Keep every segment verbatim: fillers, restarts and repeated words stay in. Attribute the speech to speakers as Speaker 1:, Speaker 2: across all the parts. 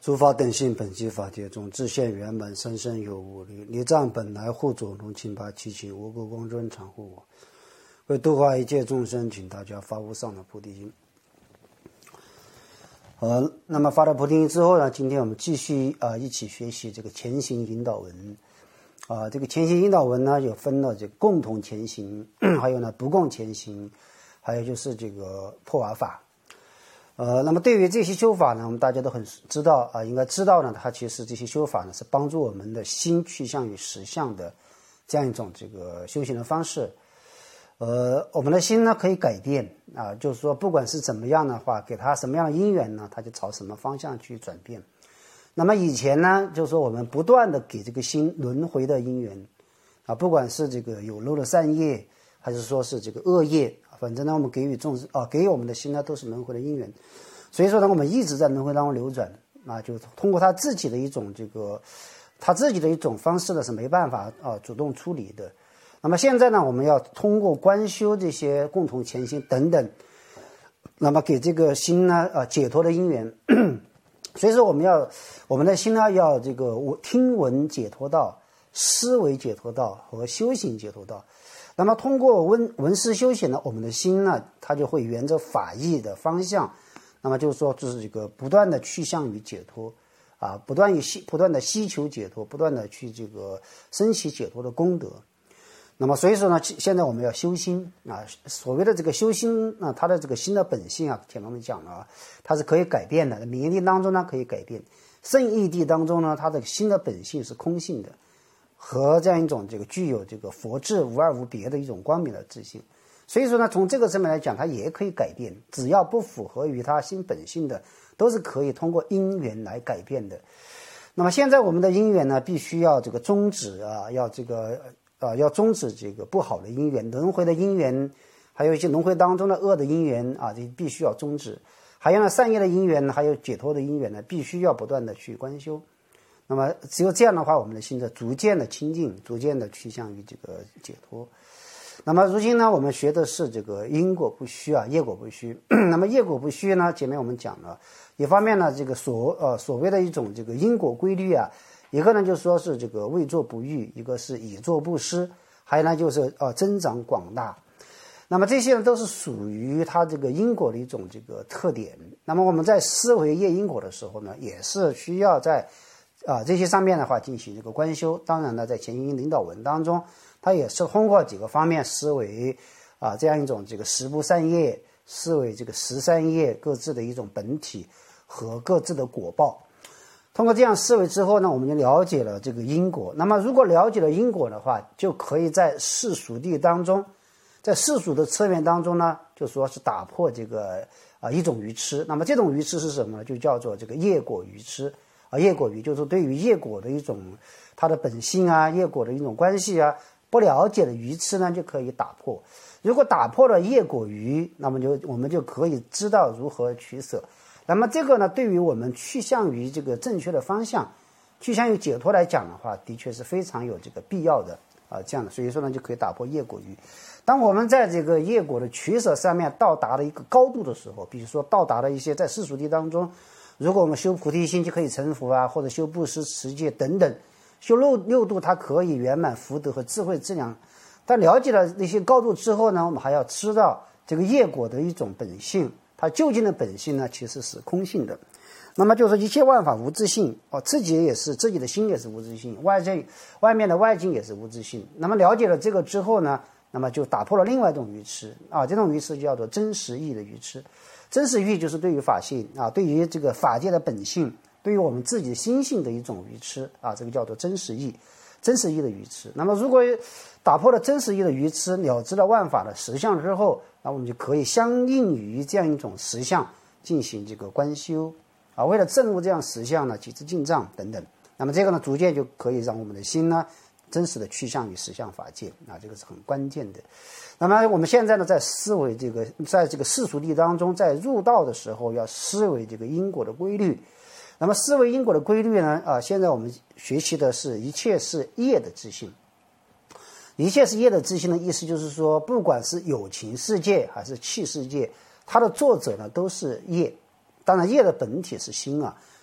Speaker 1: 诸法等性本寂法界中，自现圆满，生生有无力。离障本来护主，龙清八七情，无故光尊常护我。为度化一切众生，请大家发无上的菩提心。好，那么发了菩提心之后呢，今天我们继续啊、呃、一起学习这个前行引导文。啊、呃，这个前行引导文呢，有分了这个共同前行，还有呢不共前行，还有就是这个破瓦法。呃，那么对于这些修法呢，我们大家都很知道啊、呃，应该知道呢，它其实这些修法呢是帮助我们的心趋向于实相的这样一种这个修行的方式。呃，我们的心呢可以改变啊、呃，就是说不管是怎么样的话，给它什么样的因缘呢，它就朝什么方向去转变。那么以前呢，就是说我们不断的给这个心轮回的因缘啊，不管是这个有漏的善业，还是说是这个恶业。反正呢，我们给予众生啊，给予我们的心呢，都是轮回的因缘，所以说呢，我们一直在轮回当中流转啊，就通过他自己的一种这个，他自己的一种方式呢，是没办法啊主动处理的。那么现在呢，我们要通过观修这些共同前行等等，那么给这个心呢啊解脱的因缘。所以说，我们要我们的心呢，要这个听闻解脱道、思维解脱道和修行解脱道。那么通过闻闻思修行呢，我们的心呢，它就会沿着法义的方向，那么就是说，就是这个不断的趋向于解脱，啊，不断于希不断的希求解脱，不断的去这个升起解脱的功德。那么所以说呢，现在我们要修心啊，所谓的这个修心啊，它的这个心的本性啊，前面我们讲了啊，它是可以改变的。名义当中呢可以改变，圣义谛当中呢，它的心的本性是空性的。和这样一种这个具有这个佛智无二无别的一种光明的自信，所以说呢，从这个层面来讲，它也可以改变，只要不符合于它心本性的，都是可以通过因缘来改变的。那么现在我们的因缘呢，必须要这个终止啊，要这个啊，要终止这个不好的因缘，轮回的因缘，还有一些轮回当中的恶的因缘啊，这必须要终止。还有呢，善业的因缘，还有解脱的因缘呢，必须要不断的去观修。那么只有这样的话，我们的心就逐渐的清净，逐渐的趋向于这个解脱。那么如今呢，我们学的是这个因果不虚啊，业果不虚。那么业果不虚呢，前面我们讲了，一方面呢，这个所呃所谓的一种这个因果规律啊，一个呢就说是这个未作不遇，一个是已作不失，还有呢就是呃增长广大。那么这些呢都是属于它这个因果的一种这个特点。那么我们在思维业因果的时候呢，也是需要在啊，这些上面的话进行这个观修。当然呢，在前行引导文当中，它也是通过几个方面思维啊，这样一种这个十不善业，思维这个十善业各自的一种本体和各自的果报。通过这样思维之后呢，我们就了解了这个因果。那么如果了解了因果的话，就可以在世俗谛当中，在世俗的侧面当中呢，就说是打破这个啊一种愚痴。那么这种愚痴是什么呢？就叫做这个业果愚痴。啊，业果愚就是对于业果的一种它的本性啊，业果的一种关系啊，不了解的愚痴呢，就可以打破。如果打破了业果愚，那么就我们就可以知道如何取舍。那么这个呢，对于我们趋向于这个正确的方向，趋向于解脱来讲的话，的确是非常有这个必要的啊，这样的，所以说呢，就可以打破业果愚。当我们在这个业果的取舍上面到达了一个高度的时候，比如说到达了一些在世俗谛当中。如果我们修菩提心就可以成佛啊，或者修布施、持戒等等，修六六度它可以圆满福德和智慧质量。但了解了那些高度之后呢，我们还要知道这个业果的一种本性，它究竟的本性呢，其实是空性的。那么就是一切万法无自性哦，自己也是自己的心也是无自性，外在外面的外境也是无自性。那么了解了这个之后呢，那么就打破了另外一种愚痴啊，这种愚痴叫做真实义的愚痴。真实义就是对于法性啊，对于这个法界的本性，对于我们自己的心性的一种愚痴啊，这个叫做真实义，真实义的愚痴。那么如果打破了真实义的愚痴，了知了万法的实相之后，那我们就可以相应于这样一种实相进行这个观修啊，为了证悟这样实相呢，起至进藏等等。那么这个呢，逐渐就可以让我们的心呢，真实的趋向于实相法界啊，这个是很关键的。那么我们现在呢，在思维这个，在这个世俗谛当中，在入道的时候，要思维这个因果的规律。那么思维因果的规律呢，啊，现在我们学习的是一切是业的自性。一切是业的自性的意思就是说，不管是有情世界还是器世界，它的作者呢都是业。当然，业的本体是心啊，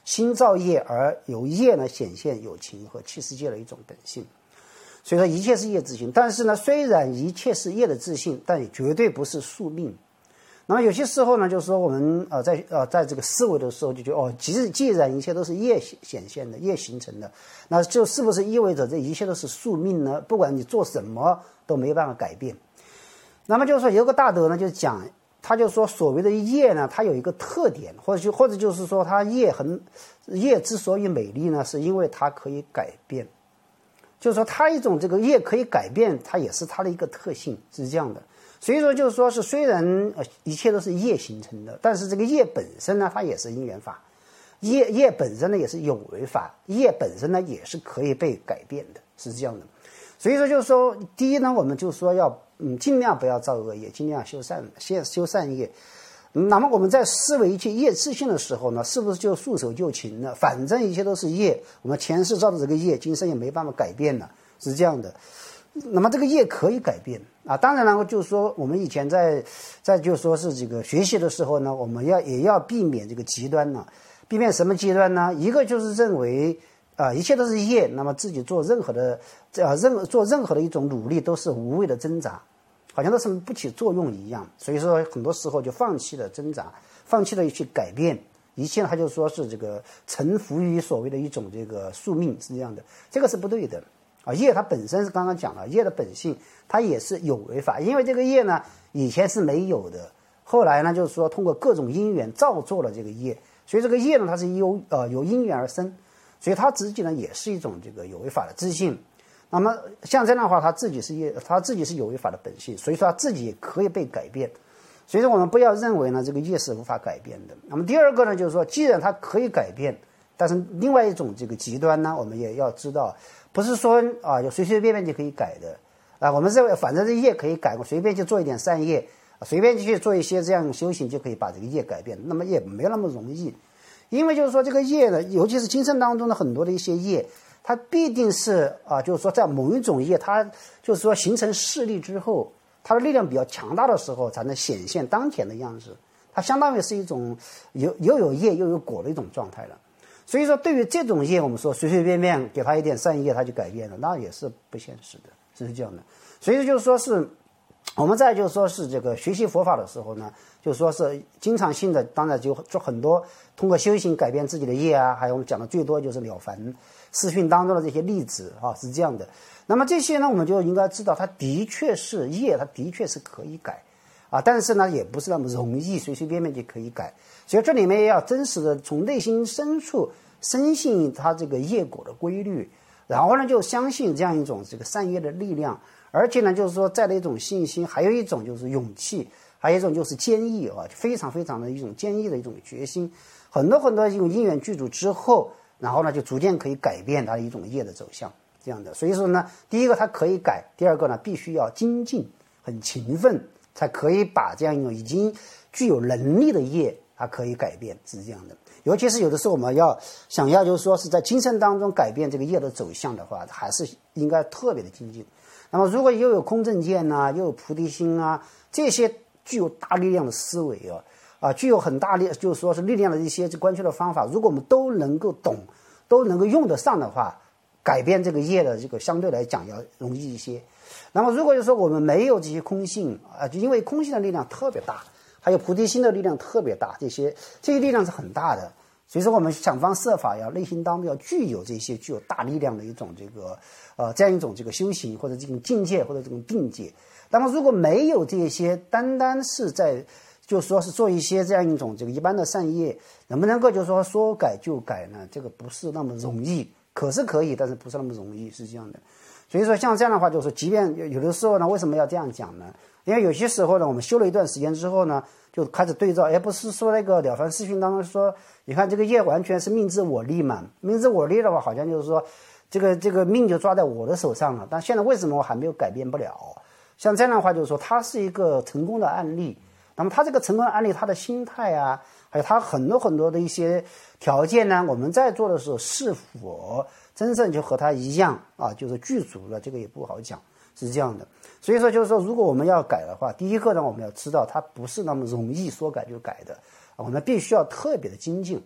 Speaker 1: 心造业，而由业呢显现有情和气世界的一种本性。所以说一切是业自性，但是呢，虽然一切是业的自性，但也绝对不是宿命。那么有些时候呢，就是说我们呃在呃在这个思维的时候就觉得哦，既既然一切都是业显现的、业形成的，那就是不是意味着这一切都是宿命呢？不管你做什么都没办法改变。那么就是说有个大德呢，就讲，他就说所谓的业呢，它有一个特点，或者就或者就是说它业很业之所以美丽呢，是因为它可以改变。就是说它一种这个业可以改变，它也是它的一个特性，是这样的。所以说就是说是虽然呃一切都是业形成的，但是这个业本身呢，它也是因缘法，业业本身呢也是有为法，业本身呢也是可以被改变的，是这样的。所以说就是说，第一呢，我们就说要嗯尽量不要造恶业，尽量修善修修善业。那么我们在思维一切业自性的时候呢，是不是就束手就擒了？反正一切都是业，我们前世造的这个业，今生也没办法改变了，是这样的。那么这个业可以改变啊，当然了，就是说我们以前在在就说是这个学习的时候呢，我们要也要避免这个极端呢，避免什么极端呢？一个就是认为啊、呃、一切都是业，那么自己做任何的呃任做任何的一种努力都是无谓的挣扎。好像都是不起作用一样，所以说很多时候就放弃了挣扎，放弃了去改变一切，他就说是这个臣服于所谓的一种这个宿命，是这样的，这个是不对的啊。业它本身是刚刚讲了，业的本性它也是有为法，因为这个业呢以前是没有的，后来呢就是说通过各种因缘造作了这个业，所以这个业呢它是由呃由因缘而生，所以它自己呢也是一种这个有为法的自性。那么像这样的话，他自己是业，他自己是有为法的本性，所以说他自己也可以被改变。所以说我们不要认为呢这个业是无法改变的。那么第二个呢，就是说既然它可以改变，但是另外一种这个极端呢，我们也要知道，不是说啊就随随便便就可以改的啊。我们认为反正这业可以改，我随便去做一点善业，随便去做一些这样修行就可以把这个业改变，那么也没那么容易。因为就是说这个业呢，尤其是今生当中的很多的一些业，它必定是啊，就是说在某一种业，它就是说形成势力之后，它的力量比较强大的时候，才能显现当前的样子。它相当于是一种有又有业又有果的一种状态了。所以说，对于这种业，我们说随随便便给他一点善业，他就改变了，那也是不现实的，是这样的。所以就是说是我们在就是说是这个学习佛法的时候呢，就是说是经常性的，当然就做很多通过修行改变自己的业啊，还有我们讲的最多就是了凡四训当中的这些例子啊，是这样的。那么这些呢，我们就应该知道，它的确是业，它的确是可以改啊，但是呢，也不是那么容易，随随便便就可以改。所以这里面也要真实的从内心深处深信它这个业果的规律，然后呢，就相信这样一种这个善业的力量，而且呢，就是说在的一种信心，还有一种就是勇气，还有一种就是坚毅啊，非常非常的一种坚毅的一种决心。很多很多这种因缘具足之后，然后呢，就逐渐可以改变它的一种业的走向，这样的。所以说呢，第一个它可以改，第二个呢，必须要精进，很勤奋，才可以把这样一种已经具有能力的业，它可以改变，是这样的。尤其是有的时候我们要想要就是说是在今生当中改变这个业的走向的话，还是应该特别的精进。那么如果又有空正见呐、啊，又有菩提心啊，这些具有大力量的思维啊，啊，具有很大力，就是说是力量的一些关键的方法，如果我们都能够懂，都能够用得上的话，改变这个业的这个相对来讲要容易一些。那么如果就是说我们没有这些空性啊，就因为空性的力量特别大，还有菩提心的力量特别大，这些这些力量是很大的。所以说我们想方设法要内心当中要具有这些具有大力量的一种这个呃这样一种这个修行或者这种境界或者这种定界。那么如果没有这些，单单是在就说是做一些这样一种这个一般的善业，能不能够就是说说改就改呢？这个不是那么容易，可是可以，但是不是那么容易，是这样的。所以说像这样的话，就是即便有的时候呢，为什么要这样讲呢？因为有些时候呢，我们修了一段时间之后呢，就开始对照，哎，不是说那个了凡四训当中说，你看这个业完全是命自我立嘛，命自我立的话，好像就是说这个这个命就抓在我的手上了。但现在为什么我还没有改变不了？像这样的话，就是说它是一个成功的案例。那么他这个成功的案例，他的心态啊，还有他很多很多的一些条件呢，我们在做的时候是否真正就和他一样啊，就是具足了，这个也不好讲，是这样的。所以说就是说，如果我们要改的话，第一个呢，我们要知道它不是那么容易说改就改的，我们必须要特别的精进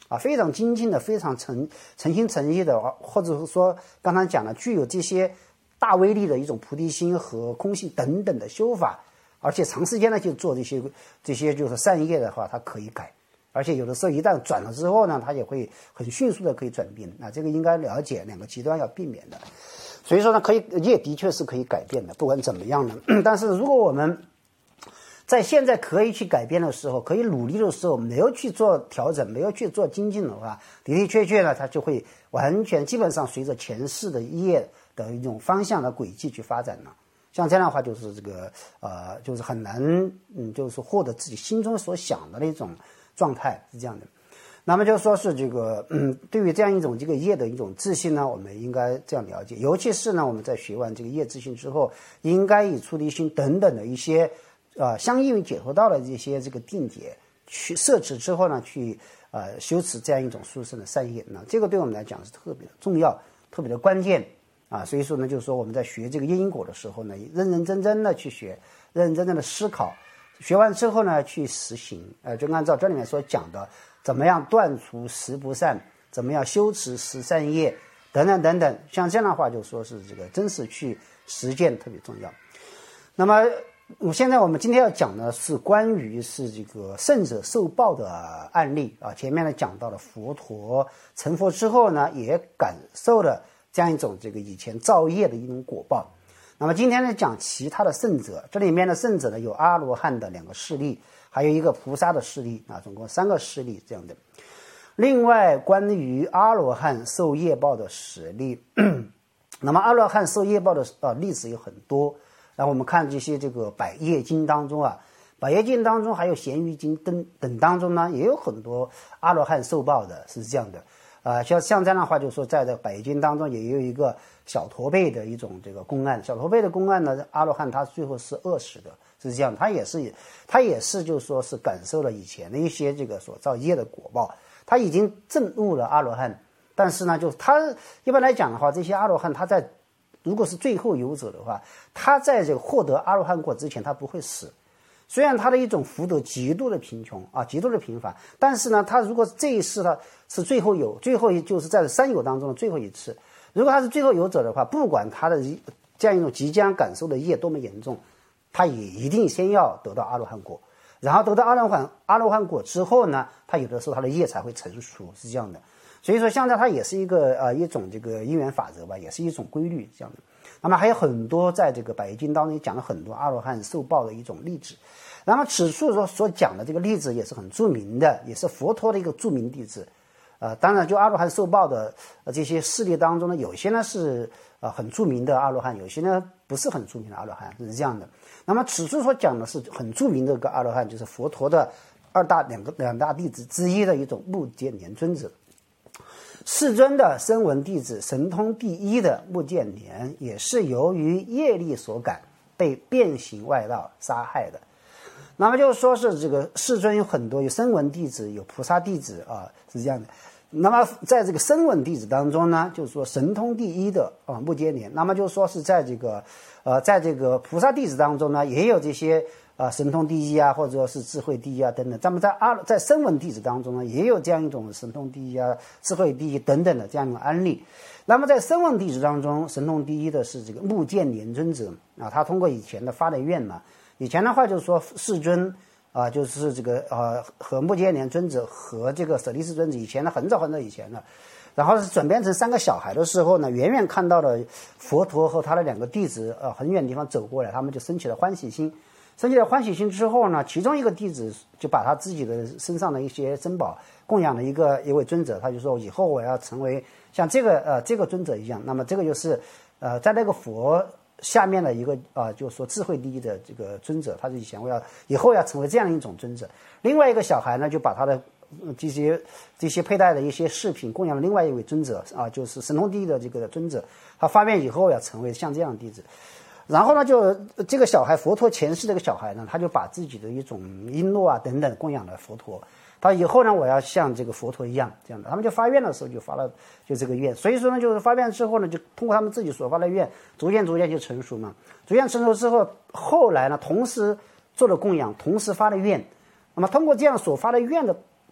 Speaker 1: 啊，非常精进的，非常诚诚心诚意的，或者是说刚才讲了，具有这些大威力的一种菩提心和空性等等的修法，而且长时间的去做这些这些就是善业的话，它可以改，而且有的时候一旦转了之后呢，它也会很迅速的可以转变。那这个应该了解，两个极端要避免的。所以说呢，可以业的确是可以改变的，不管怎么样呢。但是如果我们在现在可以去改变的时候，可以努力的时候，没有去做调整，没有去做精进的话，的的确确呢，它就会完全基本上随着前世的业的一种方向的轨迹去发展了。像这样的话，就是这个呃，就是很难，嗯，就是获得自己心中所想的那种状态，是这样的。那么就说是这个，嗯，对于这样一种这个业的一种自信呢，我们应该这样了解。尤其是呢，我们在学完这个业自信之后，应该以出离心等等的一些，呃，相应于解脱道的这些这个定解去摄持之后呢，去呃修持这样一种殊胜的善业。那这个对我们来讲是特别的重要，特别的关键啊。所以说呢，就是说我们在学这个业因果的时候呢，认认真真的去学，认认真真的思考，学完之后呢，去实行，呃，就按照这里面所讲的。怎么样断除十不善？怎么样修持十善业？等等等等，像这样的话，就说是这个真实去实践特别重要。那么，我现在我们今天要讲的是关于是这个圣者受报的案例啊。前面呢讲到了佛陀成佛之后呢，也感受了这样一种这个以前造业的一种果报。那么今天呢讲其他的圣者，这里面的圣者呢有阿罗汉的两个势力。还有一个菩萨的势力啊，总共三个势力这样的。另外，关于阿罗汉受业报的实例，那么阿罗汉受业报的啊例子有很多。然后我们看这些这个百业经当中啊，百业经当中还有咸鱼经等等当中呢，也有很多阿罗汉受报的，是这样的。啊，像像这样的话，就是说在这百业经当中也有一个小驼背的一种这个公案。小驼背的公案呢，阿罗汉他最后是饿死的。是这样，他也是，他也是，就是说是感受了以前的一些这个所造业的果报，他已经证悟了阿罗汉，但是呢，就他一般来讲的话，这些阿罗汉他在如果是最后游者的话，他在这个获得阿罗汉果之前，他不会死。虽然他的一种福德极度的贫穷啊，极度的贫乏，但是呢，他如果这一世呢是最后有，最后就是在三有当中的最后一次，如果他是最后游者的话，不管他的这样一种即将感受的业多么严重。他也一定先要得到阿罗汉果，然后得到阿罗汉阿罗汉果之后呢，他有的时候他的业才会成熟，是这样的。所以说，现在它也是一个呃一种这个因缘法则吧，也是一种规律这样的。那么还有很多在这个百业经当中也讲了很多阿罗汉受报的一种例子。那么此处所所讲的这个例子也是很著名的，也是佛陀的一个著名弟子。呃，当然就阿罗汉受报的呃这些事例当中呢，有些呢是呃很著名的阿罗汉，有些呢不是很著名的阿罗汉，是这样的。那么此处所讲的是很著名的一个阿罗汉，就是佛陀的二大两个两大弟子之一的一种目犍连尊者。世尊的声闻弟子，神通第一的目犍连，也是由于业力所感，被变形外道杀害的。那么就是说是这个世尊有很多有声闻弟子，有菩萨弟子啊，是这样的。那么在这个声闻弟子当中呢，就是说神通第一的啊目犍连，那么就是说是在这个呃在这个菩萨弟子当中呢，也有这些啊神通第一啊，或者说是智慧第一啊等等。咱们在阿在声闻弟子当中呢，也有这样一种神通第一啊、智慧第一等等的这样一种案例。那么在声闻弟子当中，神通第一的是这个目犍连尊者啊，他通过以前的发的愿嘛。以前的话就是说世尊啊、呃，就是这个呃和目犍连尊者和这个舍利士尊者以前的很早很早以前的，然后是转变成三个小孩的时候呢，远远看到了佛陀和他的两个弟子呃很远的地方走过来，他们就升起了欢喜心。升起了欢喜心之后呢，其中一个弟子就把他自己的身上的一些珍宝供养了一个一位尊者，他就说以后我要成为像这个呃这个尊者一样。那么这个就是呃在那个佛下面的一个啊、呃，就是说智慧第一的这个尊者，他是以前我要以后要成为这样一种尊者。另外一个小孩呢，就把他的、呃、这些这些佩戴的一些饰品供养了另外一位尊者啊，就是神通第一的这个尊者。他发愿以后要成为像这样的弟子。然后呢，就这个小孩佛陀前世这个小孩呢，他就把自己的一种璎珞啊等等供养了佛陀。他以后呢，我要像这个佛陀一样这样的，他们就发愿的时候就发了就这个愿，所以说呢，就是发愿之后呢，就通过他们自己所发的愿，逐渐逐渐就成熟嘛。逐渐成熟之后，后来呢，同时做了供养，同时发了愿。那么通过这样所发的愿的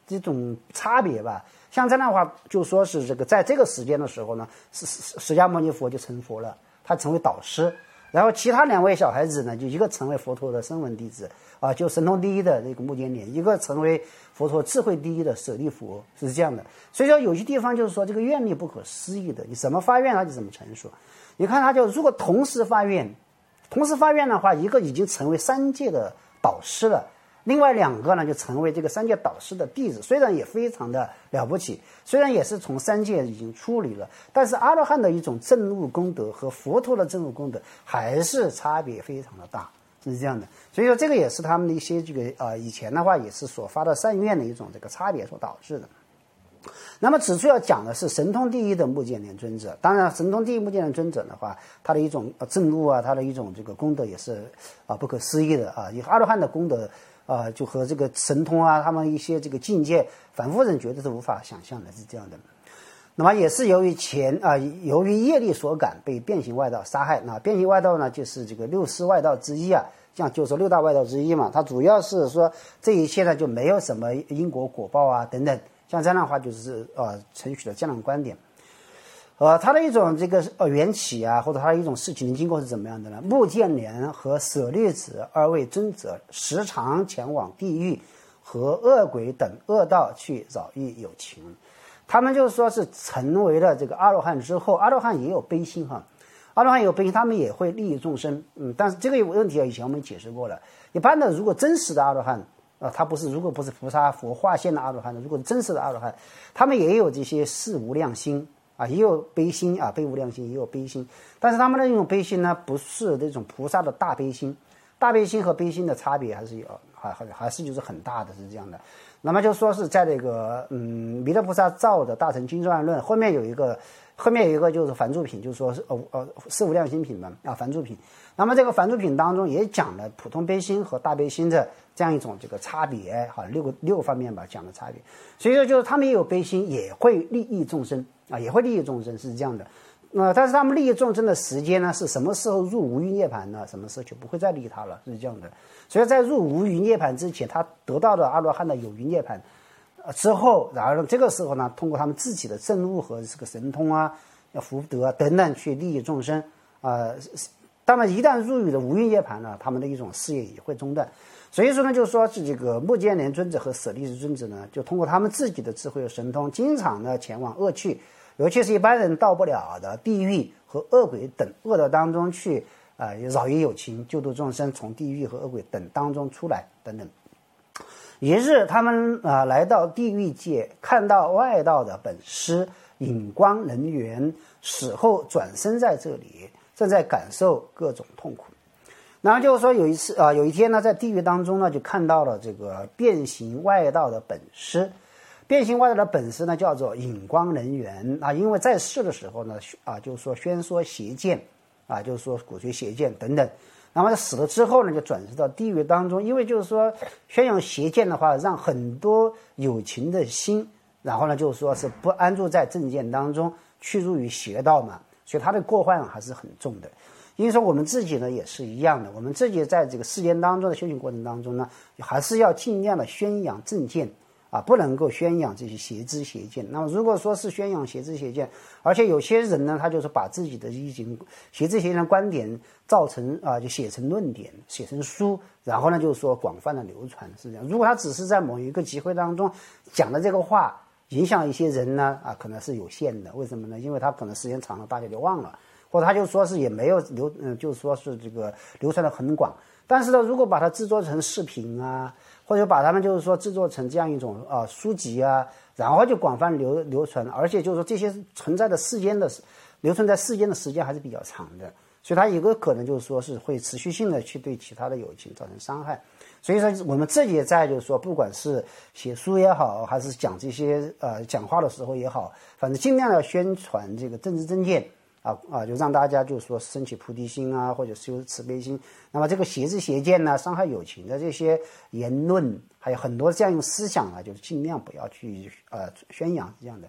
Speaker 1: 这种差别吧。像这样的话，就说是这个在这个时间的时候呢，释释迦牟尼佛就成佛了，他成为导师。然后其他两位小孩子呢，就一个成为佛陀的声闻弟子啊，就神通第一的这个目犍连，一个成为佛陀智慧第一的舍利弗，是这样的。所以说有些地方就是说这个愿力不可思议的，你怎么发愿它就怎么成熟。你看他就如果同时发愿，同时发愿的话，一个已经成为三界的导师了，另外两个呢就成为这个三界导师的弟子，虽然也非常的了不起，虽然也是从三界已经出离了，但是阿罗汉的一种证悟功德和佛陀的证悟功德还是差别非常的大，是这样的。所以说这个也是他们的一些这个呃以前的话也是所发的善愿的一种这个差别所导致的。那么此处要讲的是神通第一的目犍连尊者，当然神通第一目犍连尊者的话，他的一种证悟啊，他的一种这个功德也是啊不可思议的啊，以阿罗汉的功德啊，就和这个神通啊，他们一些这个境界，凡夫人绝对是无法想象的，是这样的。那么也是由于前啊，由于业力所感，被变形外道杀害。那变形外道呢，就是这个六师外道之一啊，像就是六大外道之一嘛。它主要是说这一切呢就没有什么因果果报啊等等。像这样的话，就是呃，承许了这样的观点。呃，它的一种这个呃缘起啊，或者它的一种事情的经过是怎么样的呢？目犍连和舍利子二位尊者时常前往地狱和恶鬼等恶道去扰益有情。他们就是说是成为了这个阿罗汉之后，阿罗汉也有悲心哈，阿罗汉有悲心，他们也会利益众生。嗯，但是这个问题以前我们解释过了。一般的，如果真实的阿罗汉。啊，他不是，如果不是菩萨佛化现的阿罗汉的，如果是真实的阿罗汉，他们也有这些事无量心啊，也有悲心啊，悲无量心也有悲心，但是他们的这种悲心呢，不是这种菩萨的大悲心，大悲心和悲心的差别还是有，还还还是就是很大的，是这样的。那么就说是在这个嗯弥勒菩萨造的大乘经传论后面有一个，后面有一个就是梵注品，就是说是呃呃四无量心品嘛啊梵注品。那么这个梵注品当中也讲了普通悲心和大悲心的这样一种这个差别哈，六个六个方面吧讲的差别。所以说就是他们也有悲心，也会利益众生啊，也会利益众生，是这样的。呃，但是他们利益众生的时间呢，是什么时候入无余涅槃呢？什么时候就不会再利益他了，是这样的。所以在入无余涅槃之前，他得到的阿罗汉的有余涅槃，呃之后，然后这个时候呢，通过他们自己的证悟和这个神通啊、福德啊等等去利益众生啊。呃当然，一旦入于了无余涅槃呢，他们的一种事业也会中断。所以说呢，就是说是这个目犍连尊者和舍利子尊者呢，就通过他们自己的智慧和神通，经常呢前往恶趣，尤其是一般人到不了的地狱和恶鬼等恶道当中去啊、呃，扰益有情，救度众生，从地狱和恶鬼等当中出来等等。一日，他们啊、呃、来到地狱界，看到外道的本师引光能源死后转生在这里。正在感受各种痛苦，然后就是说有一次啊、呃，有一天呢，在地狱当中呢，就看到了这个变形外道的本师。变形外道的本师呢，叫做引光能源啊，因为在世的时候呢，啊，就是说宣说邪见啊，就是说鼓吹邪见等等。那么死了之后呢，就转世到地狱当中，因为就是说宣扬邪见的话，让很多有情的心，然后呢，就是说是不安住在正见当中，去入于邪道嘛。所以他的过患还是很重的，因为说我们自己呢也是一样的，我们自己在这个世间当中的修行过程当中呢，还是要尽量的宣扬正见啊，不能够宣扬这些邪知邪见。那么如果说是宣扬邪知邪见，而且有些人呢，他就是把自己的一些邪知邪见的观点造成啊，就写成论点，写成书，然后呢就是说广泛的流传，是这样。如果他只是在某一个集会当中讲的这个话，影响一些人呢啊，可能是有限的。为什么呢？因为他可能时间长了，大家就忘了，或者他就说是也没有流，嗯，就是说是这个流传的很广。但是呢，如果把它制作成视频啊，或者把它们就是说制作成这样一种啊书籍啊，然后就广泛流流传，而且就是说这些存在的世间的流传在世间的时间还是比较长的，所以它有个可能就是说是会持续性的去对其他的友情造成伤害。所以说我们自己也在就是说不管是写书也好，还是讲这些呃讲话的时候也好，反正尽量要宣传这个政治正见啊啊，就让大家就是说升起菩提心啊，或者修慈悲心。那么这个邪知邪见呢，伤害友情的这些言论，还有很多这样一种思想啊，就是尽量不要去呃宣扬这样的。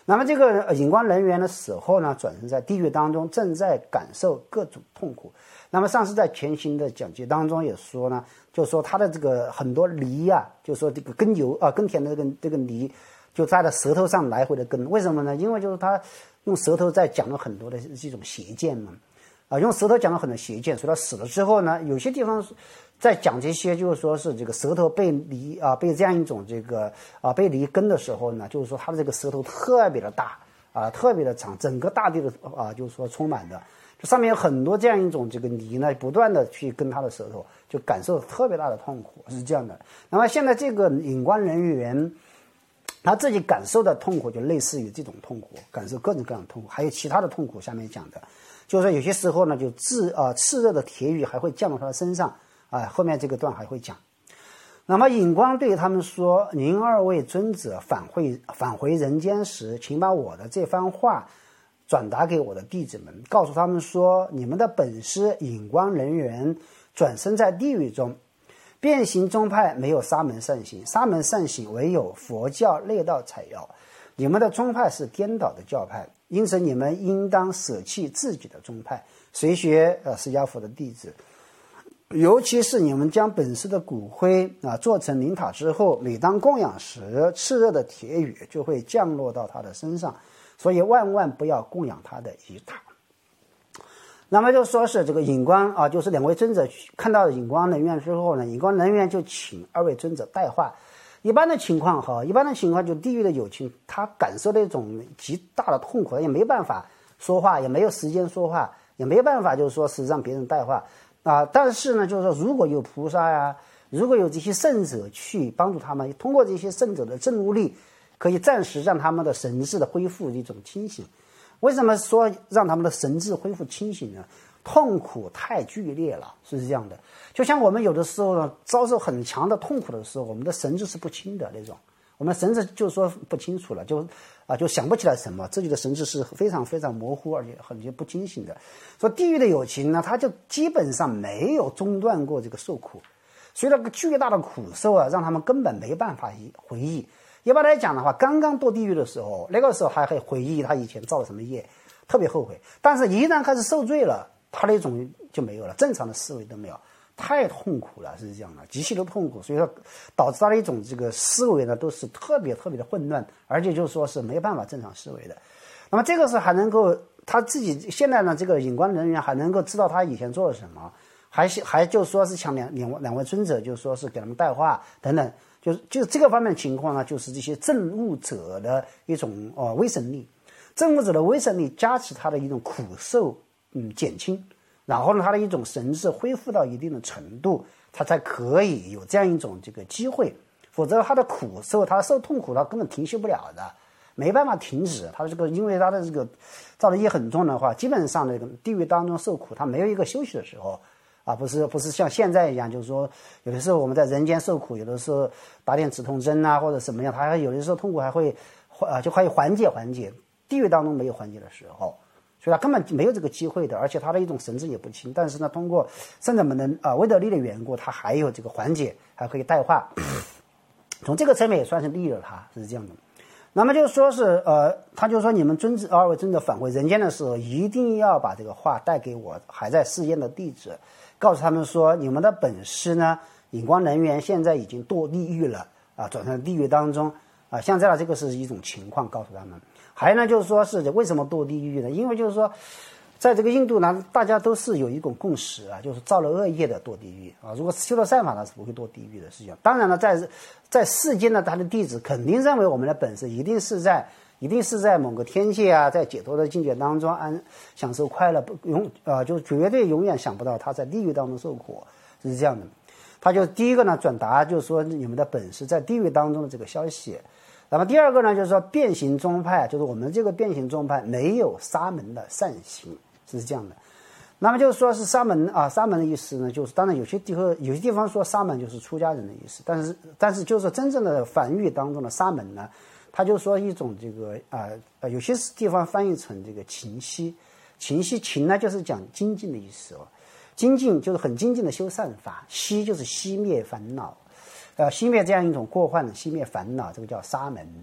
Speaker 1: 那么这个引光人员的死后呢，转生在地狱当中，正在感受各种痛苦。那么上次在前行的讲解当中也说呢，就说他的这个很多梨啊，就说这个根油啊，根甜的这个这个梨，就在他的舌头上来回的跟。为什么呢？因为就是他用舌头在讲了很多的这种邪见嘛，啊，用舌头讲了很多邪见，所以他死了之后呢，有些地方在讲这些，就是说是这个舌头被梨啊，被这样一种这个啊被梨根的时候呢，就是说他的这个舌头特别的大啊，特别的长，整个大地的啊，就是说充满的，这上面有很多这样一种这个梨呢，不断的去跟他的舌头，就感受特别大的痛苦，是这样的。那么现在这个引光人员，他自己感受的痛苦就类似于这种痛苦，感受各种各样的痛苦，还有其他的痛苦。下面讲的，就是说有些时候呢，就炙啊炽热的铁雨还会降到他的身上。啊，后面这个段还会讲。那么引光对他们说：“您二位尊者返回返回人间时，请把我的这番话转达给我的弟子们，告诉他们说，你们的本师引光人员转生在地狱中，变形宗派没有沙门善行，沙门善行唯有佛教内道采药。你们的宗派是颠倒的教派，因此你们应当舍弃自己的宗派，随学呃释迦佛的弟子。”尤其是你们将本师的骨灰啊做成灵塔之后，每当供养时，炽热的铁雨就会降落到他的身上，所以万万不要供养他的遗塔。那么就说是这个引光啊，就是两位尊者看到引光人员之后呢，引光人员就请二位尊者代话。一般的情况哈，一般的情况就地狱的有情，他感受了一种极大的痛苦，也没办法说话，也没有时间说话，也没办法就是说是让别人代话。啊，但是呢，就是说，如果有菩萨呀，如果有这些圣者去帮助他们，通过这些圣者的证悟力，可以暂时让他们的神智的恢复一种清醒。为什么说让他们的神智恢复清醒呢？痛苦太剧烈了，是这样的。就像我们有的时候呢，遭受很强的痛苦的时候，我们的神智是不清的那种，我们神智就说不清楚了，就啊就想不起来什么，自己的神智是非常非常模糊，而且很不清醒的。说地狱的有情呢，他就基本上没有中断过这个受苦，所以那个巨大的苦受啊，让他们根本没办法回忆。一般来讲的话，刚刚堕地狱的时候，那个时候还可以回忆他以前造了什么业，特别后悔。但是一旦开始受罪了，他那种就没有了，正常的思维都没有。太痛苦了，是这样的，极其的痛苦，所以说导致他的一种这个思维呢，都是特别特别的混乱，而且就说是没有办法正常思维的。那么这个是还能够他自己现在呢，这个引光人员还能够知道他以前做了什么，还还就说是请两两两位尊者，就说是给他们带话等等，就就这个方面的情况呢，就是这些证悟者的一种呃威神力，证悟者的威神力加持他的一种苦受嗯减轻。然后呢，他的一种神智恢复到一定的程度，他才可以有这样一种这个机会，否则他的苦受，他受痛苦，他根本停息不了的，没办法停止。他这个因为他的这个造的业很重的话，基本上那个地狱当中受苦，他没有一个休息的时候啊，不是不是像现在一样，就是说有的时候我们在人间受苦，有的时候打点止痛针啊或者什么样，他还有的时候痛苦还会啊就可以缓解缓解，地狱当中没有缓解的时候。所以他根本没有这个机会的，而且他的一种神智也不清。但是呢，通过圣者们的啊威德力的缘故，他还有这个缓解，还可以代化。从这个层面也算是利了他，是这样的。那么就说是呃，他就说你们尊二位尊者返回人间的时候，一定要把这个话带给我还在世间的弟子，告诉他们说，你们的本师呢，引光人员现在已经堕地狱了啊，转成地狱当中啊。现在呢，这个是一种情况，告诉他们。还有呢，就是说是为什么堕地狱呢？因为就是说，在这个印度呢，大家都是有一种共识啊，就是造了恶业的堕地狱啊。如果修了善法，他是不会堕地狱的事情。当然了，在在世间呢，他的弟子肯定认为我们的本事一定是在一定是在某个天界啊，在解脱的境界当中安享受快乐，不永啊，就绝对永远想不到他在地狱当中受苦，是这样的。他就第一个呢，转达就是说你们的本事在地狱当中的这个消息。那么第二个呢，就是说变形宗派，就是我们这个变形宗派没有沙门的善行，是这样的。那么就是说是沙门啊，沙门的意思呢，就是当然有些地方有些地方说沙门就是出家人的意思，但是但是就是真正的梵语当中的沙门呢，他就说一种这个啊呃有些地方翻译成这个勤息，勤息勤呢就是讲精进的意思哦，精进就是很精进的修善法，息就是熄灭烦恼。呃，熄灭这样一种过患，熄灭烦恼，这个叫沙门。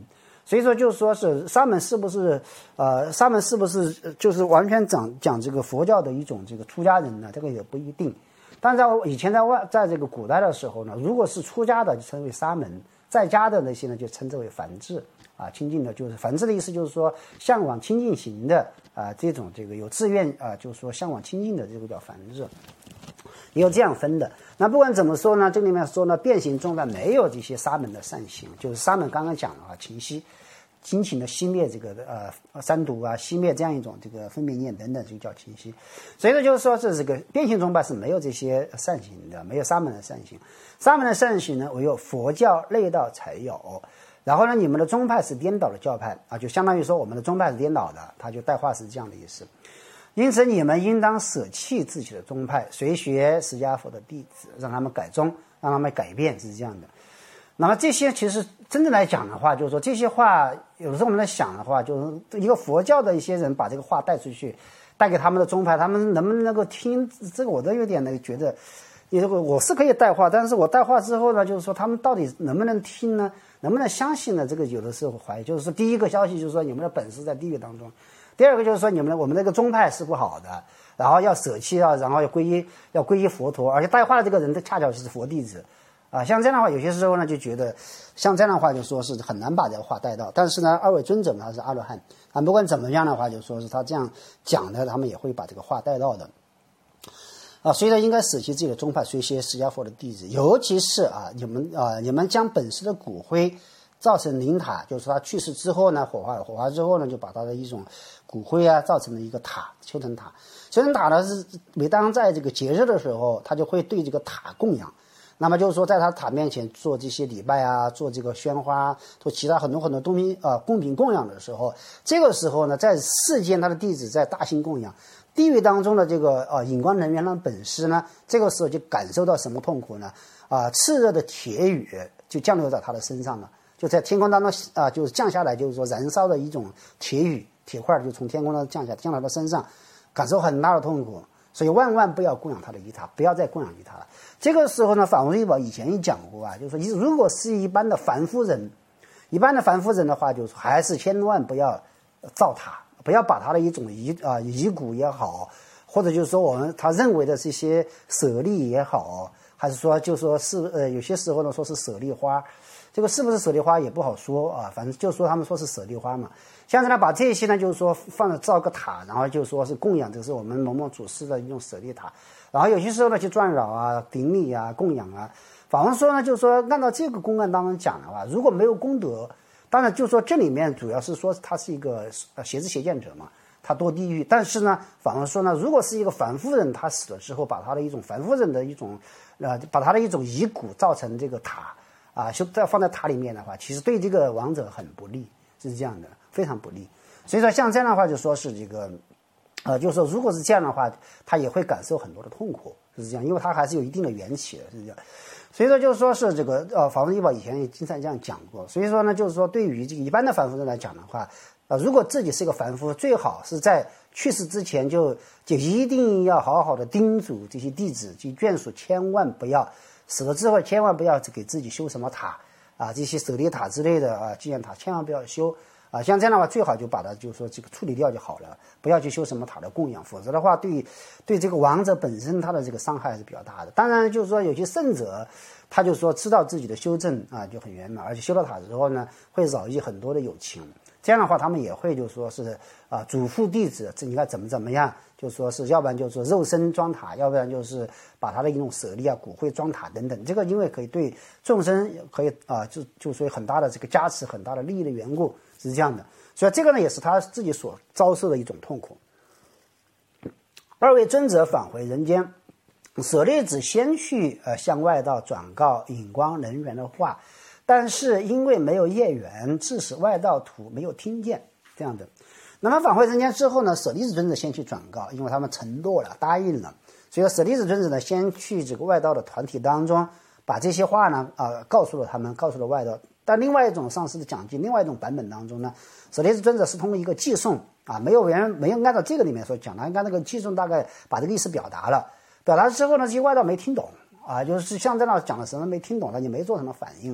Speaker 1: 所以说就是说是沙门是不是呃沙门是不是就是完全讲讲这个佛教的一种这个出家人呢？这个也不一定。但在以前在外在这个古代的时候呢，如果是出家的就称为沙门，在家的那些呢就称之为梵志啊，清净的就是梵志的意思就是说向往清净行的啊，这种这个有志愿啊，就是说向往清净的这个叫梵志。也有这样分的。那不管怎么说呢，这里面说呢，变形中呢没有这些沙门的善行，就是沙门刚刚讲了啊，勤息、精勤的熄灭这个呃三毒啊，熄灭这样一种这个分别念等等，就叫勤息。所以说就是说是这个变形宗派是没有这些善行的，没有沙门的善行。沙门的善行呢，唯有佛教内道才有。然后呢，你们的宗派是颠倒的教派啊，就相当于说我们的宗派是颠倒的，它就带话是这样的意思。因此，你们应当舍弃自己的宗派，随学释迦佛的弟子，让他们改宗，让他们改变，是这样的。那么这些其实真正来讲的话，就是说这些话，有的时候我们在想的话，就是一个佛教的一些人把这个话带出去，带给他们的宗派，他们能不能够听？这个我都有点那个觉得，你这个我是可以带话，但是我带话之后呢，就是说他们到底能不能听呢？能不能相信呢？这个有的时候怀疑。就是说，第一个消息就是说你们的本事在地狱当中。第二个就是说，你们我们这个宗派是不好的，然后要舍弃啊，然后要皈依，要皈依佛陀，而且带话的这个人，他恰巧是佛弟子，啊，像这样的话，有些时候呢就觉得，像这样的话就说是很难把这个话带到。但是呢，二位尊者他是阿罗汉，啊，不管怎么样的话，就说是他这样讲的，他们也会把这个话带到的，啊，所以呢，应该舍弃自己的宗派，随学释迦佛的弟子，尤其是啊，你们啊，你们将本师的骨灰造成灵塔，就是说他去世之后呢，火化了，火化之后呢，就把他的一种骨灰啊，造成了一个塔，修成塔。修成塔呢是每当在这个节日的时候，他就会对这个塔供养。那么就是说，在他塔面前做这些礼拜啊，做这个鲜花，做其他很多很多东西啊，供品供养的时候，这个时候呢，在世间他的弟子在大兴供养，地狱当中的这个啊引光能源的本师呢，这个时候就感受到什么痛苦呢？啊，炽热的铁雨就降落在他的身上了。就在天空当中啊，就是降下来，就是说燃烧的一种铁雨，铁块就从天空当中降下，降到他身上，感受很大的痛苦。所以万万不要供养他的仪塔，不要再供养仪塔了。这个时候呢，法王瑞宝以前也讲过啊，就是说，如果是一般的凡夫人，一般的凡夫人的话，就是还是千万不要造塔，不要把他的一种遗啊遗骨也好，或者就是说我们他认为的这些舍利也好，还是说就说是呃有些时候呢说是舍利花。这个是不是舍利花也不好说啊，反正就说他们说是舍利花嘛。现在呢，把这些呢，就是说放了造个塔，然后就说是供养，这是我们某某祖师的一种舍利塔。然后有些时候呢，去转扰啊、顶礼啊、供养啊。法王说呢，就是说按照这个公案当中讲的话，如果没有功德，当然就是说这里面主要是说他是一个邪知邪见者嘛，他堕地狱。但是呢，法王说呢，如果是一个凡夫人，他死了之后，把他的一种凡夫人的一种呃，把他的一种遗骨造成这个塔。啊，就再放在塔里面的话，其实对这个亡者很不利，是这样的，非常不利。所以说，像这样的话，就说是这个，呃，就是说，如果是这样的话，他也会感受很多的痛苦，是这样，因为他还是有一定的缘起的，是这样。所以说，就是说是这个，呃，法王医宝以前也经常这样讲过。所以说呢，就是说，对于这个一般的凡夫人来讲的话，呃，如果自己是一个凡夫，最好是在去世之前就就一定要好好的叮嘱这些弟子及眷属，千万不要。死了之后，千万不要给自己修什么塔啊，这些舍利塔之类的啊，纪念塔，千万不要修啊。像这样的话，最好就把它就是说这个处理掉就好了，不要去修什么塔的供养，否则的话，对对这个亡者本身他的这个伤害还是比较大的。当然，就是说有些圣者，他就说知道自己的修正啊就很圆满，而且修了塔之后呢，会扰益很多的有情。这样的话，他们也会就说是啊，嘱咐弟子，这应该怎么怎么样，就说是要不然就是说肉身装塔，要不然就是把他的一种舍利啊、骨灰装塔等等。这个因为可以对众生可以啊，就就说很大的这个加持、很大的利益的缘故，是这样的。所以这个呢，也是他自己所遭受的一种痛苦。二位尊者返回人间，舍利子先去呃向外道转告引光能源的话。但是因为没有业缘，致使外道徒没有听见这样的。那么返回人间之后呢，舍利子尊者先去转告，因为他们承诺了，答应了，所以舍利子尊者呢先去这个外道的团体当中，把这些话呢啊、呃、告诉了他们，告诉了外道。但另外一种上师的讲经，另外一种版本当中呢，舍利子尊者是通过一个寄送啊，没有人没有按照这个里面所讲的，按照那个寄送大概把这个意思表达了，表达之后呢，这些外道没听懂啊，就是像这样讲的什么没听懂，他就没做什么反应。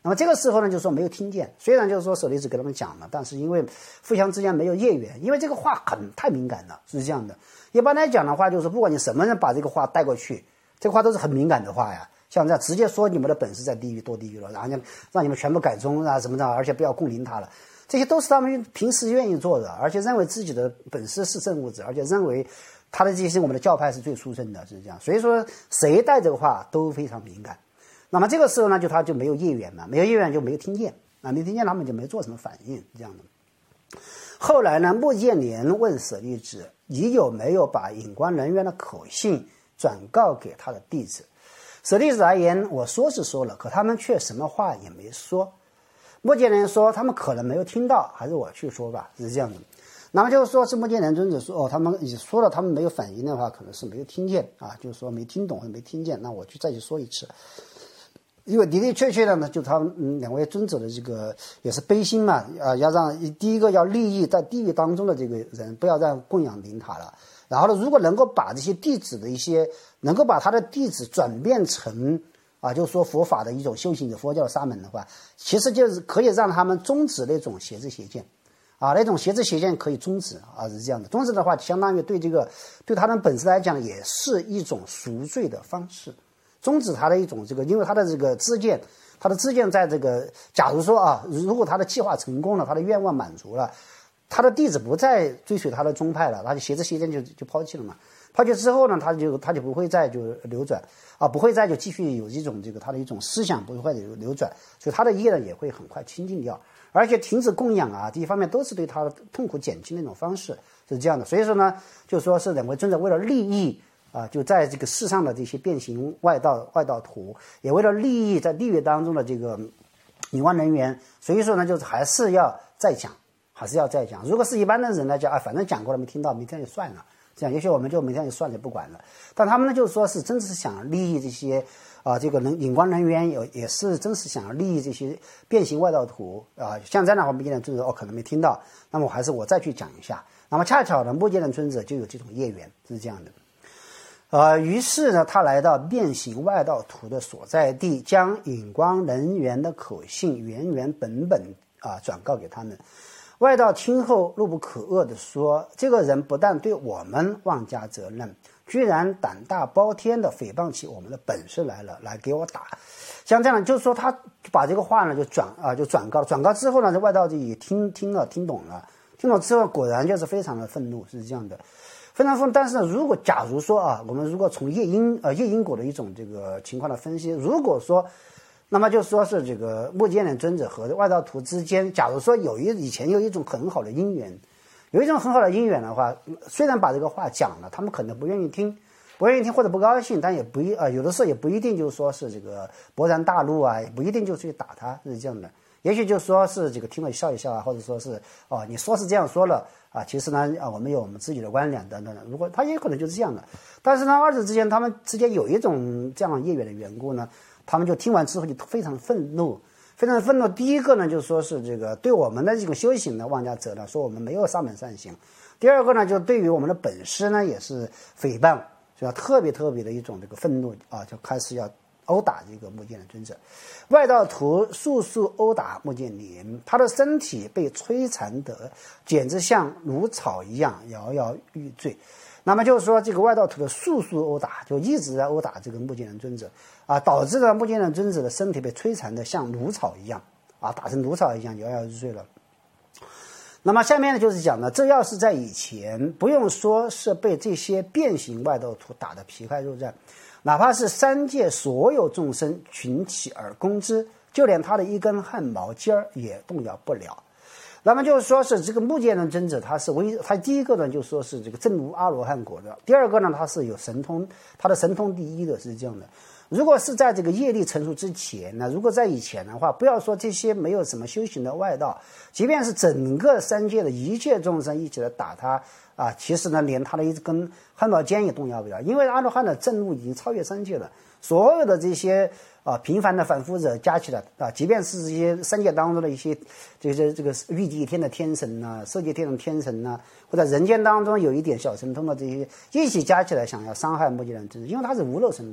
Speaker 1: 那么这个时候呢，就是说没有听见，虽然就是说舍利子给他们讲了，但是因为互相之间没有业缘，因为这个话很太敏感了，是这样的。一般来讲的话，就是不管你什么人把这个话带过去，这个话都是很敏感的话呀。像这样直接说你们的本事在地狱多地狱了，然后让让你们全部改宗啊什么的，而且不要供灵他了，这些都是他们平时愿意做的，而且认为自己的本事是正物质，而且认为他的这些我们的教派是最殊胜的，是这样。所以说谁带这个话都非常敏感。那么这个时候呢，就他就没有业缘嘛，没有业缘就没有听见啊，没听见他们就没做什么反应，这样的。后来呢，目犍连问舍利子，你有没有把引光人员的口信转告给他的弟子？舍利子而言，我说是说了，可他们却什么话也没说。目犍连说，他们可能没有听到，还是我去说吧，是这样的。那么就是说是目犍连尊者说，哦，他们你说了，他们没有反应的话，可能是没有听见啊，就是说没听懂或者没听见，那我去再去说一次。因为的的确确的呢，就他们、嗯、两位尊者的这个也是悲心嘛，啊，要让第一个要利益在地狱当中的这个人，不要让供养灵塔了。然后呢，如果能够把这些弟子的一些，能够把他的弟子转变成啊，就是说佛法的一种修行的佛教沙门的话，其实就是可以让他们终止那种邪知邪见，啊，那种邪知邪见可以终止啊，是这样的。终止的话，相当于对这个对他们本身来讲，也是一种赎罪的方式。终止他的一种这个，因为他的这个知见，他的知见在这个，假如说啊，如果他的计划成功了，他的愿望满足了，他的弟子不再追随他的宗派了，他就邪知邪见就就抛弃了嘛。抛弃之后呢，他就他就不会再就流转啊，不会再就继续有这种这个他的一种思想不会流流转，所以他的业呢也会很快清净掉，而且停止供养啊，这一方面都是对他的痛苦减轻的一种方式，是这样的。所以说呢，就说是两位尊者为了利益。啊，就在这个世上的这些变形外道外道徒，也为了利益在地狱当中的这个引光人员，所以说呢，就是还是要再讲，还是要再讲。如果是一般的人来讲啊，反正讲过了没听到，明天就算了，这样也许我们就明天就算了，不管了。但他们呢，就是说是真是想利益这些啊，这个人引光人员有也是真是想利益这些变形外道徒啊。像这样的话，我们今天尊者哦可能没听到，那么还是我再去讲一下。那么恰巧呢，目犍连尊者就有这种业缘，是这样的。呃，于是呢，他来到变形外道徒的所在地，将引光人员的口信原原本本啊转告给他们。外道听后怒不可遏地说：“这个人不但对我们妄加责任，居然胆大包天的诽谤起我们的本事来了，来给我打。”像这样，就是说他把这个话呢就转啊就转告了，转告之后呢，这外道就也听听了听懂了，听懂之后果然就是非常的愤怒，是这样的。非常愤，但是呢，如果假如说啊，我们如果从业因呃业因果的一种这个情况的分析，如果说，那么就说是这个目犍连尊者和外道徒之间，假如说有一以前有一种很好的因缘，有一种很好的因缘的话，虽然把这个话讲了，他们可能不愿意听，不愿意听或者不高兴，但也不一啊、呃，有的时候也不一定就是说是这个勃然大怒啊，也不一定就去打他，是这样的。也许就说是这个听了笑一笑啊，或者说是哦，你说是这样说了啊，其实呢啊，我们有我们自己的观点等等的。如果他也可能就是这样的，但是呢，二者之间他们之间有一种这样业缘的缘故呢，他们就听完之后就非常愤怒，非常愤怒。第一个呢，就说是这个对我们的这种修行呢妄加责难，说我们没有上门善行；第二个呢，就对于我们的本师呢也是诽谤，所以特别特别的一种这个愤怒啊，就开始要殴打这个目犍连尊者。外道徒速速殴打目犍连，他的身体被摧残得简直像芦草一样摇摇欲坠。那么就是说，这个外道徒的速速殴打，就一直在殴打这个目犍连尊者啊，导致了目犍连尊者的身体被摧残得像芦草一样啊，打成芦草一样摇摇欲坠了。那么下面呢，就是讲呢，这要是在以前，不用说是被这些变形外道徒打得皮开肉绽，哪怕是三界所有众生群起而攻之，就连他的一根汗毛尖儿也动摇不了。那么就是说是这个目犍连尊者，他是唯他第一个呢，就说是这个证入阿罗汉果的；第二个呢，他是有神通，他的神通第一的是这样的。如果是在这个业力成熟之前呢，如果在以前的话，不要说这些没有什么修行的外道，即便是整个三界的一切众生一起来打他啊，其实呢，连他的一根汗毛尖也动摇不了，因为阿罗汉的证悟已经超越三界了。所有的这些啊平凡的凡夫者加起来啊，即便是这些三界当中的一些这些这个欲界天的天神呐、啊、色界天的天神呐、啊，或者人间当中有一点小神通的这些，一起加起来想要伤害目犍连尊者，因为他是无漏神通。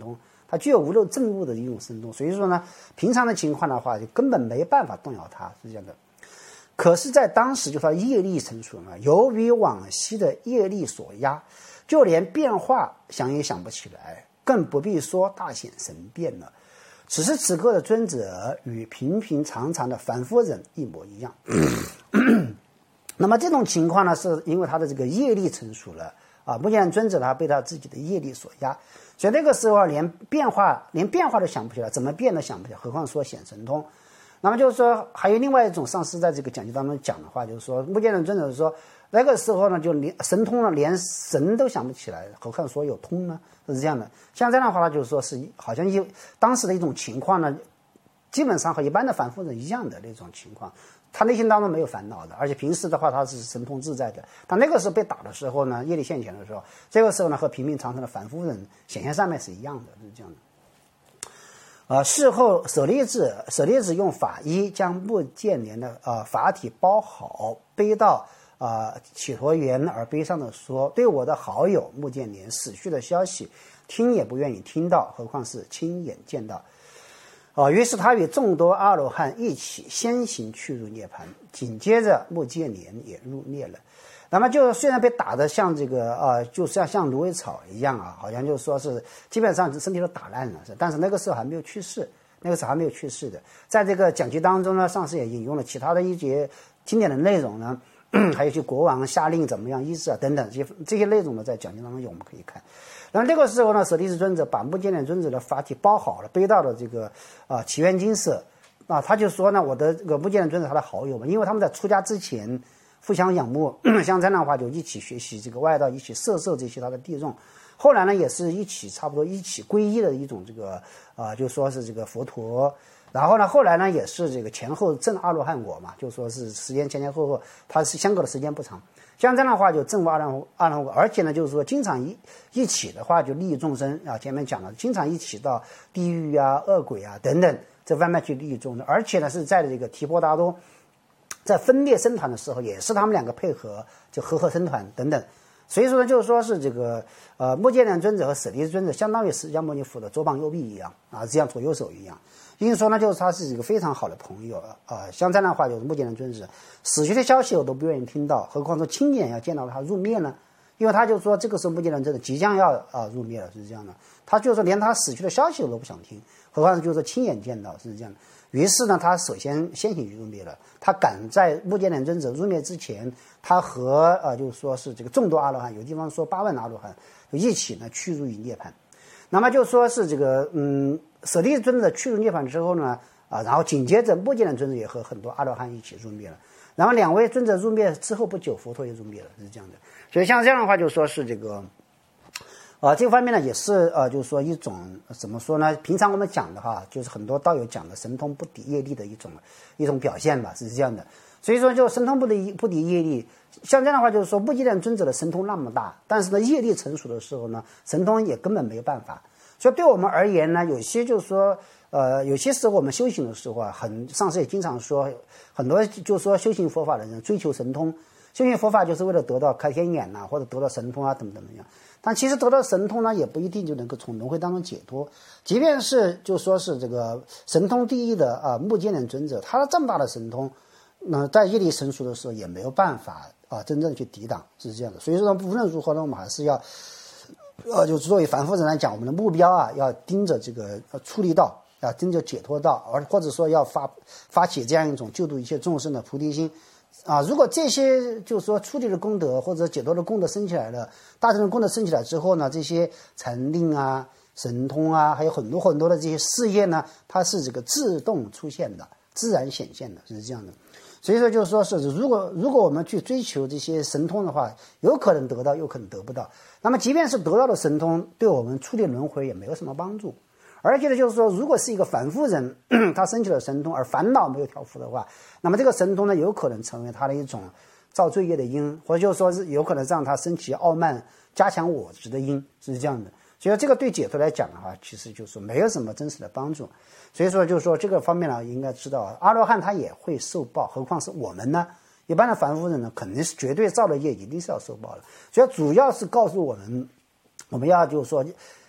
Speaker 1: 它具有无漏正悟的一种神通，所以说呢，平常的情况的话，就根本没办法动摇它，是这样的。可是，在当时就说业力成熟嘛，由于往昔的业力所压，就连变化想也想不起来，更不必说大显神变了。此时此刻的尊者与平平常常的凡夫人一模一样。那么这种情况呢，是因为他的这个业力成熟了啊，目犍连尊者他被他自己的业力所压，所以那个时候连变化连变化都想不起来，怎么变都想不起来，何况说显神通。那么就是说，还有另外一种上师在这个讲记当中讲的话，就是说目犍连尊者说那个时候呢，就连神通了，连神都想不起来，何况说有通呢？是这样的。像这样的话呢，就是说是好像一当时的一种情况呢，基本上和一般的凡夫人一样的那种情况。他内心当中没有烦恼的，而且平时的话他是神通自在的。但那个时候被打的时候呢，业力现前的时候，这个时候呢和平平常常的凡夫人显现上面是一样的，是这样的。呃，事后舍利子舍利子用法衣将目犍连的呃法体包好，背到呃祇陀园而悲伤的说：“对我的好友目犍连死去的消息，听也不愿意听到，何况是亲眼见到。”啊，于是他与众多阿罗汉一起先行去入涅槃，紧接着目犍连也入涅了。那么就虽然被打得像这个呃，就像像芦苇草一样啊，好像就是说是基本上身体都打烂了，但是那个时候还没有去世，那个时候还没有去世的。在这个讲记当中呢，上师也引用了其他的一些经典的内容呢，还有一些国王下令怎么样医治啊等等这些这些内容呢，在讲记当中有我们可以看。然后这个时候呢，舍利子尊者把目犍连尊者的法体包好了，背到了这个啊祇园精舍啊，他就说呢，我的这个目犍连尊者他的好友嘛，因为他们在出家之前互相仰慕，像这样的话就一起学习这个外道，一起摄受这些他的地众。后来呢，也是一起差不多一起皈依的一种这个啊，就说是这个佛陀。然后呢，后来呢也是这个前后证阿罗汉果嘛，就说是时间前前后后，它是相隔的时间不长。像这样的话就证悟阿罗阿罗汉果，而且呢就是说经常一一起的话就利益众生啊，前面讲了，经常一起到地狱啊、恶鬼啊等等这方面去利益众生，而且呢是在这个提婆达多在分裂僧团的时候，也是他们两个配合就和合僧团等等。所以说呢，就是说是这个呃目犍连尊者和舍利子尊者，相当于释迦牟尼佛的左膀右臂一样啊，这样左右手一样。因此说呢，就是他是一个非常好的朋友啊、呃。像这样的话，就是目犍连尊者死去的消息我都不愿意听到，何况说亲眼要见到他入灭呢？因为他就说这个时候目犍连尊者即将要啊、呃、入灭了，是这样的。他就说连他死去的消息我都不想听，何况就是亲眼见到，是这样的。于是呢，他首先先行入灭了。他赶在目犍连尊者入灭之前，他和呃，就是说是这个众多阿罗汉，有地方说八万阿罗汉，就一起呢去入于涅槃。那么就说是这个嗯，舍利子尊者去入涅槃之后呢，啊，然后紧接着目犍连尊者也和很多阿罗汉一起入灭了。然后两位尊者入灭之后不久，佛陀也入灭了，是这样的。所以像这样的话，就说是这个。啊、呃，这个方面呢，也是呃，就是说一种怎么说呢？平常我们讲的哈，就是很多道友讲的神通不抵业力的一种一种表现吧，是这样的。所以说，就神通不抵不抵业力，像这样的话，就是说目犍连尊者的神通那么大，但是呢，业力成熟的时候呢，神通也根本没有办法。所以对我们而言呢，有些就是说，呃，有些时候我们修行的时候啊，很上师也经常说，很多就是说修行佛法的人追求神通，修行佛法就是为了得到开天眼呐、啊，或者得到神通啊，怎么怎么样。但其实得到神通呢，也不一定就能够从轮回当中解脱。即便是就说是这个神通第一的啊目犍连尊者，他这么大的神通，那、呃、在业力成熟的时候也没有办法啊真正去抵挡，是这样的。所以说无论如何呢，我们还是要，呃，就作为凡夫人来讲，我们的目标啊，要盯着这个出离道，要盯着解脱道，而或者说要发发起这样一种救度一切众生的菩提心。啊，如果这些就是说出离的功德或者解脱的功德升起来了，大乘的功德升起来之后呢，这些禅定啊、神通啊，还有很多很多的这些事业呢，它是这个自动出现的、自然显现的，是这样的。所以说，就是说是如果如果我们去追求这些神通的话，有可能得到，有可能得不到。那么，即便是得到的神通，对我们出离轮回也没有什么帮助。而且呢，就是说，如果是一个凡夫人，他升起了神通，而烦恼没有调伏的话，那么这个神通呢，有可能成为他的一种造罪业的因，或者就是说是有可能让他升起傲慢、加强我执的因，是这样的。所以这个对解脱来讲的话，其实就是说没有什么真实的帮助。所以说，就是说这个方面呢，应该知道，阿罗汉他也会受报，何况是我们呢？一般的凡夫人呢，肯定是绝对造的业，一定是要受报的。所以主要是告诉我们，我们要就是说。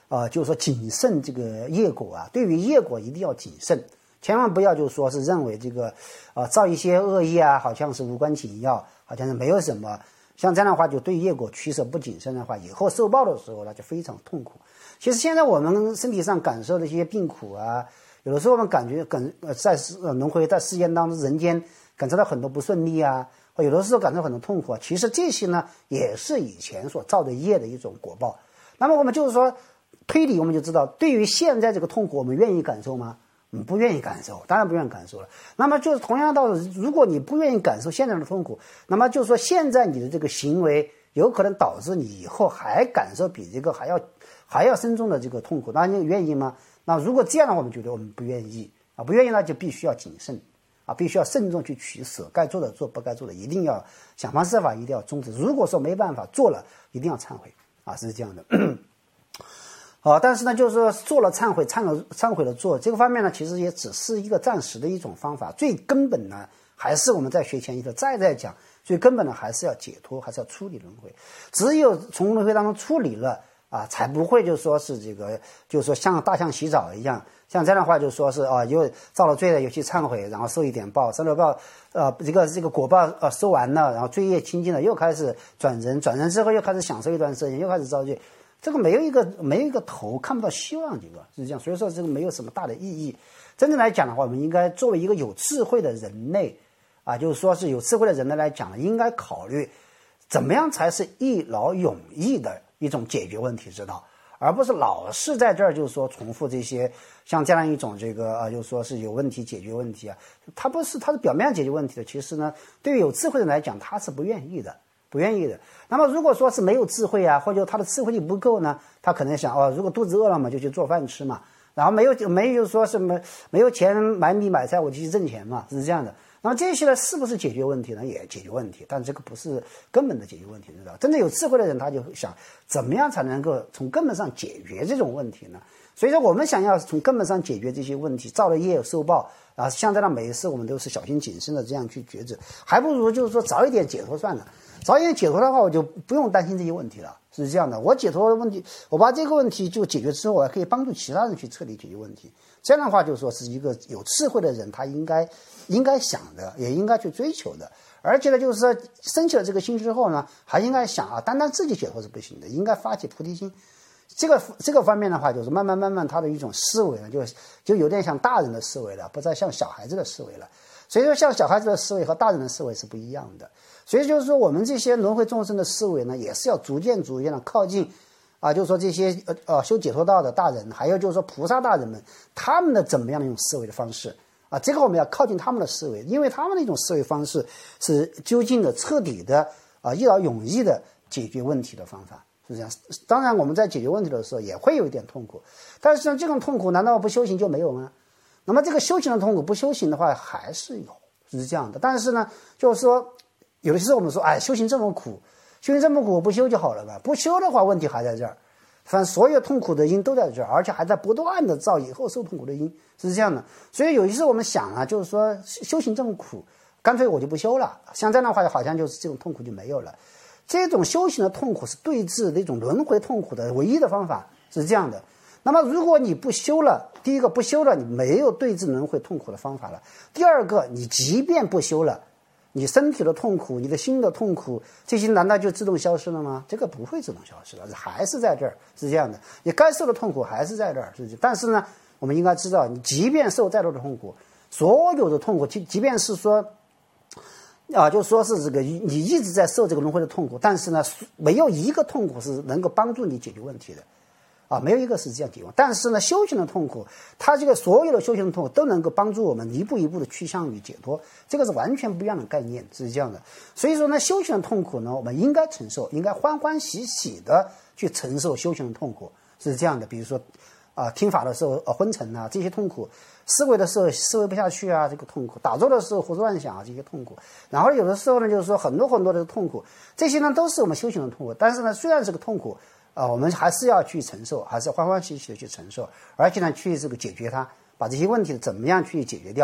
Speaker 1: 呃，就是说谨慎这个业果啊，对于业果一定要谨慎，千万不要就是说是认为这个呃造一些恶业啊，好像是无关紧要，好像是没有什么。像这样的话，就对业果取舍不谨慎的话，以后受报的时候呢，就非常痛苦。其实现在我们身体上感受的一些病苦啊，有的时候我们感觉感呃在呃轮回在世间当中人间感受到很多不顺利啊，或有的时候感受很多痛苦啊，其实这些呢也是以前所造的业的一种果报。那么我们就是说推理，我们就知道，对于现在这个痛苦，我们愿意感受吗？我们不愿意感受，当然不愿意感受了。那么就是同样道理，如果你不愿意感受现在的痛苦，那么就是说现在你的这个行为有可能导致你以后还感受比这个还要还要深重的这个痛苦，那你愿意吗？那如果这样的话，我们觉得我们不愿意啊，不愿意呢就必须要谨慎啊，必须要慎重去取舍，该做的做，不该做的一定要想方设法，一定要终止。如果说没办法做了，一定要忏悔啊，是这样的。啊，但是呢，就是说做了忏悔，忏了忏悔了做这个方面呢，其实也只是一个暂时的一种方法。最根本呢，还是我们在学前一个再再讲，最根本的还是要解脱，还是要处理轮回。只有从轮回当中处理了啊，才不会就说是这个，就是说像大象洗澡一样，像这样的话就说是啊，又造了罪了，又去忏悔，然后受一点报，受了报，呃，这个这个果报呃收完了，然后罪业清净了，又开始转人，转人之后又开始享受一段时间，又开始造罪。这个没有一个没有一个头，看不到希望，这个是这样，所以说这个没有什么大的意义。真正来讲的话，我们应该作为一个有智慧的人类啊，就是说是有智慧的人类来讲，应该考虑怎么样才是一劳永逸的一种解决问题之道，而不是老是在这儿就是说重复这些像这样一种这个啊，就是说是有问题解决问题啊，它不是它是表面上解决问题的，其实呢，对于有智慧的人来讲，他是不愿意的。不愿意的。那么如果说是没有智慧啊，或者他的智慧力不够呢，他可能想哦，如果肚子饿了嘛，就去做饭吃嘛。然后没有没有说什么没有钱买米买菜，我就去挣钱嘛，是这样的。那么这些呢，是不是解决问题呢？也解决问题，但这个不是根本的解决问题，知道？真正有智慧的人，他就想怎么样才能够从根本上解决这种问题呢？所以说，我们想要从根本上解决这些问题，造了业有受报啊，像这样每一次我们都是小心谨慎的这样去抉择，还不如就是说早一点解脱算了。早一点解脱的话，我就不用担心这些问题了，是这样的。我解脱的问题，我把这个问题就解决之后，我还可以帮助其他人去彻底解决问题。这样的话，就是说是一个有智慧的人，他应该应该想的，也应该去追求的。而且呢，就是说升起了这个心之后呢，还应该想啊，单单自己解脱是不行的，应该发起菩提心。这个这个方面的话，就是慢慢慢慢他的一种思维呢，就就有点像大人的思维了，不再像小孩子的思维了。所以说，像小孩子的思维和大人的思维是不一样的。所以就是说，我们这些轮回众生的思维呢，也是要逐渐逐渐的靠近，啊，就是说这些呃呃修解脱道的大人，还有就是说菩萨大人们，他们的怎么样的一种思维的方式啊，这个我们要靠近他们的思维，因为他们的一种思维方式是究竟的、彻底的啊，一劳永逸的解决问题的方法，是这样。当然，我们在解决问题的时候也会有一点痛苦，但是呢，这种痛苦难道不修行就没有吗？那么这个修行的痛苦，不修行的话还是有，是这样的。但是呢，就是说，有的时候我们说，哎，修行这么苦，修行这么苦，我不修就好了吧？不修的话，问题还在这儿。反正所有痛苦的因都在这儿，而且还在不断的造以后受痛苦的因，是这样的。所以有一次我们想啊，就是说修行这么苦，干脆我就不修了。像这样的话，好像就是这种痛苦就没有了。这种修行的痛苦是对治那种轮回痛苦的唯一的方法，是这样的。那么如果你不修了，第一个不修了，你没有对治轮回痛苦的方法了。第二个，你即便不修了，你身体的痛苦，你的心的痛苦，这些难道就自动消失了吗？这个不会自动消失的，还是在这儿，是这样的。你该受的痛苦还是在这儿，是。但是呢，我们应该知道，你即便受再多的痛苦，所有的痛苦，即即便是说啊，就说是这个你一直在受这个轮回的痛苦，但是呢，没有一个痛苦是能够帮助你解决问题的。啊，没有一个是这样解决。但是呢，修行的痛苦，它这个所有的修行的痛苦都能够帮助我们一步一步的趋向于解脱，这个是完全不一样的概念，是这样的。所以说呢，修行的痛苦呢，我们应该承受，应该欢欢喜喜的去承受修行的痛苦，是这样的。比如说，啊、呃，听法的时候呃昏沉啊，这些痛苦；思维的时候思维不下去啊，这个痛苦；打坐的时候胡思乱想啊，这些痛苦。然后有的时候呢，就是说很多很多的痛苦，这些呢都是我们修行的痛苦。但是呢，虽然是个痛苦。啊、呃，我们还是要去承受，还是欢欢喜喜的去承受，而且呢，去这个解决它，把这些问题怎么样去解决掉。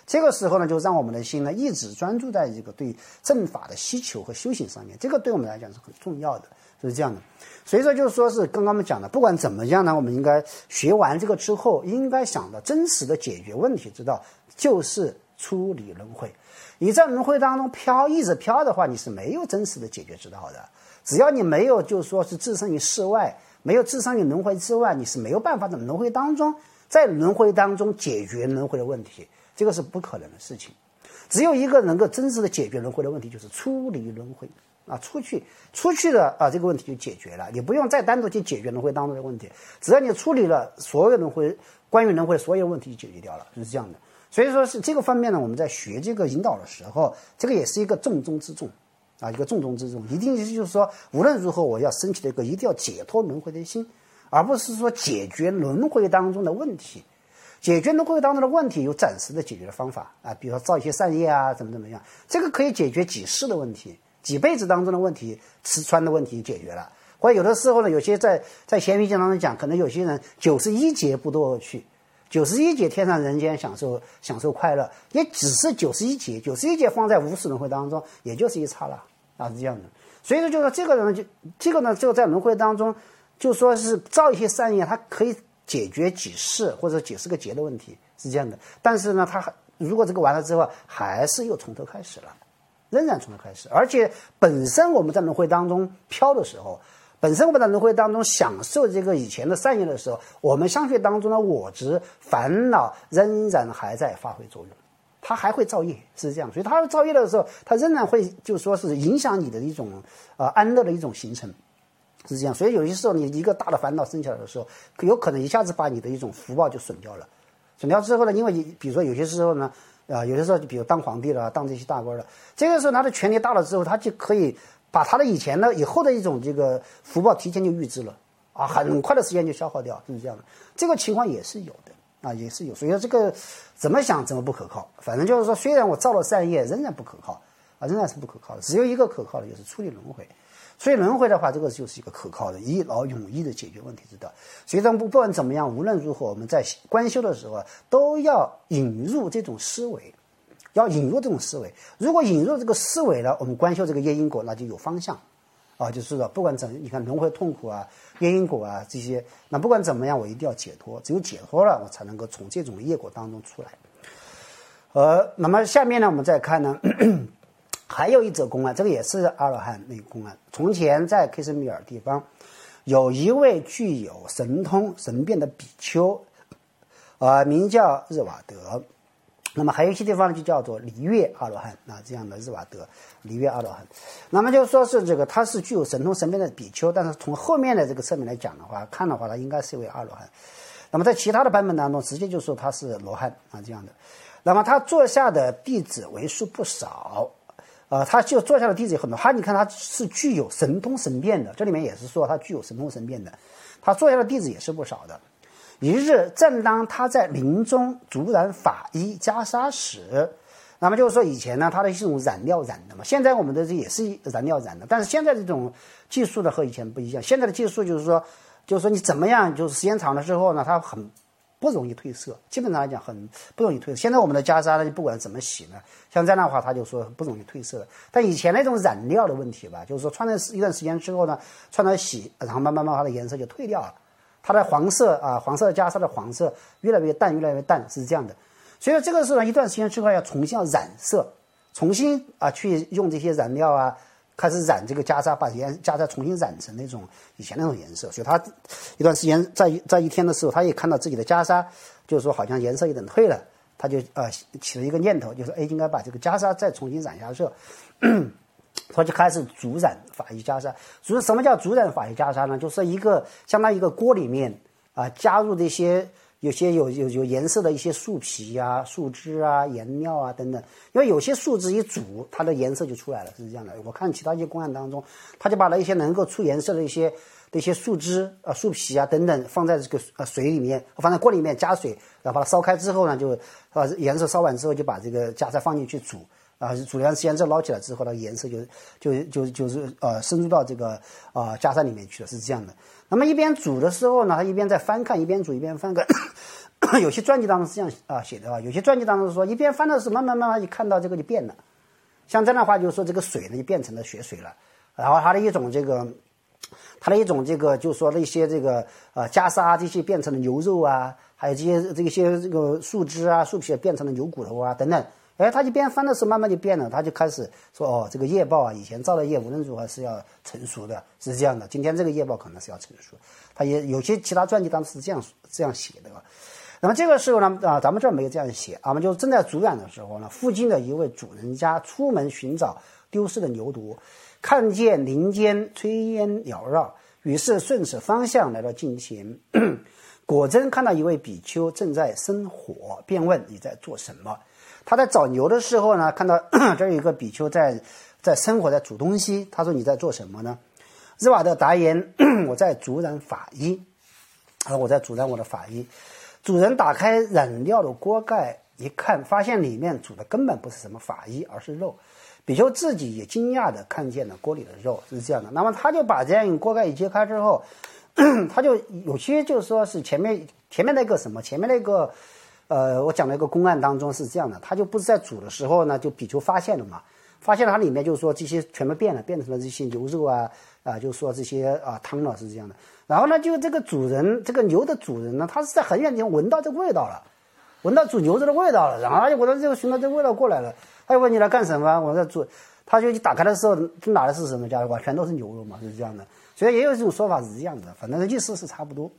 Speaker 1: 这个时候呢，就让我们的心呢一直专注在这个对正法的希求和修行上面，这个对我们来讲是很重要的，是这样的。所以说就是说是刚刚我们讲的，不管怎么样呢，我们应该学完这个之后，应该想到真实的解决问题之道，就是出离轮回。你在轮回当中飘，一直飘的话，你是没有真实的解决之道的。只要你没有就是说是置身于世外，没有置身于轮回之外，你是没有办法在轮回当中，在轮回当中解决轮回的问题，这个是不可能的事情。只有一个能够真实的解决轮回的问题，就是出离轮回啊，出去出去的啊，这个问题就解决了，你不用再单独去解决轮回当中的问题，只要你处理了所有轮回关于轮回所有问题就解决掉了，就是这样的。所以说是这个方面呢，我们在学这个引导的时候，这个也是一个重中之重啊，一个重中之重，一定就是说无论如何我要升起的一个一定要解脱轮回的心，而不是说解决轮回当中的问题。解决轮回当中的问题有暂时的解决的方法啊，比如说造一些善业啊，怎么怎么样，这个可以解决几世的问题，几辈子当中的问题，吃穿的问题解决了。或者有的时候呢，有些在在咸鱼经当中讲，可能有些人九十一劫不堕恶趣，九十一劫天上人间享受享受快乐，也只是九十一劫，九十一劫放在无始轮回当中，也就是一刹那啊，是这样的。所以说就是这个人就这个呢，就在轮回当中，就说是造一些善业，它可以解决几世或者几十个劫的问题，是这样的。但是呢，他如果这个完了之后，还是又从头开始了，仍然从头开始。而且本身我们在轮回当中飘的时候，本身我们在轮回当中享受这个以前的善业的时候，我们相续当中的我执烦恼仍然还在发挥作用，它还会造业，是这样。所以它造业的时候，它仍然会就说是影响你的一种呃安乐的一种形成。是这样，所以有些时候你一个大的烦恼生起来的时候，有可能一下子把你的一种福报就损掉了。损掉之后呢，因为比如说有些时候呢，啊、呃，有些时候比如当皇帝了，当这些大官了，这个时候他的权力大了之后，他就可以把他的以前的、以后的一种这个福报提前就预支了啊，很快的时间就消耗掉，就是这样的。这个情况也是有的啊，也是有。所以说这个怎么想怎么不可靠，反正就是说，虽然我造了善业，仍然不可靠啊，仍然是不可靠的。只有一个可靠的，就是出离轮回。所以轮回的话，这个就是一个可靠的一劳永逸的解决问题之道。所以不不管怎么样，无论如何，我们在观修的时候都要引入这种思维，要引入这种思维。如果引入这个思维了，我们观修这个业因果，那就有方向啊，就是说不管怎么，你看轮回痛苦啊、业因果啊这些，那不管怎么样，我一定要解脱。只有解脱了，我才能够从这种业果当中出来。呃，那么下面呢，我们再看呢。还有一则公案，这个也是阿罗汉那个公案。从前在克什米尔地方，有一位具有神通神变的比丘，呃，名叫日瓦德。那么还有一些地方就叫做离月阿罗汉啊，这样的日瓦德、离月阿罗汉。那么就说是这个他是具有神通神变的比丘，但是从后面的这个侧面来讲的话，看的话他应该是一位阿罗汉。那么在其他的版本当中，直接就说他是罗汉啊这样的。那么他座下的弟子为数不少。呃，他就坐下的弟子有很多，他你看他是具有神通神变的，这里面也是说他具有神通神变的，他坐下的弟子也是不少的。一日，正当他在林中足染法衣袈裟时，那么就是说以前呢，他的是种染料染的嘛，现在我们的这也是染料染的，但是现在这种技术呢和以前不一样，现在的技术就是说，就是说你怎么样，就是时间长了之后呢，它很不容易褪色，基本上来讲很不容易褪色。现在我们的袈裟呢，不管怎么洗呢，像这样的话，他就说不容易褪色。但以前那种染料的问题吧，就是说穿了一段时间之后呢，穿了洗，然后慢慢慢它的颜色就褪掉了，它的黄色啊，黄色的袈裟的黄色越来越淡，越来越淡，是这样的。所以这个时候呢，一段时间之后要重新要染色，重新啊去用这些染料啊。开始染这个袈裟，把颜袈裟重新染成那种以前那种颜色，所以他一段时间在在一天的时候，他也看到自己的袈裟，就是说好像颜色有点褪了，他就呃起了一个念头，就是哎应该把这个袈裟再重新染下色，他就开始足染法衣袈裟。足什么叫足染法衣袈裟呢？就是一个相当于一个锅里面啊、呃、加入这些。有些有有有颜色的一些树皮啊、树枝啊、颜料啊等等，因为有些树枝一煮，它的颜色就出来了，是这样的。我看其他一些公案当中，他就把那一些能够出颜色的一些的一些树枝啊、树皮啊等等放在这个呃水里面，放在锅里面加水，然后把它烧开之后呢，就啊颜色烧完之后就把这个袈裟放进去煮。啊，煮一段时间之后捞起来之后呢，颜色就就就就是呃深入到这个啊、呃、袈裟里面去了，是这样的。那么一边煮的时候呢，他一边在翻看，一边煮一边翻看， 有些传记当中是这样啊写的啊，有些传记当中说一边翻的时候，慢慢慢慢就看到这个就变了。像这样的话，就是说这个水呢就变成了血水了，然后它的一种这个，它的一种这个就是说那些这个呃袈裟这些变成了牛肉啊，还有这些这些这个树枝啊树皮变成了牛骨头啊等等。哎，它一边翻的时候慢慢就变了，它就开始说哦，这个业报啊，以前造的业无论如何是要成熟的，是这样的。今天这个业报可能是要成熟，它也有些其他传记当中是这样这样写的。那么这个时候呢，啊，咱们这儿没有这样写，我们就正在主远的时候呢，附近的一位主人家出门寻找丢失的牛犊，看见林间炊烟缭绕，于是顺着方向来到近前，果真看到一位比丘正在生火，便问你在做什么。他在找牛的时候呢，看到这儿有一个比丘在在生火，在煮东西。他说：“你在做什么呢？”日瓦德答言：“我在煮染法衣。”啊，我在煮染我的法衣。主人打开染料的锅盖一看，发现里面煮的根本不是什么法衣，而是肉。比丘自己也惊讶的看见了锅里的肉，是这样的。那么他就把这样锅盖一揭开之后，他就有些就说是前面前面那个什么，前面那个。呃，我讲的一个公案当中是这样的，他就不是在煮的时候呢，就比丘发现了嘛，发现了它里面就是说这些全部变了，变成了这些牛肉啊啊，就是说这些啊汤了是这样的。然后呢，就这个主人，这个牛的主人呢，他是在很远地方闻到这个味道了，闻到煮牛肉的味道了，然后他就闻到这个寻到这个味道过来了，他就问你来干什么？我在煮，他就一打开的时候，拿的是什么家伙？全都是牛肉嘛，是这样的。所以也有这种说法是这样的，反正意思是差不多。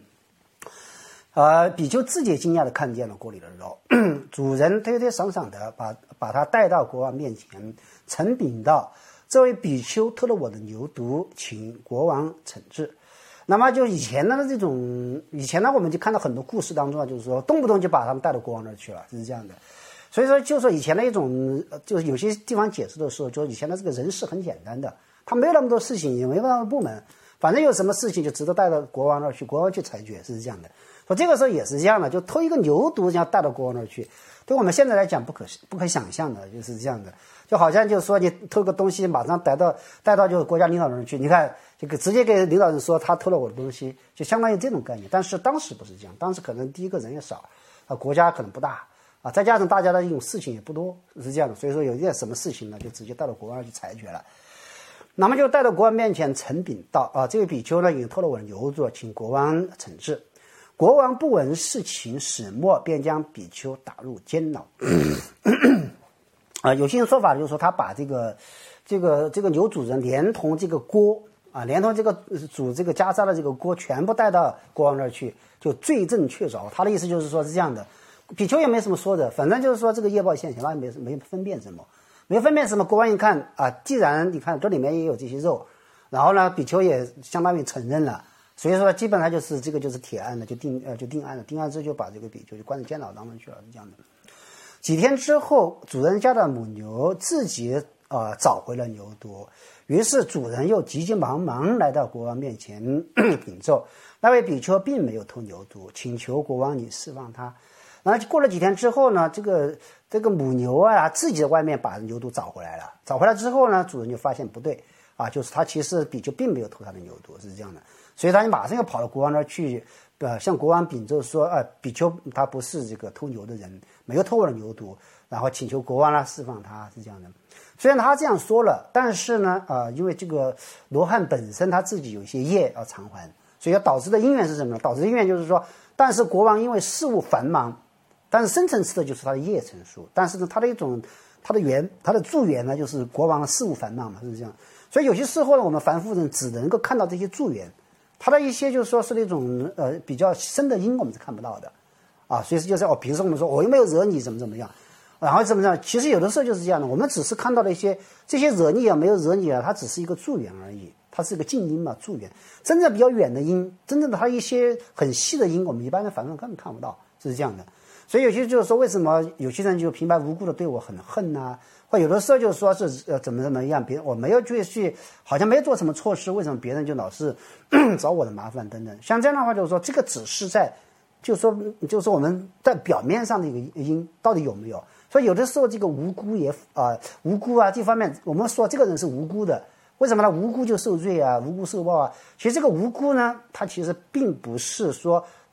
Speaker 1: 呃，比丘自己惊讶地看见了锅里的肉，主人推推搡搡的把把他带到国王面前，陈禀道：“这位比丘偷了我的牛犊，请国王惩治。”那么就以前的这种，以前呢，我们就看到很多故事当中啊，就是说动不动就把他们带到国王那儿去了，是这样的。所以说，就说以前的一种，就是有些地方解释的时候，就以前的这个人事很简单的，他没有那么多事情，也没有那么多部门，反正有什么事情就值得带到国王那儿去，国王去裁决，是这样的。说这个时候也是这样的，就偷一个牛犊，要带到国王那儿去，对我们现在来讲不可不可想象的，就是这样的。就好像就是说你偷个东西，马上带到带到就是国家领导人去，你看这个直接给领导人说他偷了我的东西，就相当于这种概念。但是当时不是这样，当时可能第一个人也少啊，国家可能不大啊，再加上大家的这种事情也不多，是这样的。所以说有一件什么事情呢，就直接带到国王去裁决了。那么就带到国王面前陈禀道啊，这位比丘呢已经偷了我的牛犊，请国王惩治。国王不闻事情始末，便将比丘打入监牢。啊，有些说法就是说他把这个这个这个牛主人连同这个锅啊，连同这个煮这个袈裟的这个锅全部带到国王那儿去，就罪证确凿。他的意思就是说是这样的，比丘也没什么说的，反正就是说这个业报现象，他也没没分辨什么，没分辨什么。国王一看啊，既然你看这里面也有这些肉，然后呢，比丘也相当于承认了。所以说，基本上就是这个就是铁案的，就定呃就定案了。定案之后就把这个比丘就关在监牢当中去了，是这样的。几天之后，主人家的母牛自己啊、呃、找回了牛犊，于是主人又急急忙忙来到国王面前禀奏，那位比丘并没有偷牛犊，请求国王你释放他。然后过了几天之后呢，这个这个母牛啊自己在外面把牛犊找回来了，找回来之后呢，主人就发现不对啊，就是他其实比丘并没有偷他的牛犊，是这样的。所以他就马上又跑到国王那儿去，呃，向国王禀奏说，呃，比丘他不是这个偷牛的人，没有偷我的牛犊，然后请求国王呢释放他，是这样的。虽然他这样说了，但是呢，呃，因为这个罗汉本身他自己有一些业要偿还，所以要导致的因缘是什么呢？导致的因缘就是说，但是国王因为事务繁忙，但是深层次的就是他的业成熟，但是呢，他的一种他的缘，他的助缘呢，就是国王的事务繁忙嘛，是这样。所以有些时候呢，我们凡夫人只能够看到这些助缘。他的一些就是说是那种呃比较深的因，我们是看不到的，啊，所以就是哦，比如说我们说我又没有惹你，怎么怎么样，然后怎么样，其实有的时候就是这样的，我们只是看到了一些这些惹你啊，没有惹你啊，它只是一个助缘而已，它是一个近因嘛，助缘。真正比较远的因，真正的它一些很细的因，我们一般的凡人根本看不到，是这样的。所以有些就是说，为什么有些人就平白无故的对我很恨呐、啊？或有的时候就说是呃怎么怎么样，别人我没有去去，好像没做什么错事，为什么别人就老是找我的麻烦等等？像这样的话，就是说这个只是在，就是说就是说我们在表面上的一个因到底有没有？所以有的时候这个无辜也啊、呃、无辜啊这方面，我们说这个人是无辜的，为什么呢？无辜就受罪啊，无辜受报啊。其实这个无辜呢，它其实并不是说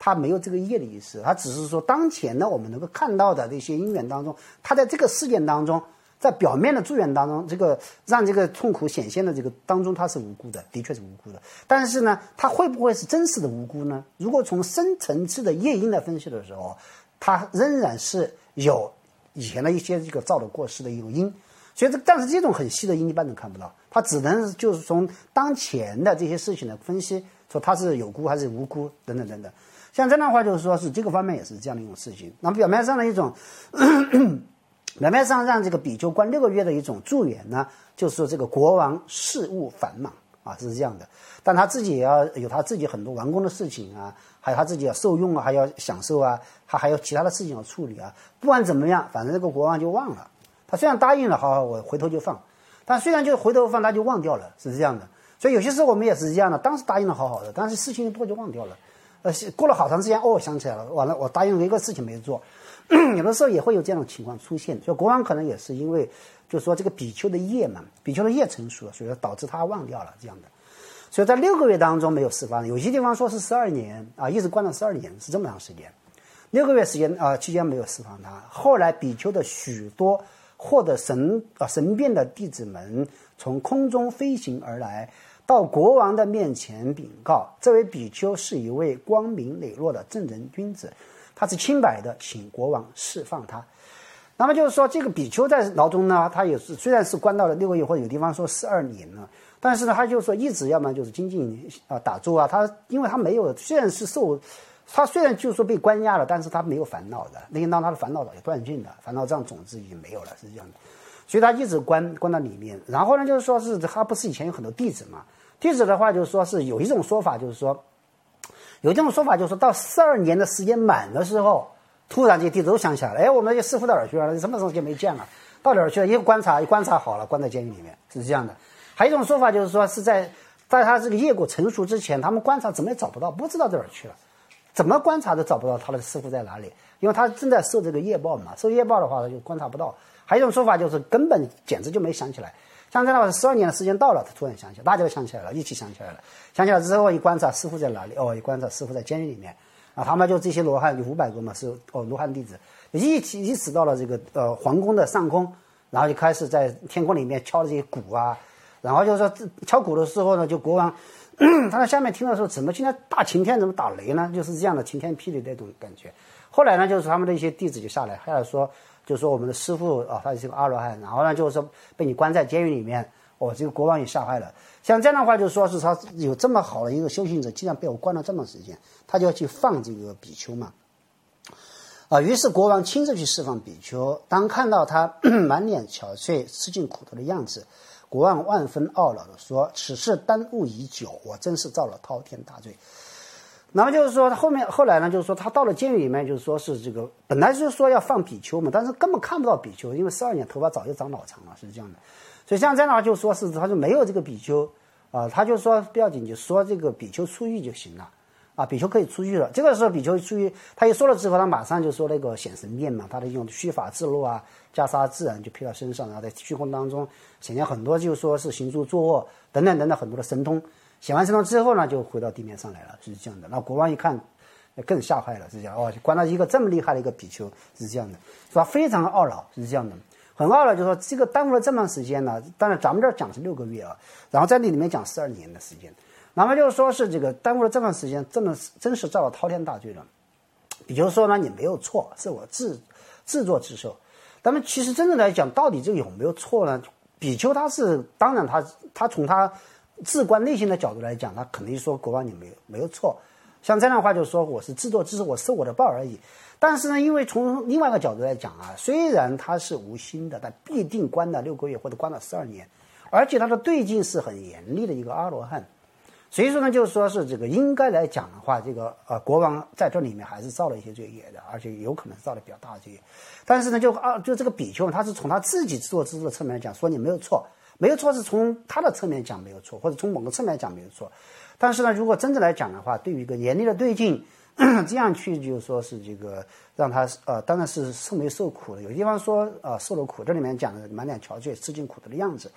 Speaker 1: 他没有这个业的意思，他只是说当前呢我们能够看到的这些因缘当中，他在这个事件当中，在表面的助缘当中，这个让这个痛苦显现的这个当中，他是无辜的，的确是无辜的。但是呢，他会不会是真实的无辜呢？如果从深层次的业因来分析的时候，他仍然是有以前的一些这个造的过失的一种因。所以这但是这种很细的因一般都看不到，他只能就是从当前的这些事情的分析，说他是有辜还是无辜等等等等。像这样的话，就是说是这个方面也是这样的一种事情。那么表面上的一种咳咳表面上让这个比丘关六个月的一种助缘呢，就是说这个国王事务繁忙啊，是这样的。但他自己也要有他自己很多完工的事情啊，还有他自己要受用啊，还要享受啊，他还有其他的事情要处理啊。不管怎么样，反正这个国王就忘了。他虽然答应了，好好我回头就放，但虽然就回头放，他就忘掉了，是这样的。所以有些时候我们也是这样的，当时答应的好好的，但是事情一多就忘掉了。呃，过了好长时间，哦，想起来了，完了，我答应了一个事情没做。有的时候也会有这样的情况出现，所以国王可能也是因为，就是说这个比丘的业嘛，比丘的业成熟了，所以说导致他忘掉了这样的。所以在六个月当中没有释放，有些地方说是十二年啊，一直关了十二年，是这么长时间。六个月时间啊期间没有释放他，后来比丘的许多获得神啊神变的弟子们从空中飞行而来，到国王的面前禀告，这位比丘是一位光明磊落的正人君子，他是清白的，请国王释放他。那么就是说，这个比丘在牢中呢，他也是虽然是关到了六个月，或者有地方说十二年了，但是呢，他就是说一直要么就是精进啊打坐啊，他因为他没有，虽然是受，他虽然就是说被关押了，但是他没有烦恼的，那应当他的烦恼早就断尽了，烦恼障种子已经没有了，是这样的。所以他一直关关到里面。然后呢，就是说是他不是以前有很多弟子嘛？弟子的话，就是说是有一种说法，就是说有这种说法，就是说到十二年的时间满的时候，突然这些弟子都想起来了，哎，我们这些师傅到哪儿去了？什么时候就没见了？到哪儿去了？一观察，一观察好了，关在监狱里面，是这样的。还有一种说法，就是说是在在他这个业果成熟之前，他们观察怎么也找不到，不知道到哪儿去了，怎么观察都找不到他的师傅在哪里，因为他正在受这个业报嘛，受业报的话他就观察不到。还有一种说法就是根本简直就没想起来，像这样的十二年的时间到了，他突然想起来，大家都想起来了，一起想起来了。想起来之后一观察师傅在哪里，哦，一观察师傅在监狱里面啊，他们就这些罗汉有五百个嘛，是哦罗汉弟子，一起一起到了这个呃皇宫的上空，然后就开始在天空里面敲这些鼓啊，然后就说敲鼓的时候呢，就国王他在下面听的时候，怎么现在大晴天怎么打雷呢？就是这样的晴天霹雳的那种感觉。后来呢，就是他们的一些弟子就下来，下来说。就是说我们的师父啊，他是个阿罗汉，然后呢，就是说被你关在监狱里面，哦，这个国王也吓坏了。像这样的话，就说是他有这么好的一个修行者，竟然被我关了这么长时间，他就要去放这个比丘嘛。啊，于是国王亲自去释放比丘，当看到他满脸憔悴、吃尽苦头的样子，国王万分懊恼地说：“此事耽误已久，我真是造了滔天大罪。”那么就是说，他后面后来呢，就是说他到了监狱里面，就是说是这个本来就是说要放比丘嘛，但是根本看不到比丘，因为十二年头发早就长老长了，是这样的。所以像这样的话，就说是他就没有这个比丘啊、呃，他就说不要紧，就说这个比丘出狱就行了啊，比丘可以出狱了。这个时候比丘出狱，他一说了之后，他马上就说那个显神变嘛，他的用须发自露啊，袈裟自然就披到身上，然后在虚空当中显现很多，就说是行住坐卧等等等等很多的神通。显完神通之后呢，就回到地面上来了，是这样的。那国王一看，更吓坏了，是这样哦，关到一个这么厉害的一个比丘，是这样的，是吧？非常懊恼，是这样的，很懊恼，就说这个耽误了这么长时间呢。当然，咱们这儿讲是六个月啊，然后在那里面讲十二年的时间，那么就是说是这个耽误了这么长时间，真的真是造了滔天大罪了。比丘说呢，你没有错，是我自自作自受。那么其实真正来讲，到底这个有没有错呢？比丘他是，当然他他从他自观内心的角度来讲，他肯定说国王你没有没有错，像这样的话就是说我是自作自受，我受我的报而已。但是呢，因为从另外一个角度来讲啊，虽然他是无心的，但必定关了六个月或者关了十二年，而且他的对境是很严厉的一个阿罗汉，所以说呢，就是说是这个应该来讲的话，这个呃国王在这里面还是造了一些罪业的，而且有可能造了比较大的罪业。但是呢，就啊就这个比丘，他是从他自己自作自受的侧面来讲，说你没有错。没有错是从他的侧面讲没有错，或者从某个侧面讲没有错。但是呢，如果真正来讲的话，对于一个严厉的对境，这样去就是说是这个让他呃，当然是受没受苦的。有地方说呃受了苦，这里面讲的满脸憔悴、吃尽苦头的样子。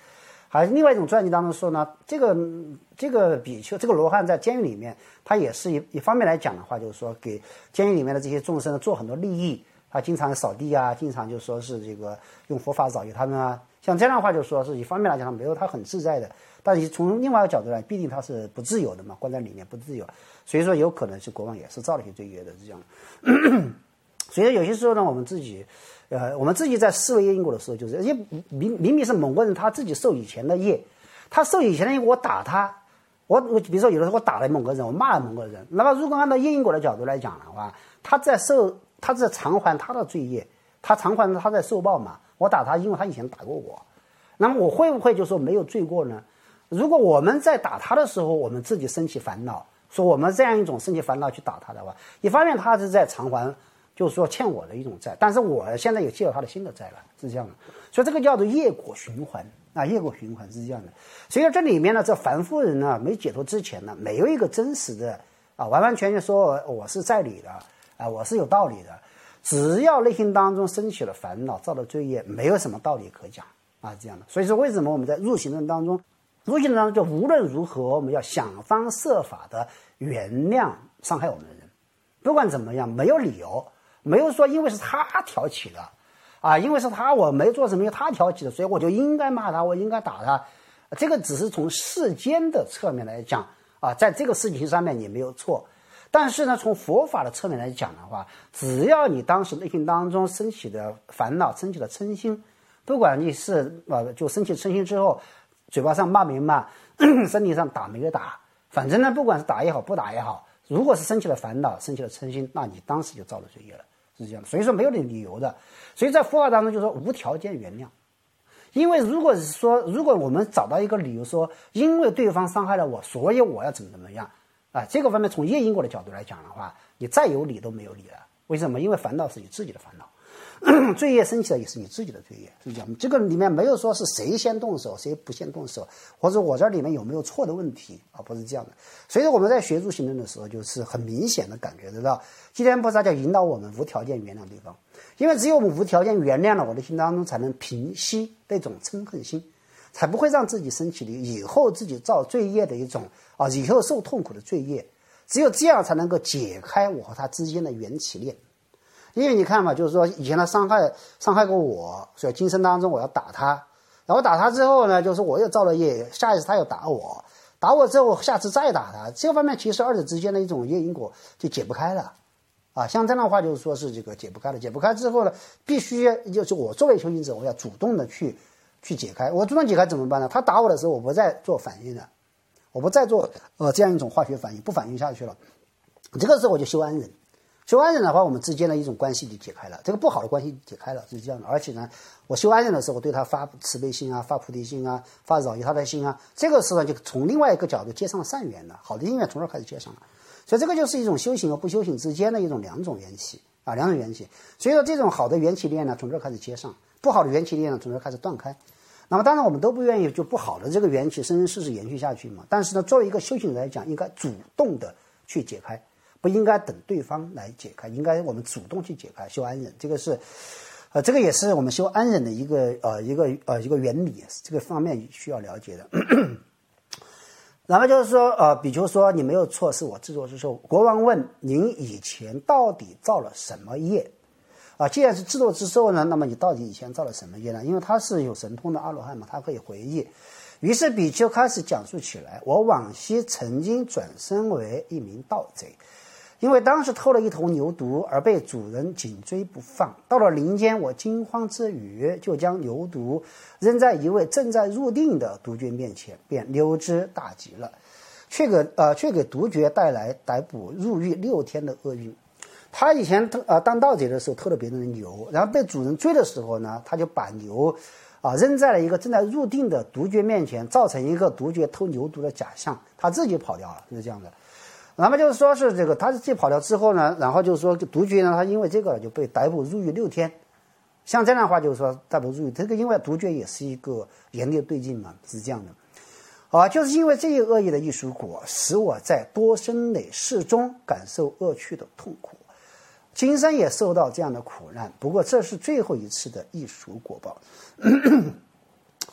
Speaker 1: 还是另外一种传记当中说呢，这个这个比丘这个罗汉在监狱里面，他也是一一方面来讲的话，就是说给监狱里面的这些众生呢做很多利益，他经常扫地啊，经常就说是这个用佛法保佑他们啊，像这样的话就说是一方面来讲，他没有他很自在的，但是从另外一个角度来，毕竟他是不自由的嘛，关在里面不自由，所以说有可能是国王也是造了一些罪业的，是这样的。所以有些时候呢，我们自己。呃，我们自己在思维业因果的时候，就是因为明明明是某个人他自己受以前的业，他受以前的业，我打他，我我比如说有的时候我打了某个人，我骂了某个人，那么如果按照业因果的角度来讲的话，他在受他在偿还他的罪业，他偿还他在受报嘛，我打他，因为他以前打过我，那么我会不会就说没有罪过呢？如果我们在打他的时候，我们自己升起烦恼，说我们这样一种升起烦恼去打他的话，一方面他是在偿还。就是说欠我的一种债，但是我现在也借了他的新的债了，是这样的，所以这个叫做业果循环啊，业果循环是这样的。所以这里面呢，这凡夫人呢没解脱之前呢，没有一个真实的啊，完完全全说我是在理的啊，我是有道理的。只要内心当中升起了烦恼，造了罪业，没有什么道理可讲啊，是这样的。所以说，为什么我们在入行论当中，入行论当中就无论如何，我们要想方设法的原谅伤害我们的人，不管怎么样，没有理由。没有说因为是他挑起的，啊，因为是他我没做什么，因为他挑起的，所以我就应该骂他，我应该打他。这个只是从世间的侧面来讲啊，在这个事情上面你没有错。但是呢，从佛法的侧面来讲的话，只要你当时内心当中升起的烦恼、升起的嗔心，不管你是呃就升起嗔心之后，嘴巴上骂没骂，身体上打没有打，反正呢，不管是打也好，不打也好，如果是升起了烦恼、升起了嗔心，那你当时就造了罪业了。是这样的，所以说没有理由的，所以在佛法当中就说无条件原谅，因为如果是说，如果我们找到一个理由说，因为对方伤害了我，所以我要怎么怎么样啊，这个方面从业因果的角度来讲的话，你再有理都没有理了。为什么？因为烦恼是你自己的烦恼，罪业升起来也是你自己的罪业，是这样。这个里面没有说是谁先动手，谁不先动手，或者我这里面有没有错的问题啊，不是这样的。所以说我们在学入行论的时候，就是很明显的感觉得到，济天菩萨就引导我们无条件原谅对方，因为只有我们无条件原谅了，我的心当中才能平息那种嗔恨心，才不会让自己升起的以后自己造罪业的一种啊，以后受痛苦的罪业。只有这样才能够解开我和他之间的缘起链。因为你看嘛，就是说以前他伤害伤害过我，所以今生当中我要打他，然后打他之后呢，就是我又造了业，下一次他又打我，打我之后下次再打他，这个方面其实二者之间的一种业因果就解不开了啊。像这样的话就是说是这个解不开了，解不开之后呢，必须就是我作为修行者，我要主动的去去解开。我主动解开怎么办呢？他打我的时候，我不再做反应了，我不再做呃这样一种化学反应，不反应下去了，这个时候我就修安忍。修安忍的话，我们之间的一种关系就解开了，这个不好的关系解开了，是这样的。而且呢，我修安忍的时候，我对他发慈悲心啊，发菩提心啊，发饶益他的心啊，这个时候就从另外一个角度接上了善缘了，好的因缘从这儿开始接上了。所以这个就是一种修行和不修行之间的一种两种缘起啊，两种缘起。所以说这种好的缘起链呢，从这儿开始接上；不好的缘起链呢，从这儿开始断开。那么当然我们都不愿意就不好的这个缘起生生世世延续下去嘛。但是呢，作为一个修行人来讲，应该主动的去解开。不应该等对方来解开，应该我们主动去解开，修安忍，这个是，呃，这个也是我们修安忍的一个呃一个呃一个原理，这个方面需要了解的。然后就是说，呃，比丘说你没有错，是我自作之受。国王问您以前到底造了什么业？啊，既然是自作之受呢，那么你到底以前造了什么业呢？因为他是有神通的阿罗汉嘛，他可以回忆。于是比丘开始讲述起来，我往昔曾经转身为一名盗贼。因为当时偷了一头牛犊而被主人紧追不放，到了林间，我惊慌之余就将牛犊扔在一位正在入定的独觉面前，便溜之大吉了，却给呃却给独觉带来逮捕入狱六天的厄运。他以前偷呃当盗贼的时候偷了别人的牛，然后被主人追的时候呢，他就把牛啊扔在了一个正在入定的独觉面前，造成一个独觉偷牛犊的假象，他自己跑掉了，就是这样的。那么就是说是这个，他自己跑掉之后呢，然后就是说独觉呢，他因为这个就被逮捕入狱六天。像这样的话，就是说逮捕入狱，这个因为独觉也是一个严厉对境嘛，是这样的。啊，就是因为这一恶业的艺术果，使我在多生累世中感受恶趣的痛苦，今生也受到这样的苦难。不过这是最后一次的艺术果报。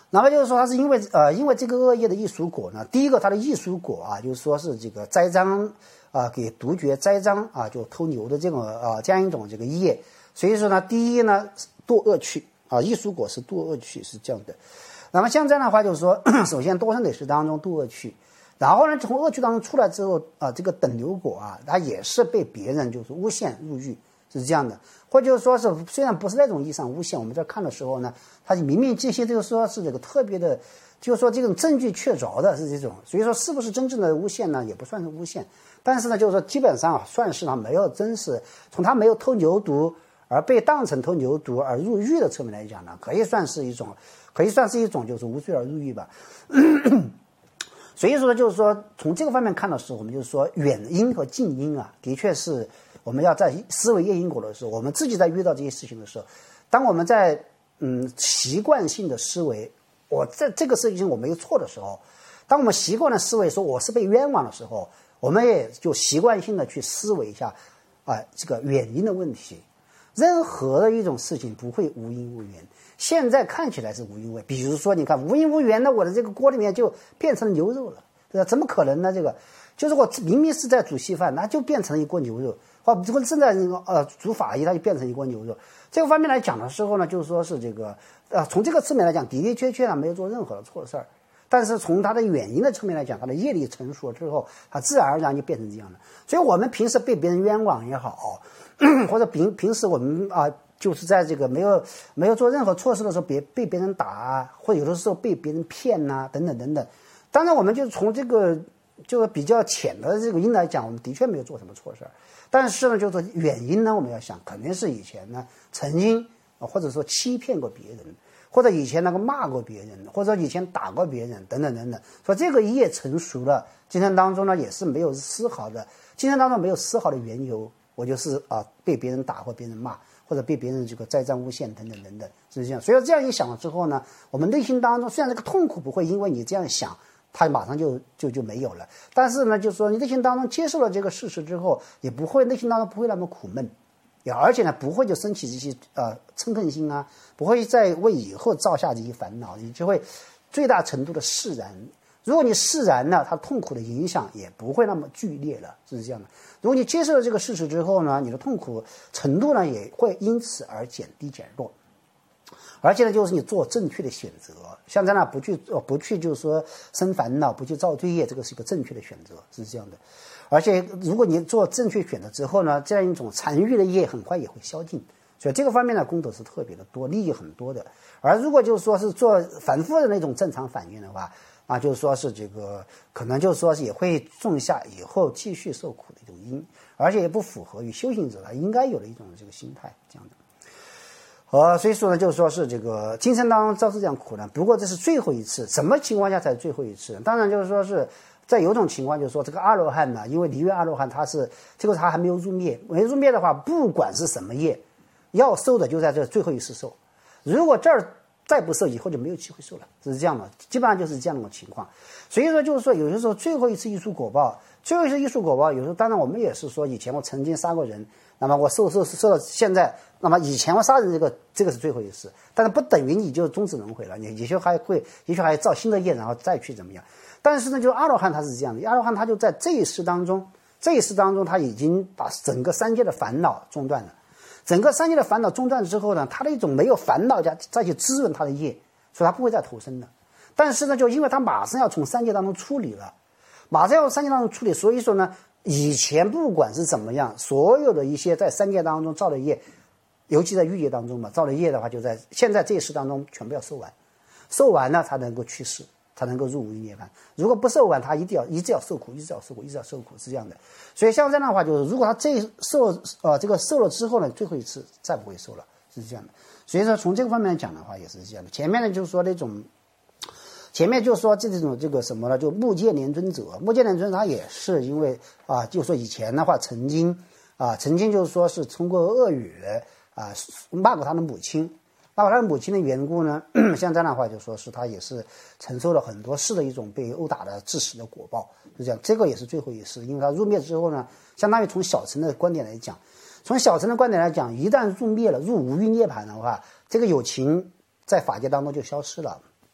Speaker 1: 那么就是说，它是因为呃，因为这个恶业的异熟果呢，第一个它的异熟果啊，就是说是这个栽赃啊，给独绝栽赃啊，就偷牛的这种啊这样一种这个业，所以说呢，第一呢堕恶趣啊，异熟果是堕恶趣是这样的。那么像这样的话，就是说，首先多生得识当中堕恶趣，然后呢从恶趣当中出来之后啊，这个等流果啊，它也是被别人就是诬陷入狱。是这样的，或者就是说是虽然不是那种意义上诬陷，我们在看的时候呢，它明明这些就是说是这个特别的，就是说这种证据确凿的是这种，所以说是不是真正的诬陷呢，也不算是诬陷，但是呢，就是说基本上啊，算是呢没有真实从他没有偷牛犊而被当成偷牛犊而入狱的侧面来讲呢，可以算是一种，可以算是一种就是无罪而入狱吧。所以说就是说从这个方面看的时候，我们就是说远因和近因啊，的确是。我们要在思维业因果的时候，我们自己在遇到这些事情的时候，当我们在嗯习惯性的思维，我在这个事情我没有错的时候，当我们习惯了思维说我是被冤枉的时候，我们也就习惯性的去思维一下啊这个原因的问题。任何的一种事情不会无因无缘，现在看起来是无因无缘，比如说你看无因无缘的，我的这个锅里面就变成了牛肉了，对吧？怎么可能呢？这个就是我明明是在煮稀饭，那就变成了一锅牛肉。或这个正在那个呃煮法医，它就变成一锅牛肉。这个方面来讲的时候呢，就是说是这个呃从这个侧面来讲，的的确确呢没有做任何的错事儿。但是从它的原因的侧面来讲，它的业力成熟了之后，它自然而然就变成这样的。所以我们平时被别人冤枉也好，或者平平时我们啊、呃、就是在这个没有没有做任何错事的时候，别被别人打啊，或者有的时候被别人骗呐、啊，等等等等。当然，我们就从这个就是比较浅的这个因来讲，我们的确没有做什么错事儿。但是呢，就是原因呢，我们要想，肯定是以前呢曾经啊，或者说欺骗过别人，或者以前那个骂过别人，或者以前打过别人，等等等等。说这个业成熟了，今生当中呢也是没有丝毫的，今生当中没有丝毫的缘由，我就是啊被别人打或别人骂，或者被别人这个栽赃诬陷等等等等，是这样。所以这样一想了之后呢，我们内心当中虽然这个痛苦不会因为你这样想。它马上就就就没有了，但是呢，就是说你内心当中接受了这个事实之后，也不会内心当中不会那么苦闷，也而且呢不会就升起这些呃嗔恨心啊，不会再为以后造下这些烦恼，你就会最大程度的释然。如果你释然了，它痛苦的影响也不会那么剧烈了，是这样的。如果你接受了这个事实之后呢，你的痛苦程度呢也会因此而减低减弱。而且呢，就是你做正确的选择，像这样不去不去就是说生烦恼，不去造罪业，这个是一个正确的选择，是这样的。而且如果你做正确选择之后呢，这样一种残余的业很快也会消尽，所以这个方面呢，功德是特别的多，利益很多的。而如果就是说是做反复的那种正常反应的话，啊，就是说是这个可能就是说是也会种下以后继续受苦的一种因，而且也不符合于修行者他应该有的一种这个心态，这样的。呃，所以说呢，就是说是这个今生当中遭受这样苦难，不过这是最后一次。什么情况下才是最后一次？当然就是说是在有种情况，就是说这个阿罗汉呢，因为离愿阿罗汉他是这个他还没有入灭，没入灭的话，不管是什么业，要受的就在这最后一次受。如果这儿再不受，以后就没有机会受了，是这样的，基本上就是这样的情况。所以说就是说，有些时候最后一次艺术果报，最后一次艺术果报，有时候当然我们也是说，以前我曾经杀过人。那么我受受受到现在，那么以前我杀人这个这个是最后一次，但是不等于你就终止轮回了，你也许还会，也许还造新的业，然后再去怎么样？但是呢，就阿罗汉他是这样的，阿罗汉他就在这一世当中，这一世当中他已经把整个三界的烦恼中断了，整个三界的烦恼中断之后呢，他的一种没有烦恼加再去滋润他的业，所以他不会再投生的。但是呢，就因为他马上要从三界当中处理了，马上要从三界当中处理，所以说呢。以前不管是怎么样，所有的一些在三界当中造的业，尤其在欲界当中嘛，造的业的话，就在现在这一世当中全部要受完，受完了才能够去世，才能够入无余涅槃。如果不受完，他一定要一直要受苦，一直要受苦，一直要受苦，是这样的。所以像这样的话，就是如果他这受呃这个受了之后呢，最后一次再不会受了，是这样的。所以说从这个方面来讲的话，也是这样的。前面呢就是说那种。前面就说这种这个什么呢？就目犍连尊者，目犍连尊者他也是因为啊，就说以前的话曾经啊，曾经就是说是通过恶语啊骂过他的母亲，骂过他的母亲的缘故呢，像这样的话就说是他也是承受了很多世的一种被殴打的致死的果报，就这样。这个也是最后一世，因为他入灭之后呢，相当于从小乘的观点来讲，从小乘的观点来讲，一旦入灭了，入无余涅槃的话，这个有情在法界当中就消失了。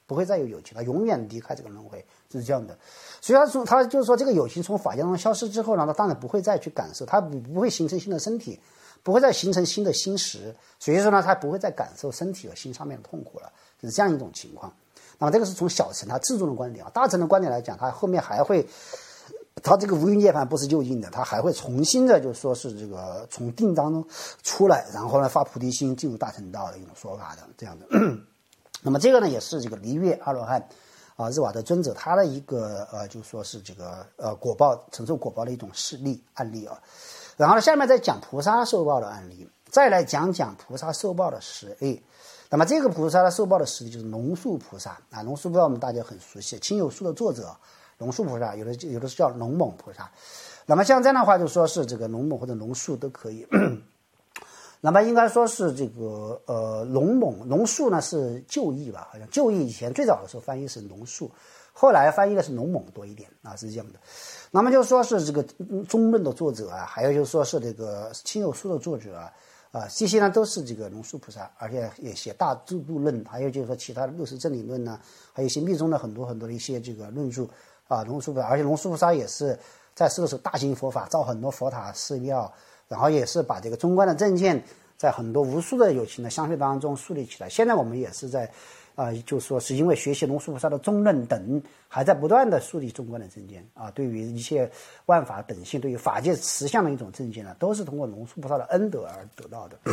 Speaker 1: 不会再有友情，他永远离开这个轮回，是这样的。所以他说，他就是说，这个友情从法界中消失之后呢，他当然不会再去感受，他不不会形成新的身体，不会再形成新的心识，所以说呢，他不会再感受身体和心上面的痛苦了，是这样一种情况。那么这个是从小乘他自重的观点啊，大乘的观点来讲，他后面还会。他这个无余涅槃不是就近的，他还会重新的，就说是这个从定当中出来，然后呢发菩提心进入大乘道的一种说法的这样的。那么这个呢也是这个离月阿罗汉啊日瓦德尊者他的一个呃就说是这个呃果报承受果报的一种事例案例啊。然后呢下面再讲菩萨受报的案例，再来讲讲菩萨受报的实例。那么这个菩萨的受报的实例就是龙树菩萨啊，龙树菩萨我们大家很熟悉，亲友书的作者。龙树菩萨有的有的是叫龙猛菩萨，那么像这样的话就说是这个龙猛或者龙树都可以。那么应该说是这个呃龙猛龙树呢是旧译吧，好像旧译以前最早的时候翻译是龙树，后来翻译的是龙猛多一点啊，是这样的。那么就说是这个中论的作者啊，还有就是说是这个亲友书的作者啊。啊，这些呢都是这个龙树菩萨，而且也写大度度论，还有就是说其他的六十正理论呢，还有一些密宗的很多很多的一些这个论述啊，龙树菩萨，而且龙树菩萨也是在世的时候大兴佛法，造很多佛塔寺庙，然后也是把这个中观的正见在很多无数的有情的相续当中树立起来。现在我们也是在啊、呃，就说是因为学习龙树菩萨的中论等，还在不断的树立中观的正见啊，对于一切万法等性，对于法界实相的一种正见呢，都是通过龙树菩萨的恩德而得到的。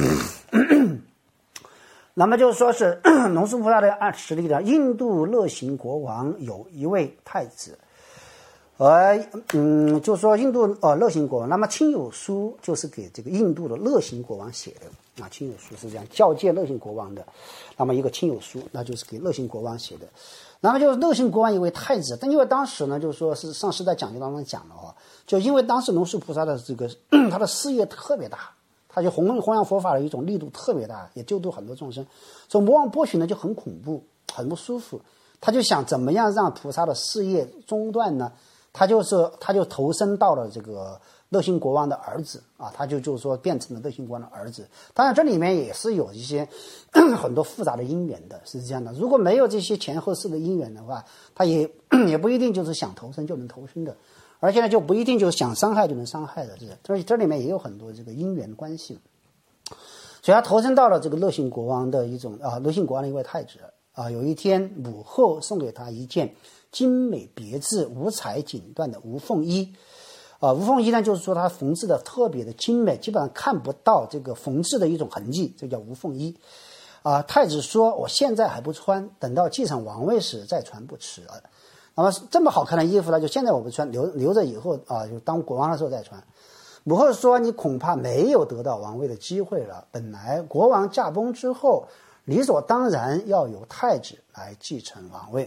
Speaker 1: 那么就是说是龙树菩萨的按实例呢，印度乐行国王有一位太子，而嗯，就说印度呃乐行国王，那么亲友书就是给这个印度的乐行国王写的。啊，亲友书是这样教诫乐行国王的，那么一个亲友书，那就是给乐行国王写的。那么就是乐行国王一位太子，但因为当时呢，就是说是上师在讲经当中讲的话，就因为当时龙树菩萨的这个他的事业特别大，他就弘弘扬佛法的一种力度特别大，也救度很多众生，所以魔王波旬呢就很恐怖，很不舒服，他就想怎么样让菩萨的事业中断呢？他就是他就投身到了这个。乐行国王的儿子啊，他就就是说变成了乐行国王的儿子。当然，这里面也是有一些很多复杂的因缘的，是这样的。如果没有这些前后世的因缘的话，他也也不一定就是想投生就能投生的，而且呢，就不一定就是想伤害就能伤害的，是。所以这里面也有很多这个因缘关系。所以他投身到了这个乐行国王的一种啊，乐行国王的一位太子啊。有一天，母后送给他一件精美别致、五彩锦缎的无缝衣。啊，无缝衣呢，就是说它缝制的特别的精美，基本上看不到这个缝制的一种痕迹，这叫无缝衣。啊，太子说：“我现在还不穿，等到继承王位时再穿不迟了。”那么这么好看的衣服呢，就现在我不穿，留留着以后啊，就当国王的时候再穿。母后说：“你恐怕没有得到王位的机会了。本来国王驾崩之后，理所当然要由太子来继承王位。”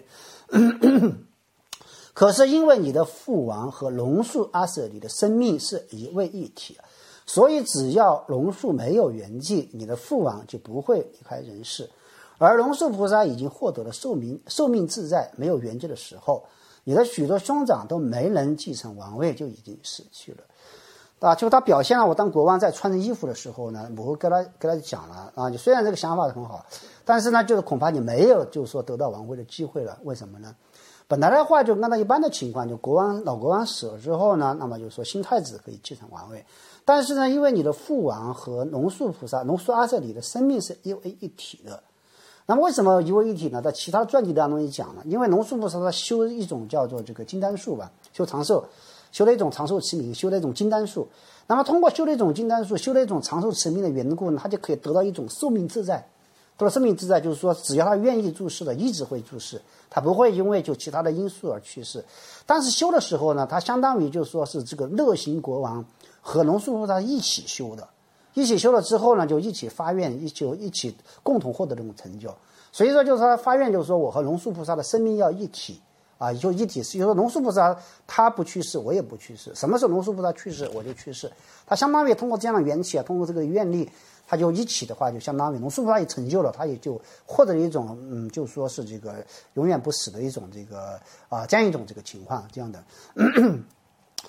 Speaker 1: 可是因为你的父王和龙树阿舍离的生命是一位一体，所以只要龙树没有圆寂，你的父王就不会离开人世。而龙树菩萨已经获得了寿命寿命自在没有圆寂的时候，你的许多兄长都没能继承王位，就已经死去了。啊，就他表现了我当国王在穿着衣服的时候呢，母后跟他跟他讲了啊，你虽然这个想法很好，但是呢，就是恐怕你没有就是说得到王位的机会了。为什么呢？本来的话，就按照一般的情况，就国王老国王死了之后呢，那么就说新太子可以继承王位。但是呢，因为你的父王和龙树菩萨、龙树阿舍离的生命是一为一体的。那么为什么一为一体呢？在其他传记当中也讲了，因为龙树菩萨他修一种叫做这个金丹术吧，修长寿，修了一种长寿持名，修了一种金丹术。那么通过修了一种金丹术，修了一种长寿持名的缘故呢，他就可以得到一种寿命自在。得到寿命自在，就是说只要他愿意注释的，一直会注释，他不会因为就其他的因素而去世。但是修的时候呢，他相当于就是说是这个乐行国王和龙树菩萨一起修的，一起修了之后呢，就一起发愿，一起一起共同获得这种成就。所以说就是他发愿，就是说我和龙树菩萨的生命要一体啊，就一体。就是说龙树菩萨他不去世，我也不去世。什么时候龙树菩萨去世，我就去世。他相当于通过这样的缘起啊，通过这个愿力。他就一起的话，就相当于龙树菩萨也成就了，他也就获得了一种，嗯，就说是这个永远不死的一种这个啊、呃，这样一种这个情况，这样的。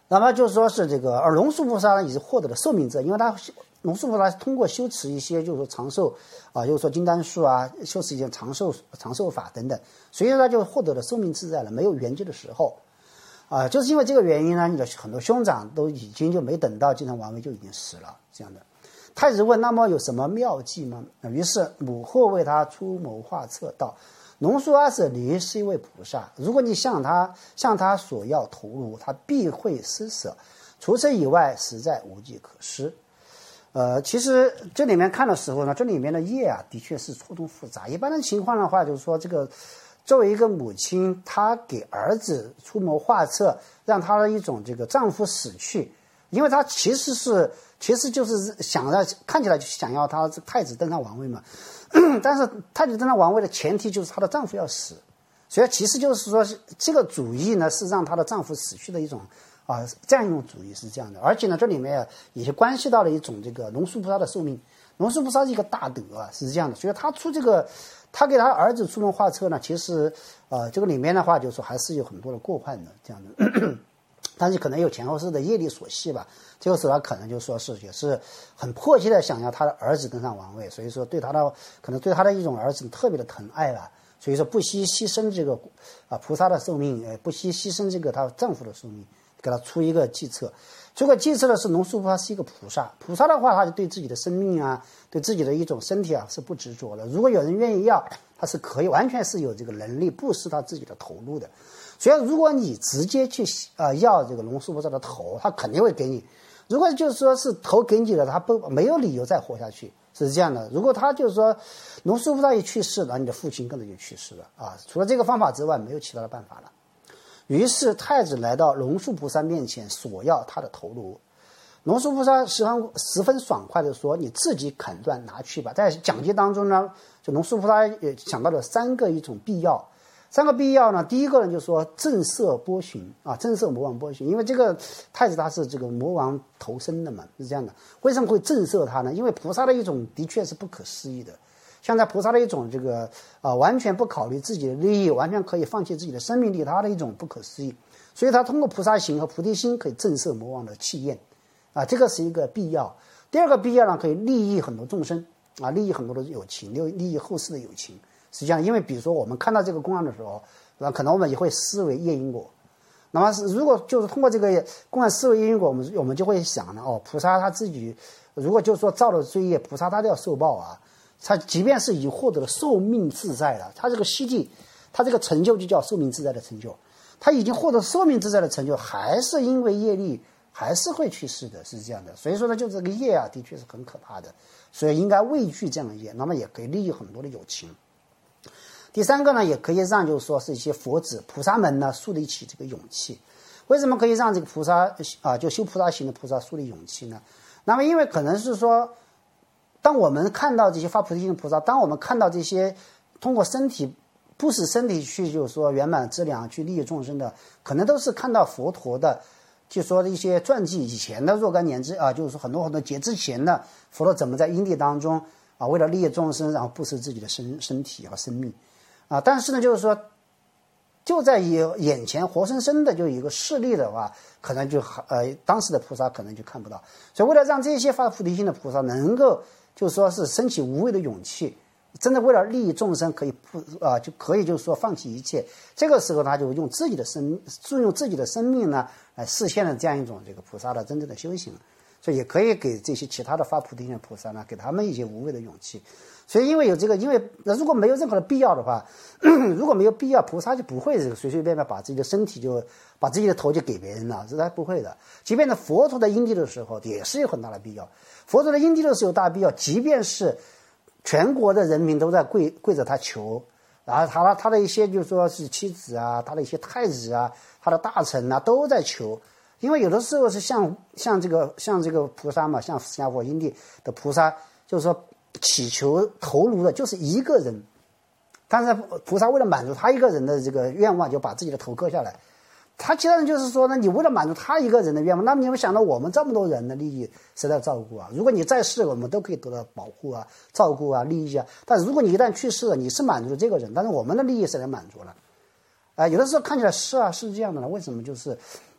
Speaker 1: 那么就说是这个，而龙树菩萨呢，也是获得了寿命者，因为他龙树菩萨通过修持一些，就是说长寿啊，就是说金丹术啊，修持一些长寿长寿法等等，所以他就获得了寿命自在了，没有圆寂的时候。啊，就是因为这个原因呢，你的很多兄长都已经就没等到金城王位就已经死了，这样的。太子问：“那么有什么妙计吗？”于是母后为他出谋划策道：“龙树阿舍离是一位菩萨，如果你向他向他索要头颅，他必会施舍，除此以外，实在无计可施。”呃，其实这里面看的时候呢，这里面的业啊，的确是错综复杂。一般的情况的话，就是说这个。作为一个母亲，她给儿子出谋划策，让他的一种这个丈夫死去，因为她其实是其实就是想要看起来就想要她太子登上王位嘛，但是太子登上王位的前提就是她的丈夫要死，所以其实就是说这个主意呢是让她的丈夫死去的一种啊这样一种主意是这样的，而且呢这里面也是关系到了一种这个龙树菩萨的寿命，龙树菩萨是一个大德啊是这样的，所以他出这个。他给他儿子出谋划策呢，其实，呃，这个里面的话，就是说还是有很多的过患的这样的，咳咳但是可能有前后世的业力所系吧。这个时候他可能就说是也是很迫切的想要他的儿子登上王位，所以说对他的可能对他的一种儿子特别的疼爱吧，所以说不惜牺牲这个啊菩萨的寿命，呃，不惜牺牲这个她丈夫的寿命，给他出一个计策。这个计策的是龙树菩萨是一个菩萨，菩萨的话，他就对自己的生命啊，对自己的一种身体啊是不执着的。如果有人愿意要，他是可以完全是有这个能力布施他自己的头颅的。所以，如果你直接去呃要这个龙树菩萨的头，他肯定会给你。如果就是说是头给你了，他不没有理由再活下去，是这样的。如果他就是说龙树菩萨一去世了，你的父亲跟着就去世了啊。除了这个方法之外，没有其他的办法了。于是太子来到龙树菩萨面前索要他的头颅，龙树菩萨十分十分爽快的说：“你自己砍断拿去吧。”在讲解当中呢，就龙树菩萨也想到了三个一种必要，三个必要呢，第一个呢就说震慑波旬啊，震慑魔王波旬，因为这个太子他是这个魔王投生的嘛，是这样的。为什么会震慑他呢？因为菩萨的一种的确是不可思议的。像在菩萨的一种这个啊、呃，完全不考虑自己的利益，完全可以放弃自己的生命利他的一种不可思议，所以他通过菩萨行和菩提心可以震慑魔王的气焰，啊，这个是一个必要。第二个必要呢，可以利益很多众生啊，利益很多的友情，利利益后世的友情。实际上，因为比如说我们看到这个公案的时候，那可能我们也会思维业因果。那么是如果就是通过这个公案思维业因果，我们我们就会想呢，哦，菩萨他自己如果就是说造了罪业，菩萨他都要受报啊。他即便是已经获得了寿命自在了，他这个悉地，他这个成就就叫寿命自在的成就。他已经获得寿命自在的成就，还是因为业力，还是会去世的，是这样的。所以说呢，就这个业啊，的确是很可怕的，所以应该畏惧这样的业，那么也可以利益很多的友情。第三个呢，也可以让就是说是一些佛子、菩萨们呢树立起这个勇气。为什么可以让这个菩萨啊，就修菩萨行的菩萨树立勇气呢？那么因为可能是说。当我们看到这些发菩提心的菩萨，当我们看到这些通过身体不使身体去就是说圆满资粮去利益众生的，可能都是看到佛陀的就说的一些传记，以前的若干年之啊，就是说很多很多劫之前的佛陀怎么在因地当中啊，为了利益众生，然后不失自己的身身体和生命啊。但是呢，就是说就在眼前活生生的就有一个事例的话，可能就呃当时的菩萨可能就看不到。所以为了让这些发菩提心的菩萨能够就是说是升起无畏的勇气，真的为了利益众生，可以不啊、呃、就可以就是说放弃一切。这个时候，他就用自己的生，注用自己的生命呢，来实现了这样一种这个菩萨的真正的修行。所以也可以给这些其他的发菩提心的菩萨呢，给他们一些无畏的勇气。所以因为有这个，因为如果没有任何的必要的话，如果没有必要，菩萨就不会这个随随便便把自己的身体就把自己的头就给别人了，这他不会的。即便在佛陀的因地的时候，也是有很大的必要。佛陀的因地的时候有大必要，即便是全国的人民都在跪跪着他求，然后他他的一些就是说是妻子啊，他的一些太子啊，他的大臣啊都在求。因为有的时候是像像这个像这个菩萨嘛，像释迦佛因地的菩萨，就是说祈求头颅的就是一个人，但是菩萨为了满足他一个人的这个愿望，就把自己的头割下来。他其他人就是说呢，你为了满足他一个人的愿望，那么你们想到我们这么多人的利益谁来照顾啊？如果你在世，我们都可以得到保护啊、照顾啊、利益啊。但如果你一旦去世了，你是满足了这个人，但是我们的利益谁来满足了？啊、呃，有的时候看起来是啊，是这样的了。为什么就是？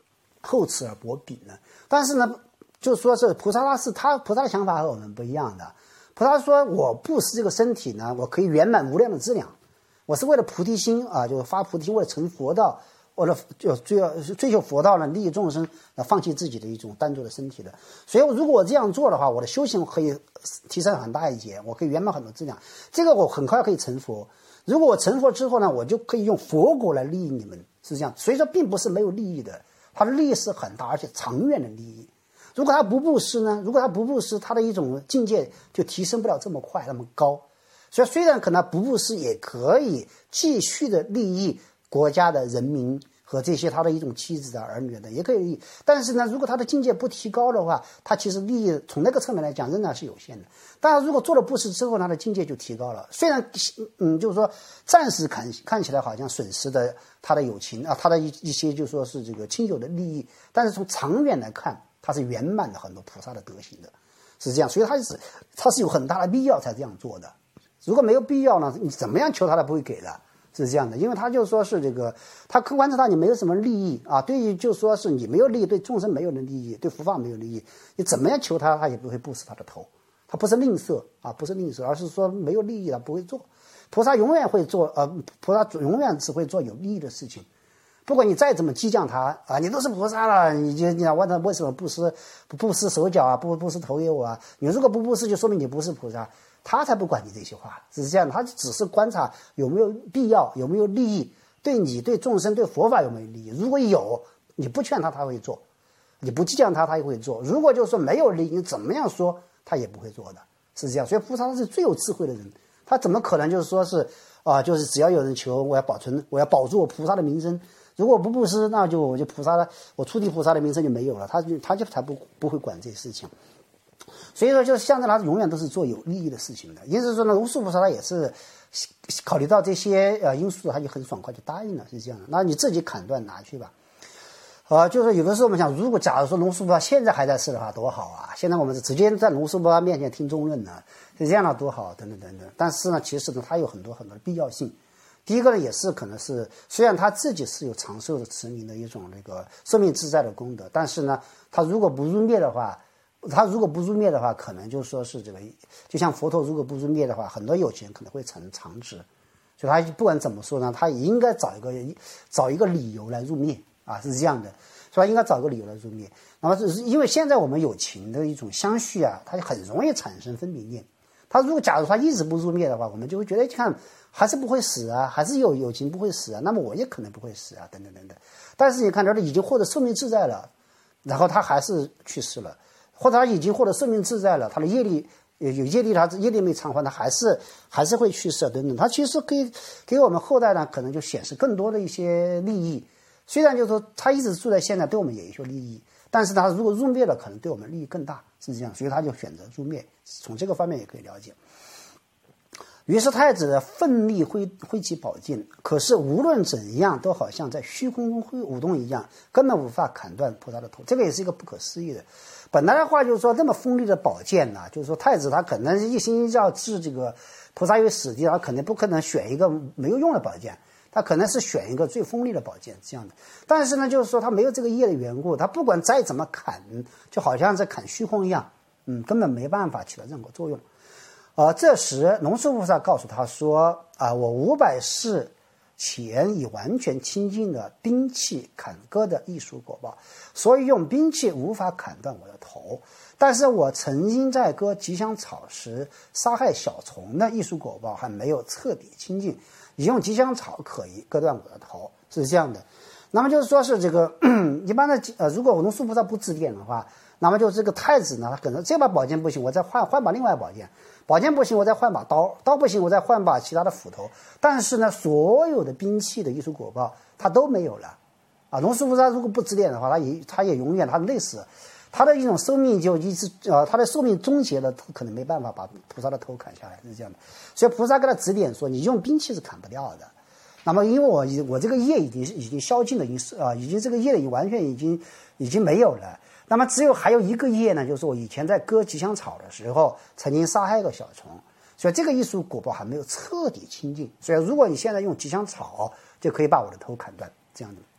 Speaker 1: 厚此而薄彼呢？但是呢，就说是菩萨他是他菩萨的想法和我们不一样的。菩萨说我布施这个身体呢，我可以圆满无量的资粮，我是为了菩提心啊，就是发菩提心，为了成佛道，为了就追追求佛道呢，利益众生，放弃自己的一种单独的身体的。所以如果我这样做的话，我的修行可以提升很大一截，我可以圆满很多资粮，这个我很快可以成佛。如果我成佛之后呢，我就可以用佛果来利益你们，是这样。所以说并不是没有利益的，它的利益是很大而且长远的利益。如果他不布施呢？如果他不布施，他的一种境界就提升不了这么快那么高。所以虽然可能不布施，也可以继续的利益国家的人民和这些他的一种妻子的儿女的，也可以利益。但是呢，如果他的境界不提高的话，他其实利益从那个侧面来讲仍然是有限的。当然，如果做了布施之后，他的境界就提高了。虽然嗯，就是说暂时看看起来好像损失的他的友情啊，他的一一些就说是这个亲友的利益，但是从长远来看，它是圆满的很多菩萨的德行的，是这样。所以他是他是有很大的必要才这样做的。如果没有必要呢，你怎么样求他都不会给的，是这样的。因为他就说是这个，他客观上他你没有什么利益啊，对于就说是你没有利益，对众生没有的利益，对佛法没有利益，你怎么样求他，他也不会布施他的头。他不是吝啬啊，不是吝啬，而是说没有利益他不会做。菩萨永远会做，呃，菩萨永远只会做有利益的事情。不管你再怎么激将他啊，你都是菩萨了，你就你问他为什么不施不布施手脚啊，不布施头给我啊？你如果不布施，就说明你不是菩萨，他才不管你这些话，是这样的。他只是观察有没有必要，有没有利益，对你对众生对佛法有没有利益。如果有，你不劝他他会做，你不激将他他也会做。如果就是说没有利益，你怎么样说他也不会做的，是这样。所以菩萨是最有智慧的人，他怎么可能就是说是啊，就是只要有人求，我要保存，我要保住我菩萨的名声。如果不布施，那就我就菩萨的，我初地菩萨的名声就没有了，他就他就才不不会管这些事情。所以说，就像他永远都是做有利益的事情的。因此说呢，龙树菩萨他也是考虑到这些呃因素，他就很爽快就答应了，是这样的。那你自己砍断拿去吧。啊，就是有的时候我们想，如果假如说龙树菩萨现在还在世的话，多好啊！现在我们是直接在龙树菩萨面前听中论呢，是这样的多好，等等等等。但是呢，其实呢，它有很多很多的必要性。第一个呢，也是可能是虽然他自己是有长寿的持名的一种那个寿命自在的功德，但是呢，他如果不入灭的话，他如果不入灭的话，可能就说是这个，就像佛陀如果不入灭的话，很多有钱人可能会成长直，所以他不管怎么说呢，他也应该找一个找一个理由来入灭啊，是这样的，所以他应该找个理由来入灭。那么是因为现在我们有情的一种相续啊，它很容易产生分别念。他如果假如他一直不入灭的话，我们就会觉得看还是不会死啊，还是有友情不会死啊，那么我也可能不会死啊，等等等等。但是你看，他已经获得寿命自在了，然后他还是去世了，或者他已经获得寿命自在了，他的业力有业力，他业力没偿还，他还是还是会去世等等。他其实可以给我们后代呢，可能就显示更多的一些利益。虽然就是说他一直住在现在，对我们也有一些利益，但是他如果入灭了，可能对我们利益更大，是这样，所以他就选择入灭。从这个方面也可以了解。于是太子奋力挥挥起宝剑，可是无论怎样，都好像在虚空中挥舞动一样，根本无法砍断菩萨的头。这个也是一个不可思议的。本来的话就是说，这么锋利的宝剑呢、啊，就是说太子他可能一心要置这个菩萨于死地，他肯定不可能选一个没有用的宝剑。他可能是选一个最锋利的宝剑这样的，但是呢，就是说他没有这个业的缘故，他不管再怎么砍，就好像在砍虚空一样，嗯，根本没办法起到任何作用。呃，这时龙树菩萨告诉他说：“啊，我五百世前已完全清净了兵器砍割的艺术果报，所以用兵器无法砍断我的头。但是我曾经在割吉祥草时杀害小虫的艺术果报还没有彻底清净。”你用吉祥草可以割断我的头，是这样的。那么就是说是这个一般的呃，如果龙树菩萨不指点的话，那么就这个太子呢，他可能这把宝剑不行，我再换换把另外宝剑，宝剑不行，我再换把刀，刀不行，我再换把其他的斧头。但是呢，所有的兵器的艺术果报他都没有了啊。龙树菩萨如果不指点的话，他也他也永远他累死。他的一种寿命就一直呃，他的寿命终结了，可能没办法把菩萨的头砍下来，是这样的。所以菩萨给他指点说，你用兵器是砍不掉的。那么因为我我这个业已经已经消尽了，已经啊、呃，已经这个业已经完全已经已经没有了。那么只有还有一个业呢，就是我以前在割吉祥草的时候，曾经杀害过小虫，所以这个艺术果报还没有彻底清净。所以如果你现在用吉祥草，就可以把我的头砍断，这样的。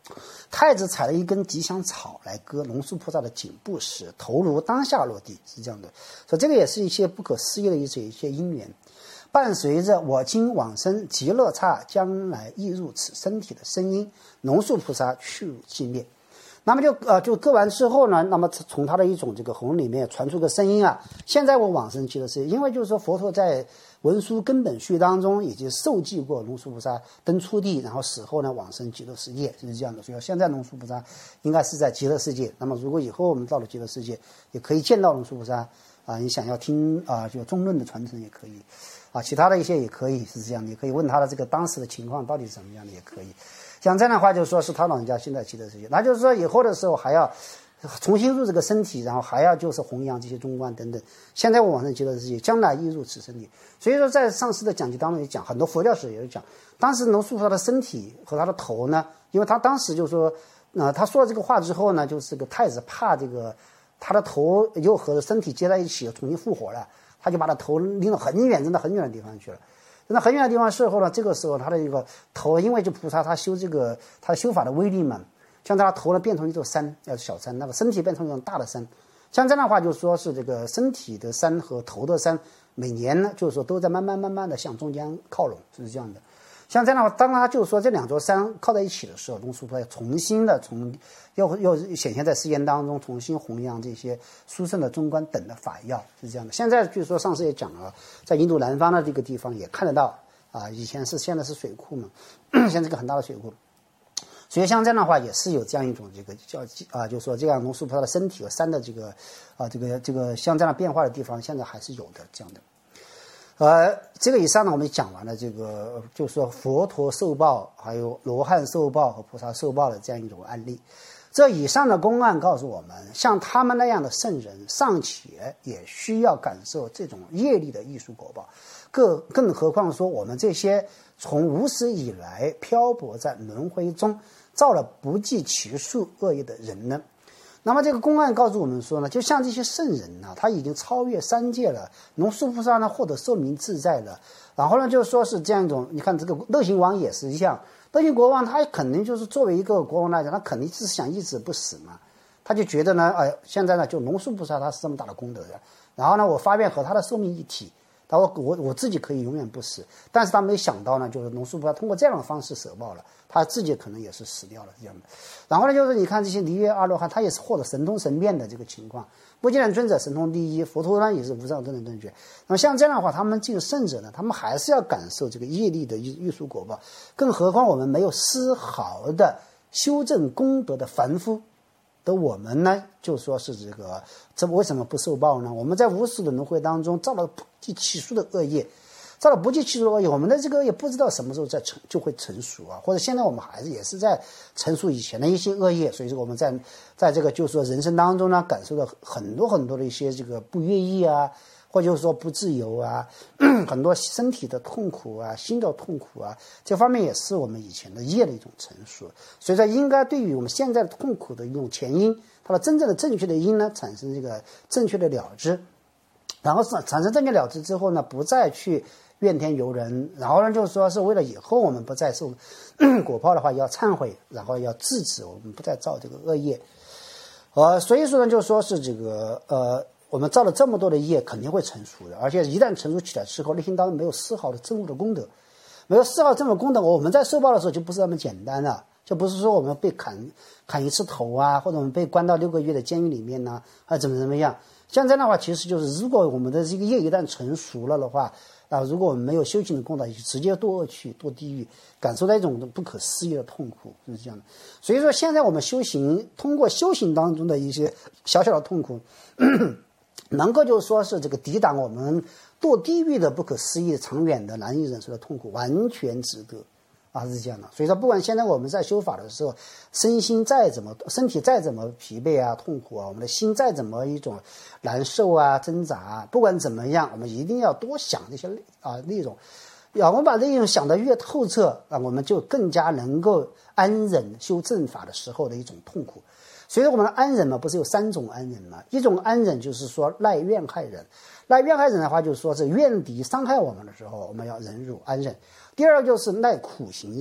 Speaker 1: 太子采了一根吉祥草来割龙树菩萨的颈部时，头颅当下落地，是这样的。所以这个也是一些不可思议的一些一些因缘，伴随着我今往生极乐刹，将来亦入此身体的声音，龙树菩萨去入寂灭。那么就呃就割完之后呢，那么从他的一种这个喉里面传出个声音啊，现在我往生极乐世界。因为就是说佛陀在文殊根本序当中已经受记过龙树菩萨登初地，然后死后呢往生极乐世界，是这样的。所以现在龙树菩萨应该是在极乐世界。那么如果以后我们到了极乐世界，也可以见到龙树菩萨啊，你想要听啊就中论的传承也可以啊，其他的一些也可以，是这样的，也可以问他的这个当时的情况到底是怎么样的也可以。像这样的话，就是说是他老人家现在极乐世界，那就是说以后的时候还要重新入这个身体，然后还要就是弘扬这些中观等等。现在我往生极乐世界，将来亦入此身体。所以说，在上师的讲记当中也讲，很多佛教史也是讲，当时龙树菩萨的身体和他的头呢，因为他当时就说，呃，他说了这个话之后呢，就是个太子怕这个他的头又和身体接在一起，重新复活了，他就把他头拎到很远，扔到很远的地方去了。那很远的地方事后呢，这个时候他的一个头，因为就菩萨他修这个他修法的威力嘛，像他头呢变成一座山，要是小山，那个身体变成一座大的山。像这样的话，就说是这个身体的山和头的山，每年呢，就是说都在慢慢慢慢的向中间靠拢，是这样的。像这样的话，当他就是说这两座山靠在一起的时候，龙树菩萨重新的从要要显现在世间当中，重新弘扬这些殊胜的中观等的法要，是这样的。现在据说上次也讲了，在印度南方的这个地方也看得到啊，以前是现在是水库嘛，现在这个很大的水库。所以像这样的话，也是有这样一种这个叫啊，就是说这样龙树菩萨的身体和山的这个啊，这个这个像这样的变化的地方，现在还是有的这样的。呃，这个以上呢，我们讲完了这个，就是说佛陀受报，还有罗汉受报和菩萨受报的这样一种案例。这以上的公案告诉我们，像他们那样的圣人，尚且也需要感受这种业力的艺术果报，更更何况说我们这些从无始以来漂泊在轮回中，造了不计其数恶业的人呢？那么这个公案告诉我们说呢，就像这些圣人呢、啊，他已经超越三界了，龙树菩萨呢获得寿命自在了，然后呢就说是这样一种，你看这个乐行王也是一样，乐行国王他肯定就是作为一个国王来讲，他肯定是想一直不死嘛，他就觉得呢，哎，现在呢就龙树菩萨他是这么大的功德的，然后呢我发愿和他的寿命一体。他说我我自己可以永远不死，但是他没想到呢，就是龙树菩萨通过这样的方式舍报了，他自己可能也是死掉了这样的。然后呢，就是你看这些离约阿罗汉，他也是获得神通神变的这个情况。不净尊者神通第一，佛陀呢也是无上正等正觉。那么像这样的话，他们这个圣者呢，他们还是要感受这个业力的艺术果报，更何况我们没有丝毫的修正功德的凡夫。的我们呢，就说是这个，这为什么不受报呢？我们在无始的轮回当中造了不计其数的恶业，造了不计其数的恶业，我们的这个也不知道什么时候在成就会成熟啊，或者现在我们还是也是在成熟以前的一些恶业，所以说我们在在这个就是说人生当中呢，感受到很多很多的一些这个不愿意啊。或者说不自由啊，很多身体的痛苦啊，心的痛苦啊，这方面也是我们以前的业的一种陈述。所以说，应该对于我们现在的痛苦的一种前因，它的真正的正确的因呢，产生这个正确的了知，然后产生正确了知之后呢，不再去怨天尤人，然后呢，就是说是为了以后我们不再受果报的话，要忏悔，然后要制止我们不再造这个恶业。呃，所以说呢，就说是这个呃。我们造了这么多的业，肯定会成熟的，而且一旦成熟起来之后，内心当中没有丝毫的证悟的功德，没有丝毫证悟功德，我们在受报的时候就不是那么简单了，就不是说我们被砍砍一次头啊，或者我们被关到六个月的监狱里面呢、啊，啊怎么怎么样？像这样的话，其实就是如果我们的这个业一旦成熟了的话，啊，如果我们没有修行的功德，直接堕恶趣、堕地狱，感受到一种不可思议的痛苦，是这样的。所以说，现在我们修行，通过修行当中的一些小小的痛苦。咳咳能够就是说是这个抵挡我们堕地狱的不可思议、长远的难以忍受的痛苦，完全值得啊，是这样的。所以说，不管现在我们在修法的时候，身心再怎么、身体再怎么疲惫啊、痛苦啊，我们的心再怎么一种难受啊、挣扎啊，不管怎么样，我们一定要多想这些啊内容。要我们把内容想得越透彻啊，我们就更加能够安忍修正法的时候的一种痛苦。所以我们的安忍嘛，不是有三种安忍嘛？一种安忍就是说赖怨害人，赖怨害人的话，就是说是怨敌伤害我们的时候，我们要忍辱安忍。第二个就是耐苦行忍，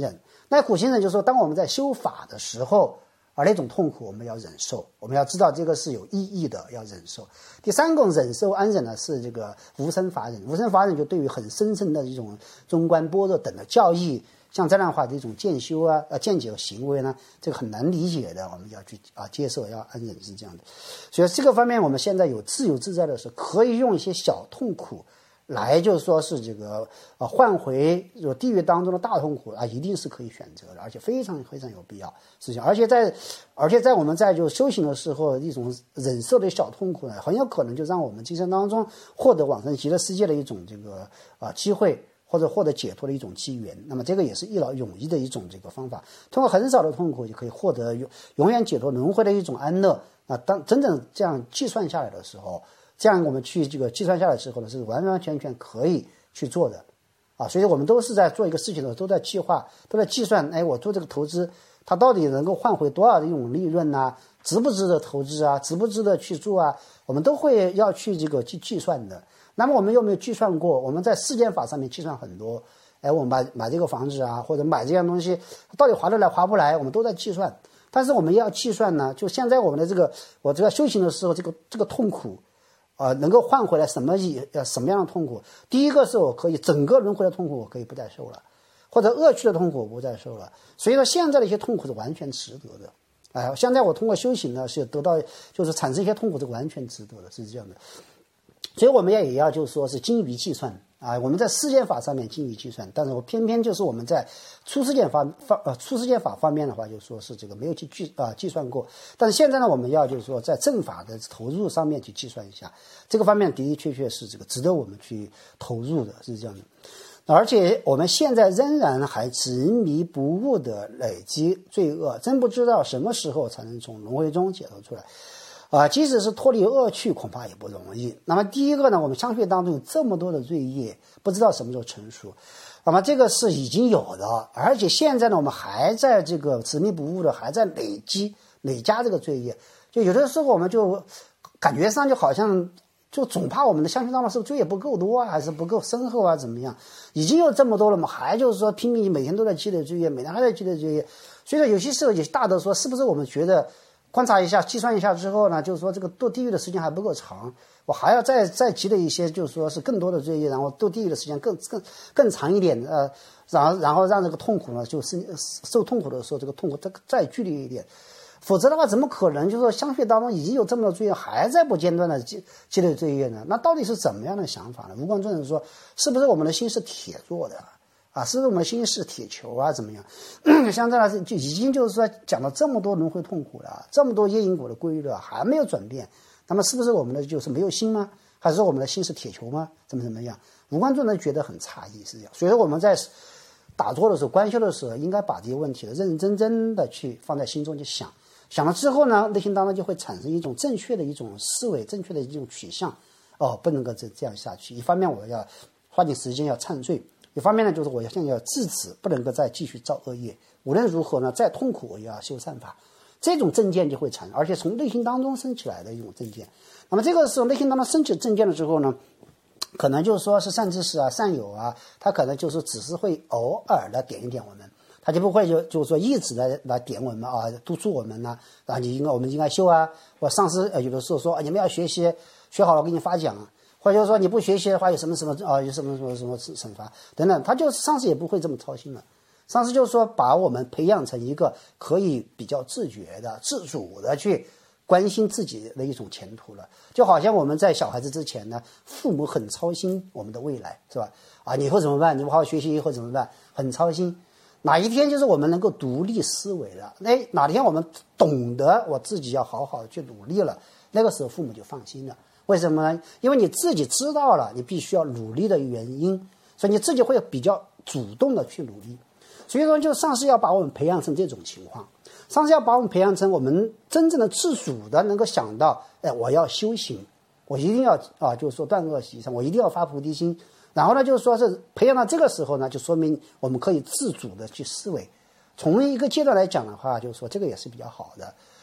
Speaker 1: 耐苦行忍就是说，当我们在修法的时候，而那种痛苦我们要忍受，我们要知道这个是有意义的，要忍受。第三种忍受安忍呢，是这个无生法忍。无生法忍就对于很深深的这种中观般若等的教义，像这样的话的一种渐修啊、呃见解和行为呢，这个很难理解的，我们要去啊接受，要安忍，是这样的。所以这个方面，我们现在有自由自在的时候，可以用一些小痛苦来，就是说是这个呃换回有地狱当中的大痛苦啊，一定是可以选择的，而且非常非常有必要，是这样。而且在而且在我们在就修行的时候，一种忍受的小痛苦呢，很有可能就让我们今生当中获得往生极乐世界的一种这个啊、呃、机会，或者获得解脱的一种机缘。那么这个也是一劳永逸的一种这个方法，通过很少的痛苦就可以获得永永远解脱轮回的一种安乐。啊，当真正这样计算下来的时候，这样我们去这个计算下来之后呢，是完完全全可以去做的，啊，所以我们都是在做一个事情的时候，都在计划，都在计算，哎，我做这个投资，它到底能够换回多少的一种利润呐、啊？值不值得投资啊？值不值得去做啊？我们都会要去这个去计算的。那么我们有没有计算过？我们在世间法上面计算很多，哎，我们买买这个房子啊，或者买这样东西，到底划得来划不来，我们都在计算。但是我们要计算呢，就现在我们的这个，我这个修行的时候，这个这个痛苦，呃，能够换回来什么意呃什么样的痛苦？第一个是我可以整个轮回的痛苦我可以不再受了，或者恶趣的痛苦我不再受了。所以说现在的一些痛苦是完全值得的，哎、呃，现在我通过修行呢是得到就是产生一些痛苦是完全值得的，是这样的。所以我们也也要就是说是精于计算啊，我们在世间法上面精于计算，但是我偏偏就是我们在出世间法方呃出世间法方面的话，就说是这个没有去计啊计算过。但是现在呢，我们要就是说在正法的投入上面去计算一下，这个方面的的确确是这个值得我们去投入的，是这样的。而且我们现在仍然还执迷不悟的累积罪恶，真不知道什么时候才能从轮回中解脱出来。啊，即使是脱离恶趣，恐怕也不容易。那么第一个呢，我们相续当中有这么多的罪业，不知道什么时候成熟。那么这个是已经有的，而且现在呢，我们还在这个执迷不悟的，还在累积累加这个罪业。就有的时候我们就感觉上就好像就总怕我们的相续当中是不是罪业不够多啊，还是不够深厚啊，怎么样？已经有这么多了嘛，还就是说拼命每天都在积累罪业，每天还在积累罪业。所以说有些时候也大的说，是不是我们觉得？观察一下，计算一下之后呢，就是说这个堕地狱的时间还不够长，我还要再再积累一些，就是说是更多的罪业，然后堕地狱的时间更更更长一点，呃，然后然后让这个痛苦呢，就是受痛苦的时候，这个痛苦再再剧烈一点，否则的话，怎么可能就是说相续当中已经有这么多罪业，还在不间断的积积累罪业呢？那到底是怎么样的想法呢？无光尊者说，是不是我们的心是铁做的？啊，是不是我们的心是铁球啊？怎么样？像这样就已经就是说讲了这么多轮回痛苦了，这么多业因果的规律了，还没有转变，那么是不是我们的就是没有心吗？还是说我们的心是铁球吗？怎么怎么样？无光尊者觉得很诧异，是这样。所以说我们在打坐的时候、观修的时候，应该把这些问题认认真真的去放在心中去想，想了之后呢，内心当中就会产生一种正确的一种思维、正确的一种取向。哦，不能够这这样下去。一方面我要花点时间要忏罪。一方面呢，就是我要现在要制止，不能够再继续造恶业。无论如何呢，再痛苦我也要修善法。这种正见就会产生，而且从内心当中升起来的一种正见。那么这个时候内心当中升起正见了之后呢，可能就是说是善知识啊、善友啊，他可能就是只是会偶尔的点一点我们，他就不会就就是说一直来来点我们啊，督促我们呢、啊，啊，你应该我们应该修啊。我上司呃有的时候说、啊、你们要学习，学好了我给你发奖。或者说你不学习的话，有什么什么啊，有什么什么什么惩罚等等，他就上司也不会这么操心了。上司就是说把我们培养成一个可以比较自觉的、自主的去关心自己的一种前途了。就好像我们在小孩子之前呢，父母很操心我们的未来，是吧？啊，你以后怎么办？你不好好学习以后怎么办？很操心。哪一天就是我们能够独立思维了？哎，哪天我们懂得我自己要好好的去努力了，那个时候父母就放心了。为什么呢？因为你自己知道了你必须要努力的原因，所以你自己会比较主动的去努力。所以说，就上师要把我们培养成这种情况，上师要把我们培养成我们真正的自主的能够想到，哎，我要修行，我一定要啊，就是说断恶习善，我一定要发菩提心。然后呢，就是说是培养到这个时候呢，就说明我们可以自主的去思维。从一个阶段来讲的话，就是说这个也是比较好的。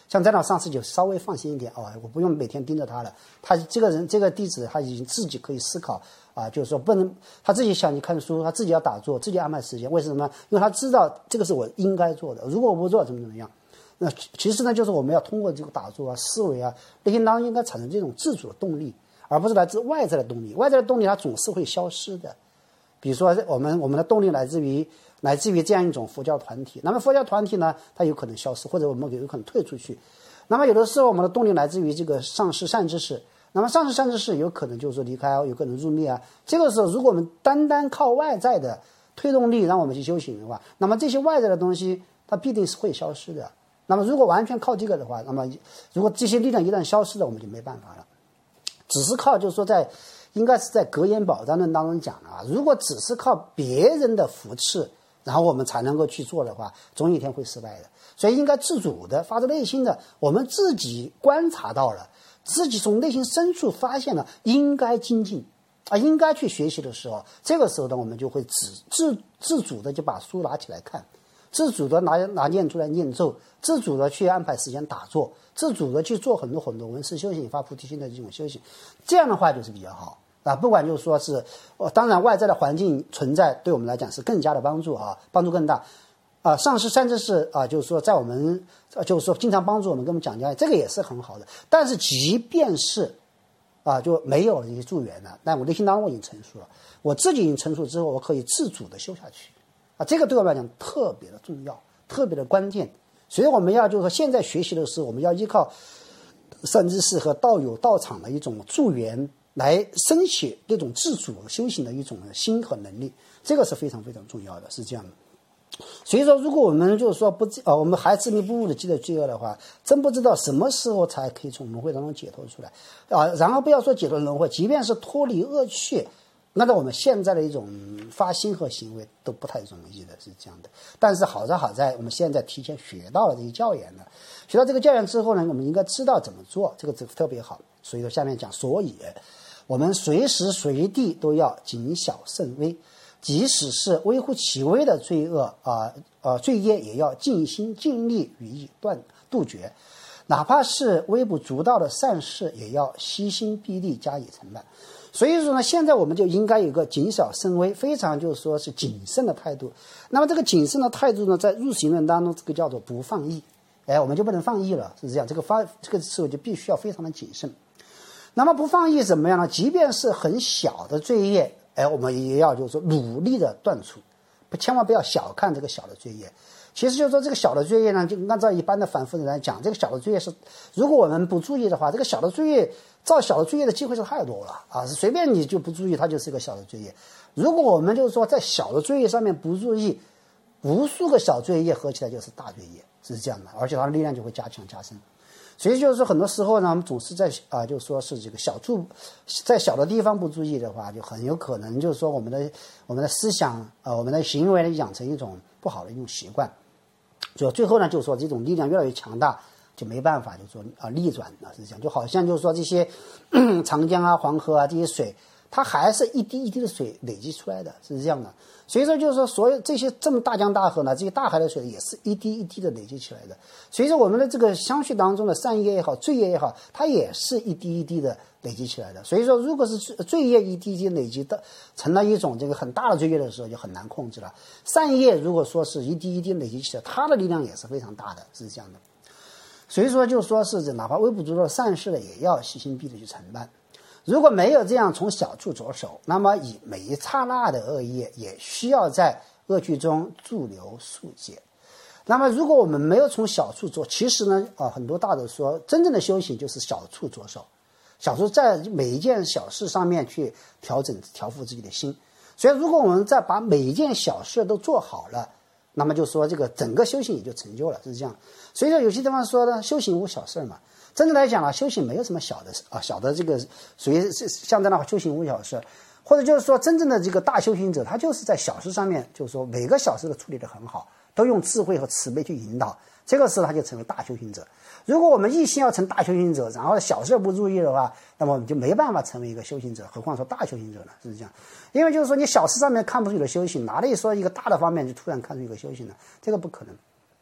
Speaker 1: 像这样上司就稍微放心一点哦，我不用每天盯着他了，他这个人这个弟子他已经自己可以思考啊，就是说不能他自己想去看书，他自己要打坐，自己安排时间，为什么呢？因为他知道这个是我应该做的，如果我不做怎么怎么样。那其实呢，就是我们要通过这个打坐啊、思维啊，内心当中应该产生这种自主的动力，而不是来自外在的动力。外在的动力它总是会消失的。比如说，我们我们的动力来自于来自于这样一种佛教团体，那么佛教团体呢，它有可能消失，或者我们有可能退出去。那么有的时候我们的动力来自于这个上师善知识，那么上师善知识有可能就是说离开，有可能入灭啊。这个时候，如果我们单单靠外在的推动力让我们去修行的话，那么这些外在的东西它必定是会消失的。那么如果完全靠这个的话，那么如果这些力量一旦消失了，我们就没办法了。只是靠就是说在应该是在格言宝藏论当中讲了啊，如果只是靠别人的扶持，然后我们才能够去做的话，总有一天会失败的。所以应该自主的发自内心的，我们自己观察到了，自己从内心深处发现了应该精进啊，应该去学习的时候，这个时候呢，我们就会自自自主的就把书拿起来看，自主的拿拿念出来念咒，自主的去安排时间打坐，自主的去做很多很多闻思修行、发菩提心的这种修行，这样的话就是比较好啊。不管就是说是，当然外在的环境存在对我们来讲是更加的帮助啊，帮助更大啊。上师善知识啊，就是说在我们就是说经常帮助我们跟我们讲教，这个也是很好的。但是即便是啊，就没有这些助缘了，但我内心当中我已经成熟了，我自己已经成熟之后，我可以自主的修下去。啊，这个对我们来讲特别的重要，特别的关键。所以我们要就是说，现在学习的时候，我们要依靠善知识和道友道场的一种助缘，来升起这种自主修行的一种心和能力，这个是非常非常重要的，是这样的。所以说，如果我们就是说不呃，我们还执迷不悟的积累罪恶的话，真不知道什么时候才可以从轮回当中解脱出来啊。然后不要说解脱轮回，即便是脱离恶趣。那在我们现在的一种发心和行为都不太容易的，是这样的。但是好在好在我们现在提前学到了这些教研了，学到这个教研之后呢，我们应该知道怎么做，这个这个特别好。所以说下面讲，所以我们随时随地都要谨小慎微，即使是微乎其微的罪恶啊呃罪业，也要尽心尽力予以断杜绝。哪怕是微不足道的善事，也要悉心臂力加以承办。所以说呢，现在我们就应该有一个谨小慎微，非常就是说是谨慎的态度。那么这个谨慎的态度呢，在入行论当中，这个叫做不放逸。哎，我们就不能放逸了，是这样。这个发这个时候就必须要非常的谨慎。那么不放逸怎么样呢？即便是很小的罪业，哎，我们也要就是说努力的断除，不千万不要小看这个小的罪业。其实就是说这个小的罪业呢，就按照一般的反复的来讲，这个小的罪业是，如果我们不注意的话，这个小的罪业造小的罪业的机会是太多了啊！随便你就不注意，它就是一个小的罪业。如果我们就是说在小的罪业上面不注意，无数个小罪业合起来就是大罪业，是这样的，而且它的力量就会加强加深。所以就是说很多时候呢，我们总是在啊，就是说是这个小处，在小的地方不注意的话，就很有可能就是说我们的我们的思想呃，我们的行为呢养成一种不好的一种习惯。就最后呢，就是说这种力量越来越强大，就没办法，就是说啊逆转了，是这样。就好像就是说这些长江啊、黄河啊这些水，它还是一滴一滴的水累积出来的，是这样的。所以说就是说，所有这些这么大江大河呢，这些大海的水也是一滴一滴的累积起来的。所以说我们的这个相续当中的善业也好，罪业也好，它也是一滴一滴的累积起来的。所以说，如果是罪业一滴一滴累积的成了一种这个很大的罪业的时候，就很难控制了。善业如果说是一滴一滴累积起来，它的力量也是非常大的，是这样的。所以说，就说是哪怕微不足道的善事呢，也要悉心臂力去承办。如果没有这样从小处着手，那么以每一刹那的恶业也需要在恶趣中驻留速解。那么如果我们没有从小处着，其实呢啊，很多大德说真正的修行就是小处着手，小处在每一件小事上面去调整调伏自己的心。所以如果我们再把每一件小事都做好了，那么就说这个整个修行也就成就了，是这样。所以说有些地方说呢，修行无小事嘛。真正来讲啊，修行没有什么小的啊，小的这个属于是像这样的话，修行无小事，或者就是说真正的这个大修行者，他就是在小事上面，就是说每个小事都处理得很好，都用智慧和慈悲去引导，这个时候他就成为大修行者。如果我们一心要成大修行者，然后小事不注意的话，那么我们就没办法成为一个修行者，何况说大修行者呢？是这样。因为就是说你小事上面看不出有的修行，哪里说一个大的方面就突然看出一个修行呢？这个不可能。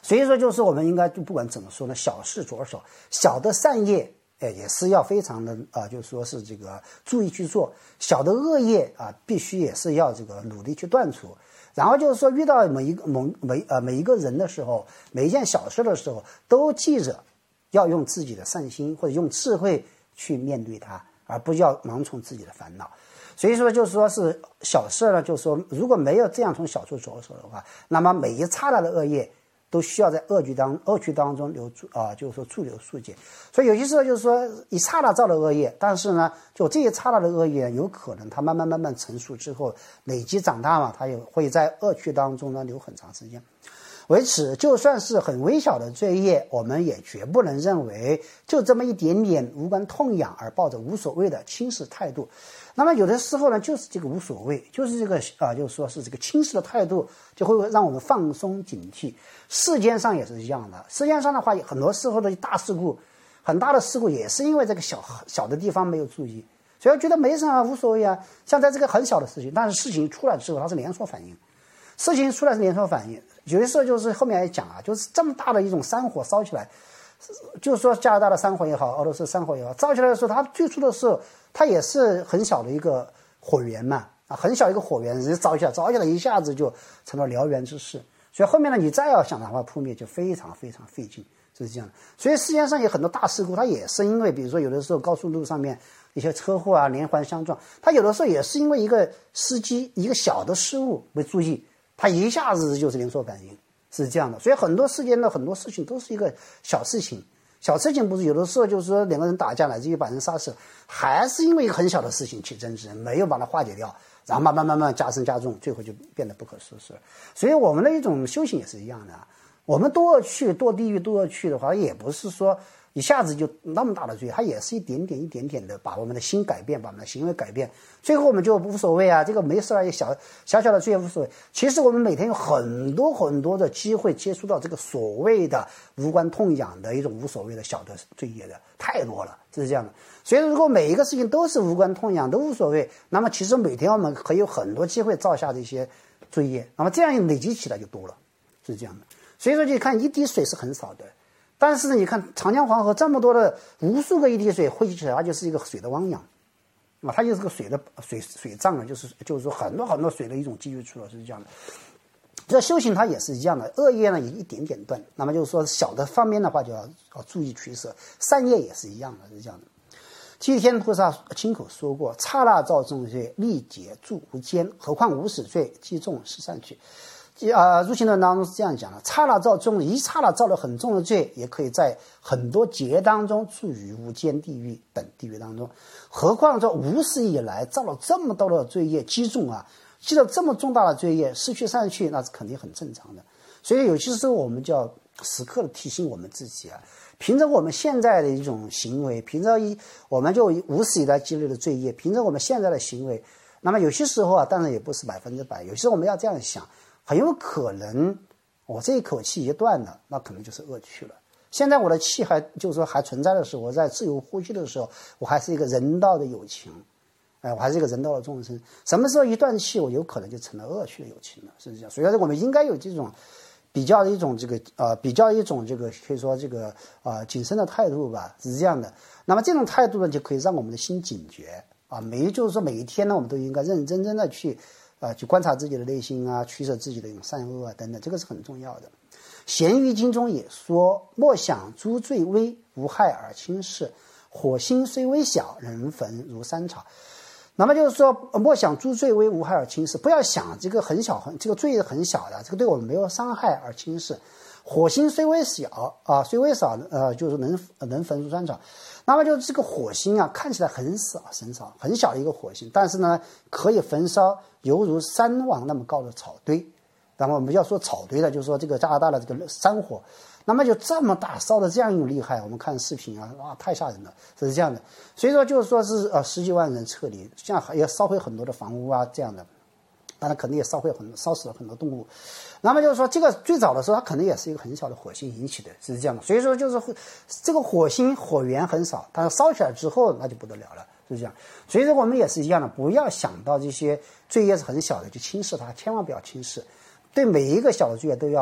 Speaker 1: 所以说，就是我们应该就不管怎么说呢，小事着手，小的善业，呃，也是要非常的啊、呃，就是说是这个注意去做；小的恶业啊、呃，必须也是要这个努力去断除。然后就是说，遇到每一个某每呃每一个人的时候，每一件小事的时候，都记着要用自己的善心或者用智慧去面对它，而不要盲从自己的烦恼。所以说，就是说是小事呢，就是说如果没有这样从小处着手的话，那么每一刹那的恶业都需要在恶趣当恶趣当中留住啊、呃，就是说驻留数劫。所以有些时候就是说一刹那造了恶业，但是呢，就这一刹那的恶业，有可能它慢慢慢慢成熟之后，累积长大嘛，它也会在恶趣当中呢留很长时间。为此，就算是很微小的罪业，我们也绝不能认为就这么一点点无关痛痒而抱着无所谓的轻视态度。那么有的时候呢，就是这个无所谓，就是这个啊、呃，就是说是这个轻视的态度，就会让我们放松警惕。世间上也是一样的，世间上的话，很多时候的大事故，很大的事故也是因为这个小小的地方没有注意，所以觉得没什么无所谓啊。像在这个很小的事情，但是事情出来之后，它是连锁反应。事情出来是连锁反应，有的时候就是后面也讲啊，就是这么大的一种山火烧起来，就是说加拿大的山火也好，俄罗斯山火也好，烧起来的时候，它最初的时候，它也是很小的一个火源嘛，啊，很小一个火源，人烧起来，烧起来一下子就成了燎原之势。所以后面呢，你再要想办法扑灭，就非常非常费劲，就是这样的。所以世界上有很多大事故，它也是因为，比如说有的时候高速路上面一些车祸啊，连环相撞，它有的时候也是因为一个司机一个小的失误没注意。它一下子就是连锁反应，是这样的。所以很多世间的很多事情都是一个小事情，小事情不是有的时候就是说两个人打架，乃至于把人杀死，还是因为一个很小的事情起争执，没有把它化解掉，然后慢慢慢慢加深加重，最后就变得不可收拾。所以我们的一种修行也是一样的，我们堕恶趣、堕地狱、堕恶趣的话，也不是说一下子就那么大的罪，它也是一点点一点点的把我们的心改变，把我们的行为改变，最后我们就无所谓啊，这个没事啊，小小小的罪也无所谓。其实我们每天有很多很多的机会接触到这个所谓的无关痛痒的一种无所谓的小的罪业的太多了，就是这样的。所以如果每一个事情都是无关痛痒，都无所谓，那么其实每天我们可以有很多机会造下这些罪业，那么这样累积起来就多了，是这样的。所以说你看一滴水是很少的，但是你看长江黄河这么多的无数个一滴水汇集起来，它就是一个水的汪洋啊，它就是个水的水水涨啊，就是就是说很多很多水的一种积聚处了，是这样的。这修行它也是一样的，恶业呢也一点点断，那么就是说小的方面的话就要要注意取舍，善业也是一样的，是这样的。七天菩萨亲口说过：刹那造重罪，历劫住无间，何况无始罪，积重是善趣。啊，入行论当中是这样讲的：刹那造重，一刹那造了很重的罪，也可以在很多劫当中住于无间地狱等地狱当中。何况说无始以来造了这么多的罪业，积重啊，积了这么重大的罪业，失去善趣，那是肯定很正常的。所以有些时候我们就要时刻的提醒我们自己啊，凭着我们现在的一种行为，凭着一我们就无始以来积累的罪业，凭着我们现在的行为，那么有些时候啊，当然也不是百分之百，有些时候我们要这样想。很有可能我这一口气一断了，那可能就是恶趣了。现在我的气还就是说还存在的时候，我在自由呼吸的时候，我还是一个人道的有情，哎，我还是一个人道的众生。什么时候一断气，我有可能就成了恶趣的有情了，是这样。所以说我们应该有这种比较的一种这个呃比较一种这个可以说这个呃谨慎的态度吧，是这样的。那么这种态度呢，就可以让我们的心警觉啊，每就是说每一天呢，我们都应该认认真真的去。啊，去观察自己的内心啊，取舍自己的一种善恶啊，等等，这个是很重要的。咸鱼经中也说：莫想诸罪微，无害而轻视；火星虽微小，人焚如山草。那么就是说，莫想诸罪微，无害而轻视，不要想这个很小很这个罪很小的，这个对我们没有伤害而轻视。火星虽微小啊，虽微少，呃，就是能能焚如山草。那么就是这个火星啊，看起来很少很少很小的一个火星，但是呢，可以焚烧犹如山王那么高的草堆。那么我们要说草堆的，就是说这个加拿大的这个山火，那么就这么大，烧的这样一种厉害，我们看视频啊，哇，太吓人了，是这样的。所以说就是说是呃十几万人撤离，这样也烧毁很多的房屋啊，这样的。当然肯定也烧毁很烧死了很多动物。那么就是说这个最早的时候它可能也是一个很小的火星引起的，是这样的。所以说就是这个火星火源很少，但是烧起来之后那就不得了了，是这样。所以说我们也是一样的，不要想到这些罪业是很小的就轻视它，千万不要轻视，对每一个小的罪业都要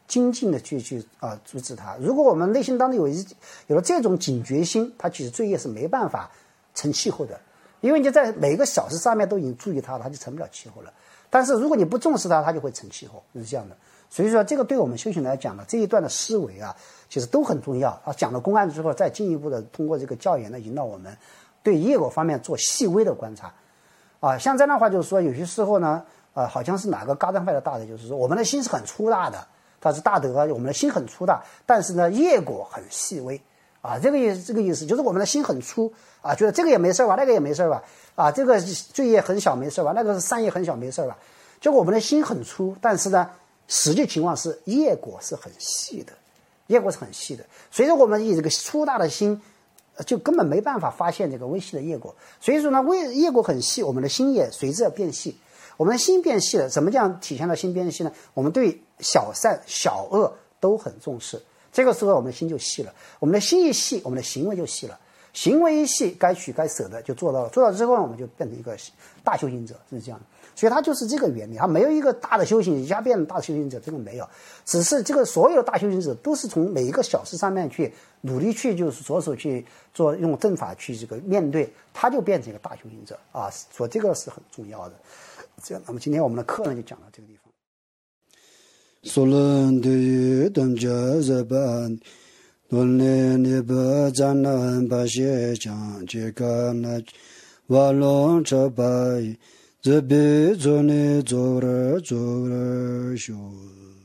Speaker 1: 精进的去去啊、呃、阻止它。如果我们内心当中有一有了这种警觉心，它其实罪业是没办法成气候的，因为你在每个小事上面都已经注意它了，它就成不了气候了。但是如果你不重视它，它就会成气候，是这样的。所以说这个对我们修行来讲呢，这一段的思维啊其实都很重要啊。讲了公案之后，再进一步的通过这个教研呢，引导我们对业果方面做细微的观察啊。像这样的话就是说，有些时候呢呃，好像是哪个嘎当派的大德就是说，我们的心是很粗大的，他是大德，我们的心很粗大，但是呢业果很细微啊。这个意这个意思就是我们的心很粗啊，觉得这个也没事吧，那个也没事吧，啊这个罪业很小没事吧，那个是善业很小没事吧，就我们的心很粗，但是呢实际情况是业果是很细的，业果是很细的。所以说我们以这个粗大的心就根本没办法发现这个微细的业果。所以说呢，微业果很细，我们的心也随之变细。我们的心变细了，怎么讲体现了心变细呢？我们对小善小恶都很重视，这个时候我们的心就细了。我们的心一细，我们的行为就细了。行为一细，该取该舍的就做到了。做到之后呢，我们就变成一个大修行者，是这样的。所以它就是这个原理，它没有一个大的修行一下变成大修行者，这个没有，只是这个所有的大修行者都是从每一个小事上面去努力去，就是着手去做，用正法去这个面对，他就变成一个大修行者啊。所以这个是很重要的。这样，那么今天我们的课呢就讲到这个地方。
Speaker 2: 索伦的与等家日本伦年的不占南把些讲这个那瓦隆这把这边做呢做了做了修。